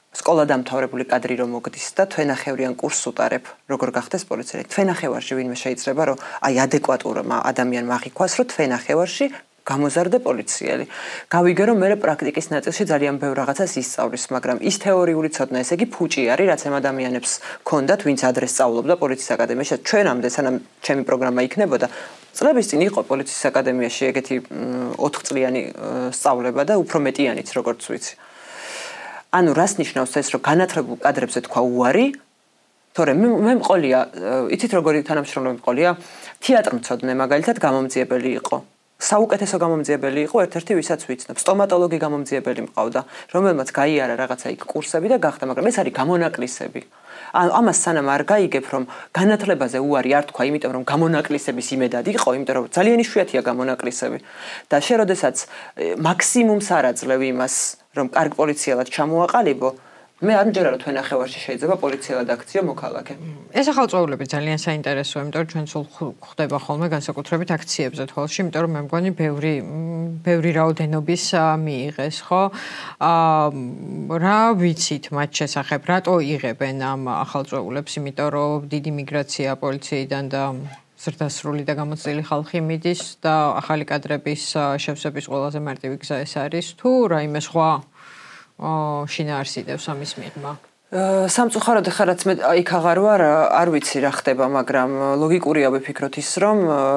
სკოლადამთავრებული კადრი რომ მოგდის და თვენახევრიან კურსს უტარებ, როგორ გახდეს პოლიციელი. თვენახევარში ვინმე შეიძლება რომ აი ადეკვატურმა ადამიანმა აღიქვას, რომ თვენახევარში გამოზარდა პოლიციელი. გავიგე რომ მე პრაქტიკის ნაწილში ძალიან ბევრ რაღაცას ისწავლის, მაგრამ ის თეორიული ცოდნა, ესე იგი ფუჭი არის, რაც ამ ადამიანებს ჰქონდათ, ვინც ადრე სწავლობდა პოლიციის აკადემიაში. ჩვენამდე სანამ ჩემი პროგრამა იქნებოდა, წლების წინ იყო პოლიციის აკადემიაში ეგეთი ოთხ წლიანი სწავლება და უფრო მეტიანიც, როგორც ვიცი. ანუ რას ნიშნავს ეს, რომ განათლებულ კადრებზე თქვა უარი, თორემ მე მყოლია, იცით როგორი თანამშრომლები მყოლია, თეატრმცოდნე მაგალითად გამომძიებელი იყო. საუკეთესო გამომძიებელი იყო ერთ-ერთი ვისაც ვიცნობ. სტომატოლოგი გამომძიებელი მყავდა, რომელმაც გაიარა რაღაცა იქ კურსები და გახდა, მაგრამ ეს არის გამონაკლისები. ანუ ამას სანამ არ გაიგებ, რომ განათლებაზე უარი არ თქვა, იმიტომ რომ გამონაკლისების იმედად იყო, იმიტომ რომ ძალიან იშვიათია გამონაკლისები. და შე როდესაც მაქსიმუმს არ აძლევ იმას, რომ კარგ პოლიციელად ჩამოაყალიბო, მე არ მჯერა რომ თვენახევარში შეიძლება პოლიციელად აქციო მოქალაქე. ეს ახალწოვრები ძალიან საინტერესოა, იმიტომ რომ ჩვენ სულ ხდება ხოლმე განსაკუთრებით აქციებზე თვალში, იმიტომ რომ მე მგონი ბევრი ბევრი რაოდენობის მიიღეს, ხო? აა რა ვიცით მათ შესახებ, რატო იღებენ ამ ახალწოვრებს, იმიტომ რომ დიდი მიგრაცია პოლიციიდან და ზრდასრული და გამოცდილი ხალხი მიდის და ახალი კადრების შევსების ყველაზე მარტივი გზა ეს არის თუ რაიმე სხვა აა შინაარსიდევს ამის მიღმა. სამწუხაროდ ხა რაც მე იქ აღარ ვარ, არ ვიცი რა ხდება, მაგრამ ლოგიკურია ვიფიქროთ ის, რომ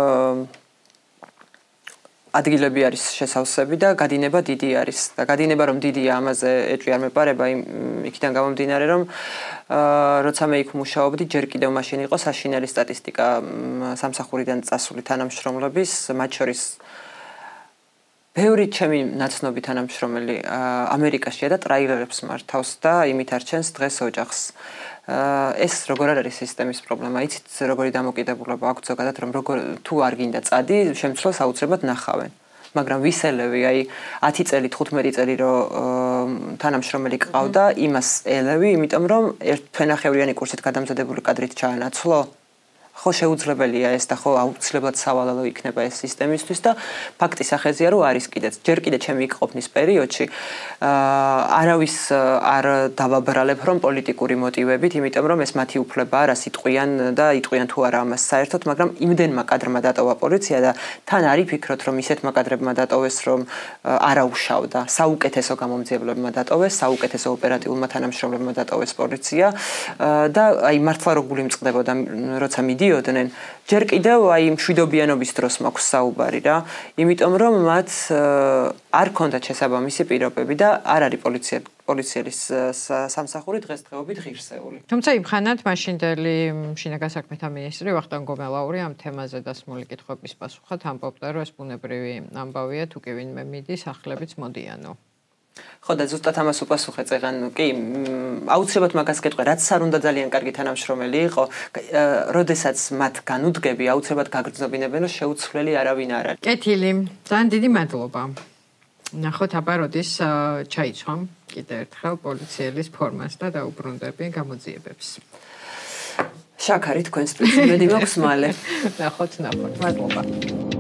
ადგილები არის შესავსები და გადინება დიდი არის. და გადინება რომ დიდია, ამაზე ეჭვი არ მეპარება, იქიდან გამომდინარე, რომ როცა მე იქ მუშაობდი, ჯერ კიდევ მაშინ იყო საშინელი სტატისტიკა სამსახურიდან წასული თანამშრომლების, მათ შორის ბევრი ჩემი ნაცნობი თანამშრომელი ამერიკაშია და ტრაილერებს მართავს და იმით არჩენს დღეს ოჯახს. ეს როგორ არის სისტემის პრობლემა? იცით როგორი დამოკიდებულება აქვს ზოგადად, რომ როგორ თუ არ გინდა წადი, შემცვლელს აუცილებლად ნახავენ. მაგრამ ვისელევი, აი ათი წელი, თხუთმეტი წელი რომ თანამშრომელი გყავდა, იმას ელევი, იმიტომ რომ ერთ თვენახევრიანი კურსით გადამზადებული კადრით ჩაანაცვლო. ხო შეუძლებელია ეს და ხო აუცილებლად სავალალო იქნება ეს სისტემისთვის და ფაქტის ახეზია რომ არის კიდეც ჯერ კიდე ჩემი იქ ყოფნის პერიოდში არავის არ დავაბრალებ რომ პოლიტიკური მოტივებით, იმიტომ რომ ეს მათი უფლება არა სიტყვიან და იტყვიან თუ არა ამას საერთოდ, მაგრამ იმდენმა კადრმა დატოვა პოლიცია და თან არის ფიქრობ რომ ისეთმა კადრებმა დატოვეს რომ არაუშავდა, საუკეთესო გამომძიებლებმა დატოვეს, საუკეთესო ოპერატიულმა თანამშრომლებმა დატოვეს პოლიცია და აი მართლა როგული მწყდებოდა როცა მიდიოდნენ, ჯერ კიდევ აი მშვიდობიანობის დროს მაქვს საუბარი რა, იმიტომ რომ მათ არ ქონდათ შესაბამისი პირობები და არ არის პოლიცია პოლიციის სამსახური დღესდღეობით ღირსეული. თუმცა იმხანად მაშინდელი შინაგან საქმეთა მინისტრი ვახტანგ გომელაური ამ თემაზე დასმული კითხვების პასუხად ამბობდა, რომ ეს ბუნებრივი ამბავია, თუ კი ვინმე მიდის, ახლებიც მოდიანო. ხო და ზუსტად ამას უპასუხე წეგან, კი, აუცილებლად მაგას გეტყვი, რაც არ უნდა ძალიან კარგი თანამშრომელი იყო, როდესაც მათ განუდგები, აუცილებლად გაგრძნობინებენ, რომ შეუცვლელი არავინ არ არის. კეთილი, ძალიან დიდი მადლობა. ნახოთ აბა როდის ჩაიცვამ კიდევ ერთხელ პოლიციელის ფორმას და დაუბრუნდები გამოძიებებს. შაქარი თქვენს პრინციპები მაქვს მალე. ნახოთ, ნახოთ, მადლობა.